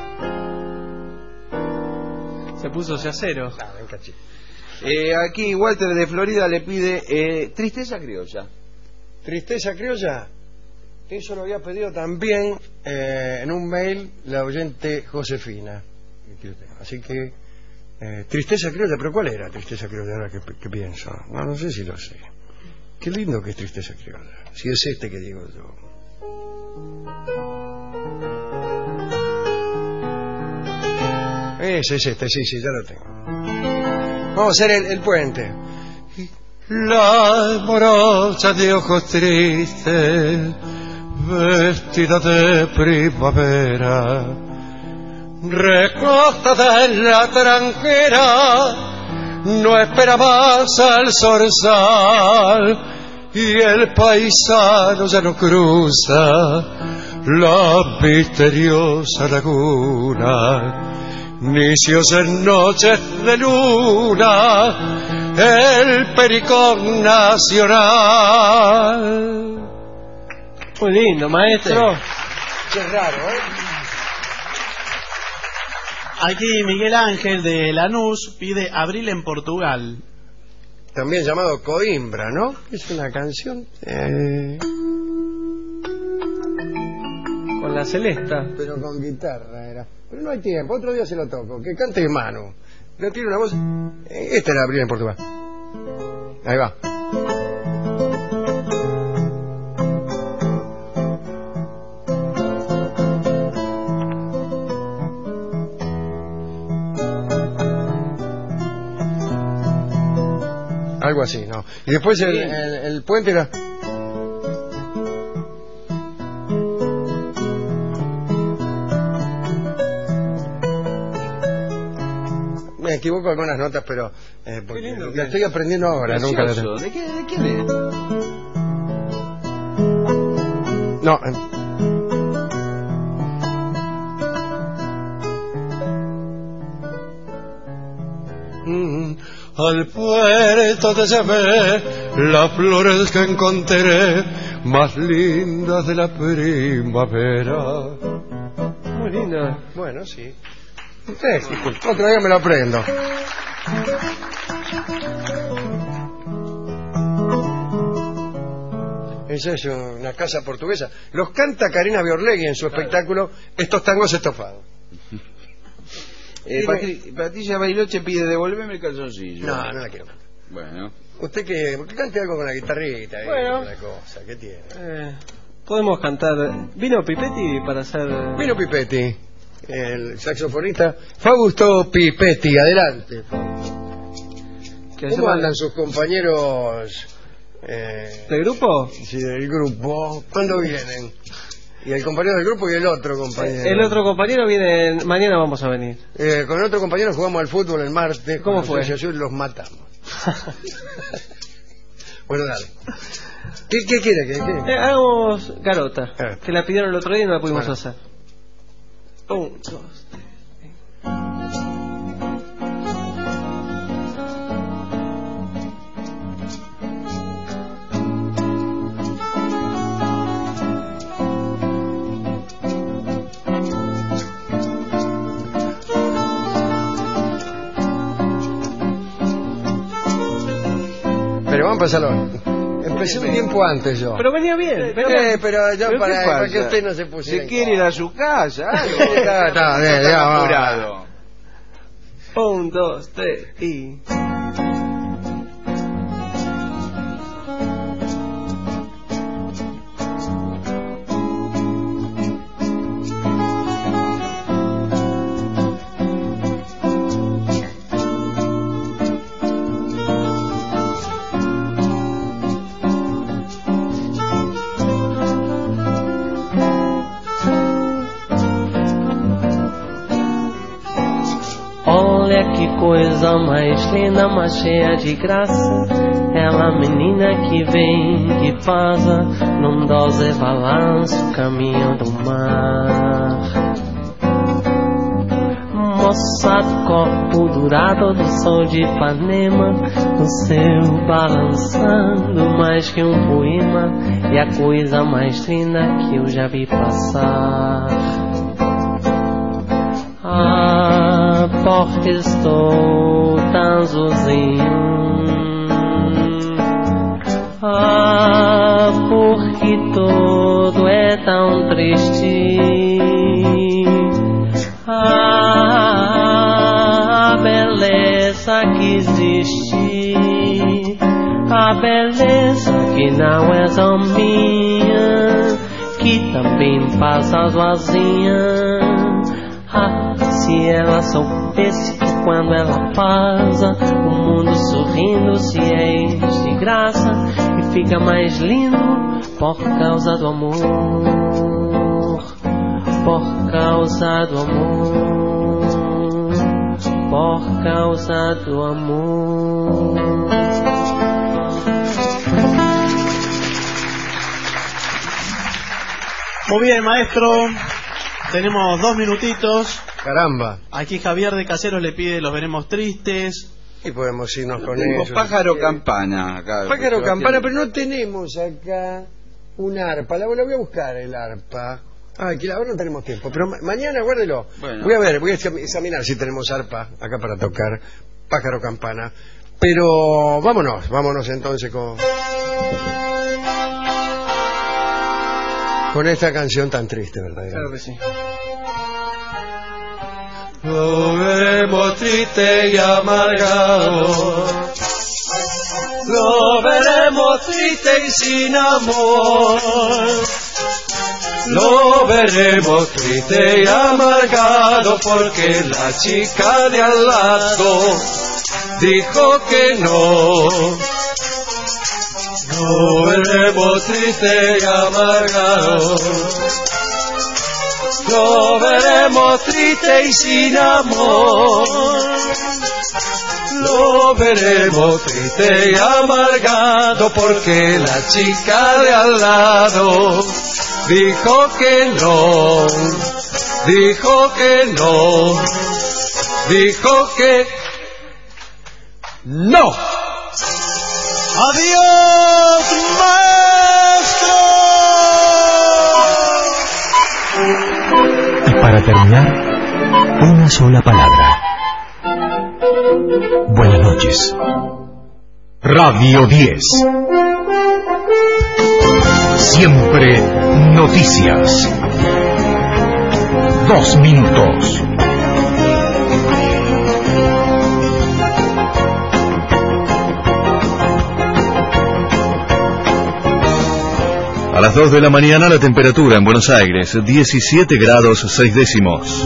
Se puso yacero.
Ah, ven, cachito.
Eh, aquí Walter de Florida le pide eh, Tristeza Criolla.
Tristeza criolla. Eso lo había pedido también eh, en un mail la oyente Josefina. Así que eh, Tristeza criolla, pero ¿cuál era Tristeza criolla ahora que, que pienso? No, no sé si lo sé. Qué lindo que es Tristeza criolla. Si es este que digo yo. Ese es este, sí, sí, ya lo tengo. Vamos a hacer el, el puente.
La morocha de ojos tristes, vestida de primavera, recostada en la tranquera, no espera más al zorzal, y el paisano ya no cruza la misteriosa laguna. Nicios en noches de luna, el pericón nacional. Muy lindo, maestro.
Qué raro, ¿eh?
Aquí Miguel Ángel de Lanús pide Abril en Portugal.
También llamado Coimbra, ¿no? Es una canción eh...
con la celesta,
pero con guitarra era. Pero no hay tiempo, otro día se lo toco. Que cante Manu. No tiene una voz. Esta era Abril en Portugal. Ahí va. Algo así, ¿no? Y después el, el, el puente era. Me equivoco algunas notas, pero eh, porque
lindo,
la estoy aprendiendo ahora. Nunca la tengo.
¿De, qué, ¿De quién es?
No. Eh.
Mm, al puerto te llevé las flores que encontré más lindas de la primavera. Muy linda.
Bueno, sí. Eh, otro día me lo aprendo. Esa es una casa portuguesa. Los canta Karina Biorlegui en su espectáculo Estos tangos estofados.
Eh, Patri Patricia Bailoche pide Devolveme el calzoncillo.
No, no la quiero.
Bueno.
Usted que, que cante algo con la guitarrita.
Bueno.
La cosa, ¿qué tiene?
Eh, podemos cantar. ¿Vino Pipetti para hacer...?
Vino Pipetti, el saxofonista Fausto Pipetti. Adelante. ¿Cómo andan sus compañeros eh,
¿del grupo?
Sí, del grupo. ¿Cuándo vienen? Y el compañero del grupo y el otro compañero.
El otro compañero viene... Mañana vamos a venir.
Eh, con el otro compañero jugamos al fútbol el martes.
¿Cómo fue?
Y los matamos. Bueno, dale. ¿Qué, qué quiere? ¿Qué, qué?
Eh, hagamos garota,
eh.
que la pidieron el otro día y no la pudimos
bueno.
hacer. Un, dos, tres.
Pero vamos a pasarlo. Empecé un tiempo antes yo.
Pero venía bien.
Venía... Eh, pero yo
¿Pero
para,
qué
para que
pasa?
usted no se pusiera.
Se quiere ir a su casa. Algo.
Está, está, bien, ya, vamos.
apurado.
Un, dos, tres y...
coisa mais linda, mais cheia de graça. Ela menina que vem, que passa num doze balanço, caminho do mar. Moça do corpo dourado do sol de Ipanema, no céu balançando mais que um poema, e a coisa mais linda que eu já vi passar. Ah, porque estou tão sozinho. Ah, porque tudo é tão triste. Ah, a beleza que existe, a beleza que não é só minha, que também passa sozinha. Ah, se ela soubesse que quando ela passa, o mundo sorrindo se enche de graça e fica mais lindo por causa do amor, por causa do amor, por causa do amor.
Muy bien, maestro. Tenemos dos minutitos.
Caramba.
Aquí Javier de Caseros le pide Los Veremos Tristes.
Y podemos irnos con
Tengo
eso.
pájaro campana acá.
Pájaro campana, pero no tenemos acá un arpa. La, la voy a buscar, el arpa. Ah, que ahora no tenemos tiempo. Pero ma mañana, guárdelo. Bueno. Voy a ver, voy a examinar si tenemos arpa acá para tocar pájaro campana. Pero vámonos, vámonos entonces con... con esta canción tan triste, ¿verdad?
Claro que sí.
Lo veremos triste y amargado, lo veremos triste y sin amor, lo veremos triste y amargado porque la chica de al lado dijo que no. Lo veremos triste y amargado, lo veremos triste y sin amor, lo veremos triste y amargado porque la chica de al lado dijo que no, dijo que no, dijo que no.
¡Adiós, maestro!
Y para terminar, una sola palabra. Buenas noches. Radio diez. Siempre noticias. Dos minutos.
A las dos de la mañana la temperatura en Buenos Aires, diecisiete grados seis décimos.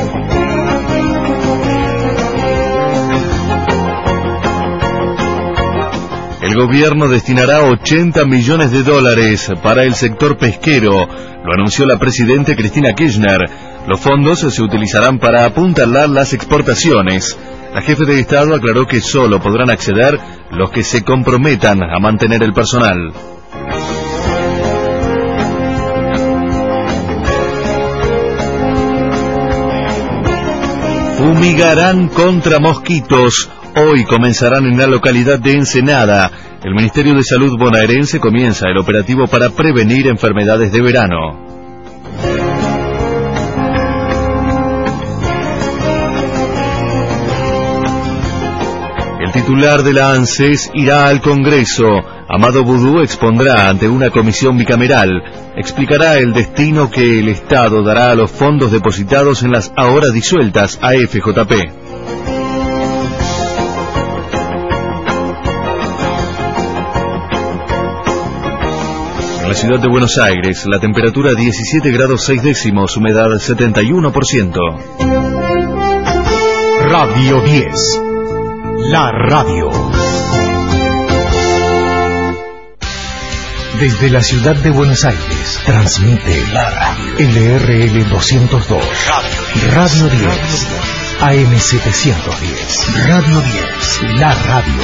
El gobierno destinará ochenta millones de dólares para el sector pesquero, lo anunció la presidenta Cristina Kirchner. Los fondos se utilizarán para apuntalar las exportaciones. La jefe de Estado aclaró que solo podrán acceder los que se comprometan a mantener el personal. Fumigarán contra mosquitos. Hoy comenzarán en la localidad de Ensenada. El Ministerio de Salud bonaerense comienza el operativo para prevenir enfermedades de verano. El titular de la ANSES irá al Congreso. Amado Boudou expondrá ante una comisión bicameral. Explicará el destino que el Estado dará a los fondos depositados en las ahora disueltas A F J P. En la ciudad de Buenos Aires, la temperatura diecisiete grados seis décimos, humedad setenta y uno por ciento.
Radio diez. La radio. Desde la ciudad de Buenos Aires, transmite la radio L R L doscientos dos. Radio diez. A M setecientos diez. Radio diez, la radio.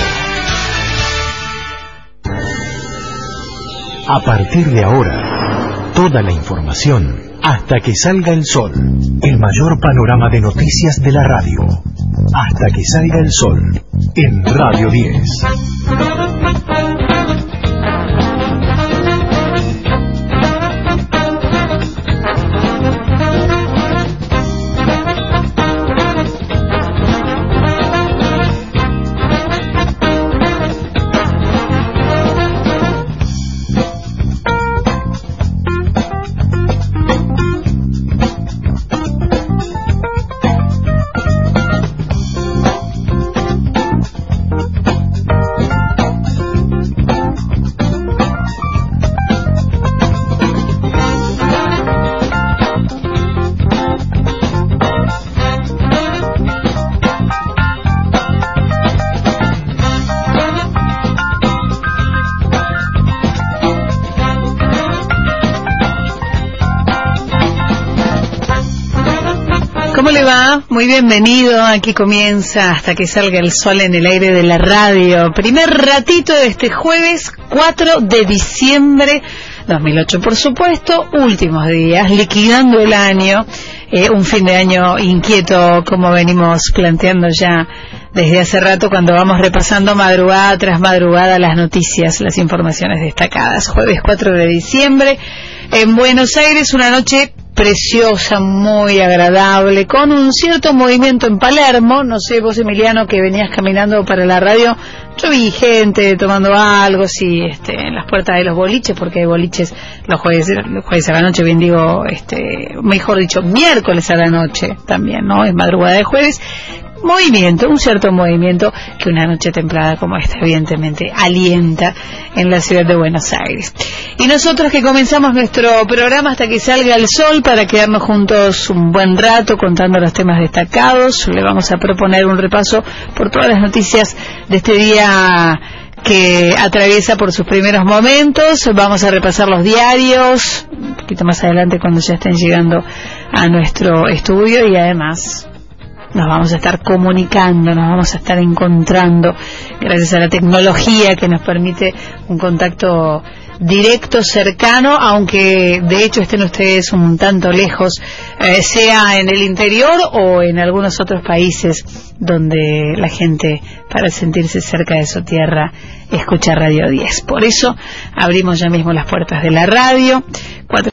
A partir de ahora, toda la información hasta que salga el sol. El mayor panorama de noticias de la radio. Hasta que salga el sol. En Radio diez.
¿Cómo le va? Muy bienvenido. Aquí comienza Hasta que salga el sol en el aire de la radio. Primer ratito de este jueves cuatro de diciembre dos mil ocho, por supuesto. Últimos días, liquidando el año. Eh, un fin de año inquieto, como venimos planteando ya desde hace rato, cuando vamos repasando madrugada tras madrugada las noticias, las informaciones destacadas. Jueves cuatro de diciembre, en Buenos Aires, una noche preciosa, muy agradable, con un cierto movimiento en Palermo. No sé, vos, Emiliano, que venías caminando para la radio, yo vi gente tomando algo, sí, este, en las puertas de los boliches, porque hay boliches los jueves, los jueves a la noche, bien digo, este, mejor dicho, miércoles a la noche también, ¿no? Es madrugada de jueves. Movimiento, un cierto movimiento que una noche templada como esta evidentemente alienta en la ciudad de Buenos Aires. Y nosotros que comenzamos nuestro programa Hasta que salga el sol, para quedarnos juntos un buen rato contando los temas destacados, le vamos a proponer un repaso por todas las noticias de este día que atraviesa por sus primeros momentos. Vamos a repasar los diarios un poquito más adelante cuando ya estén llegando a nuestro estudio, y además nos vamos a estar comunicando, nos vamos a estar encontrando gracias a la tecnología que nos permite un contacto directo, cercano, aunque de hecho estén ustedes un tanto lejos, eh, sea en el interior o en algunos otros países donde la gente, para sentirse cerca de su tierra, escucha Radio diez. Por eso abrimos ya mismo las puertas de la radio. Cuatro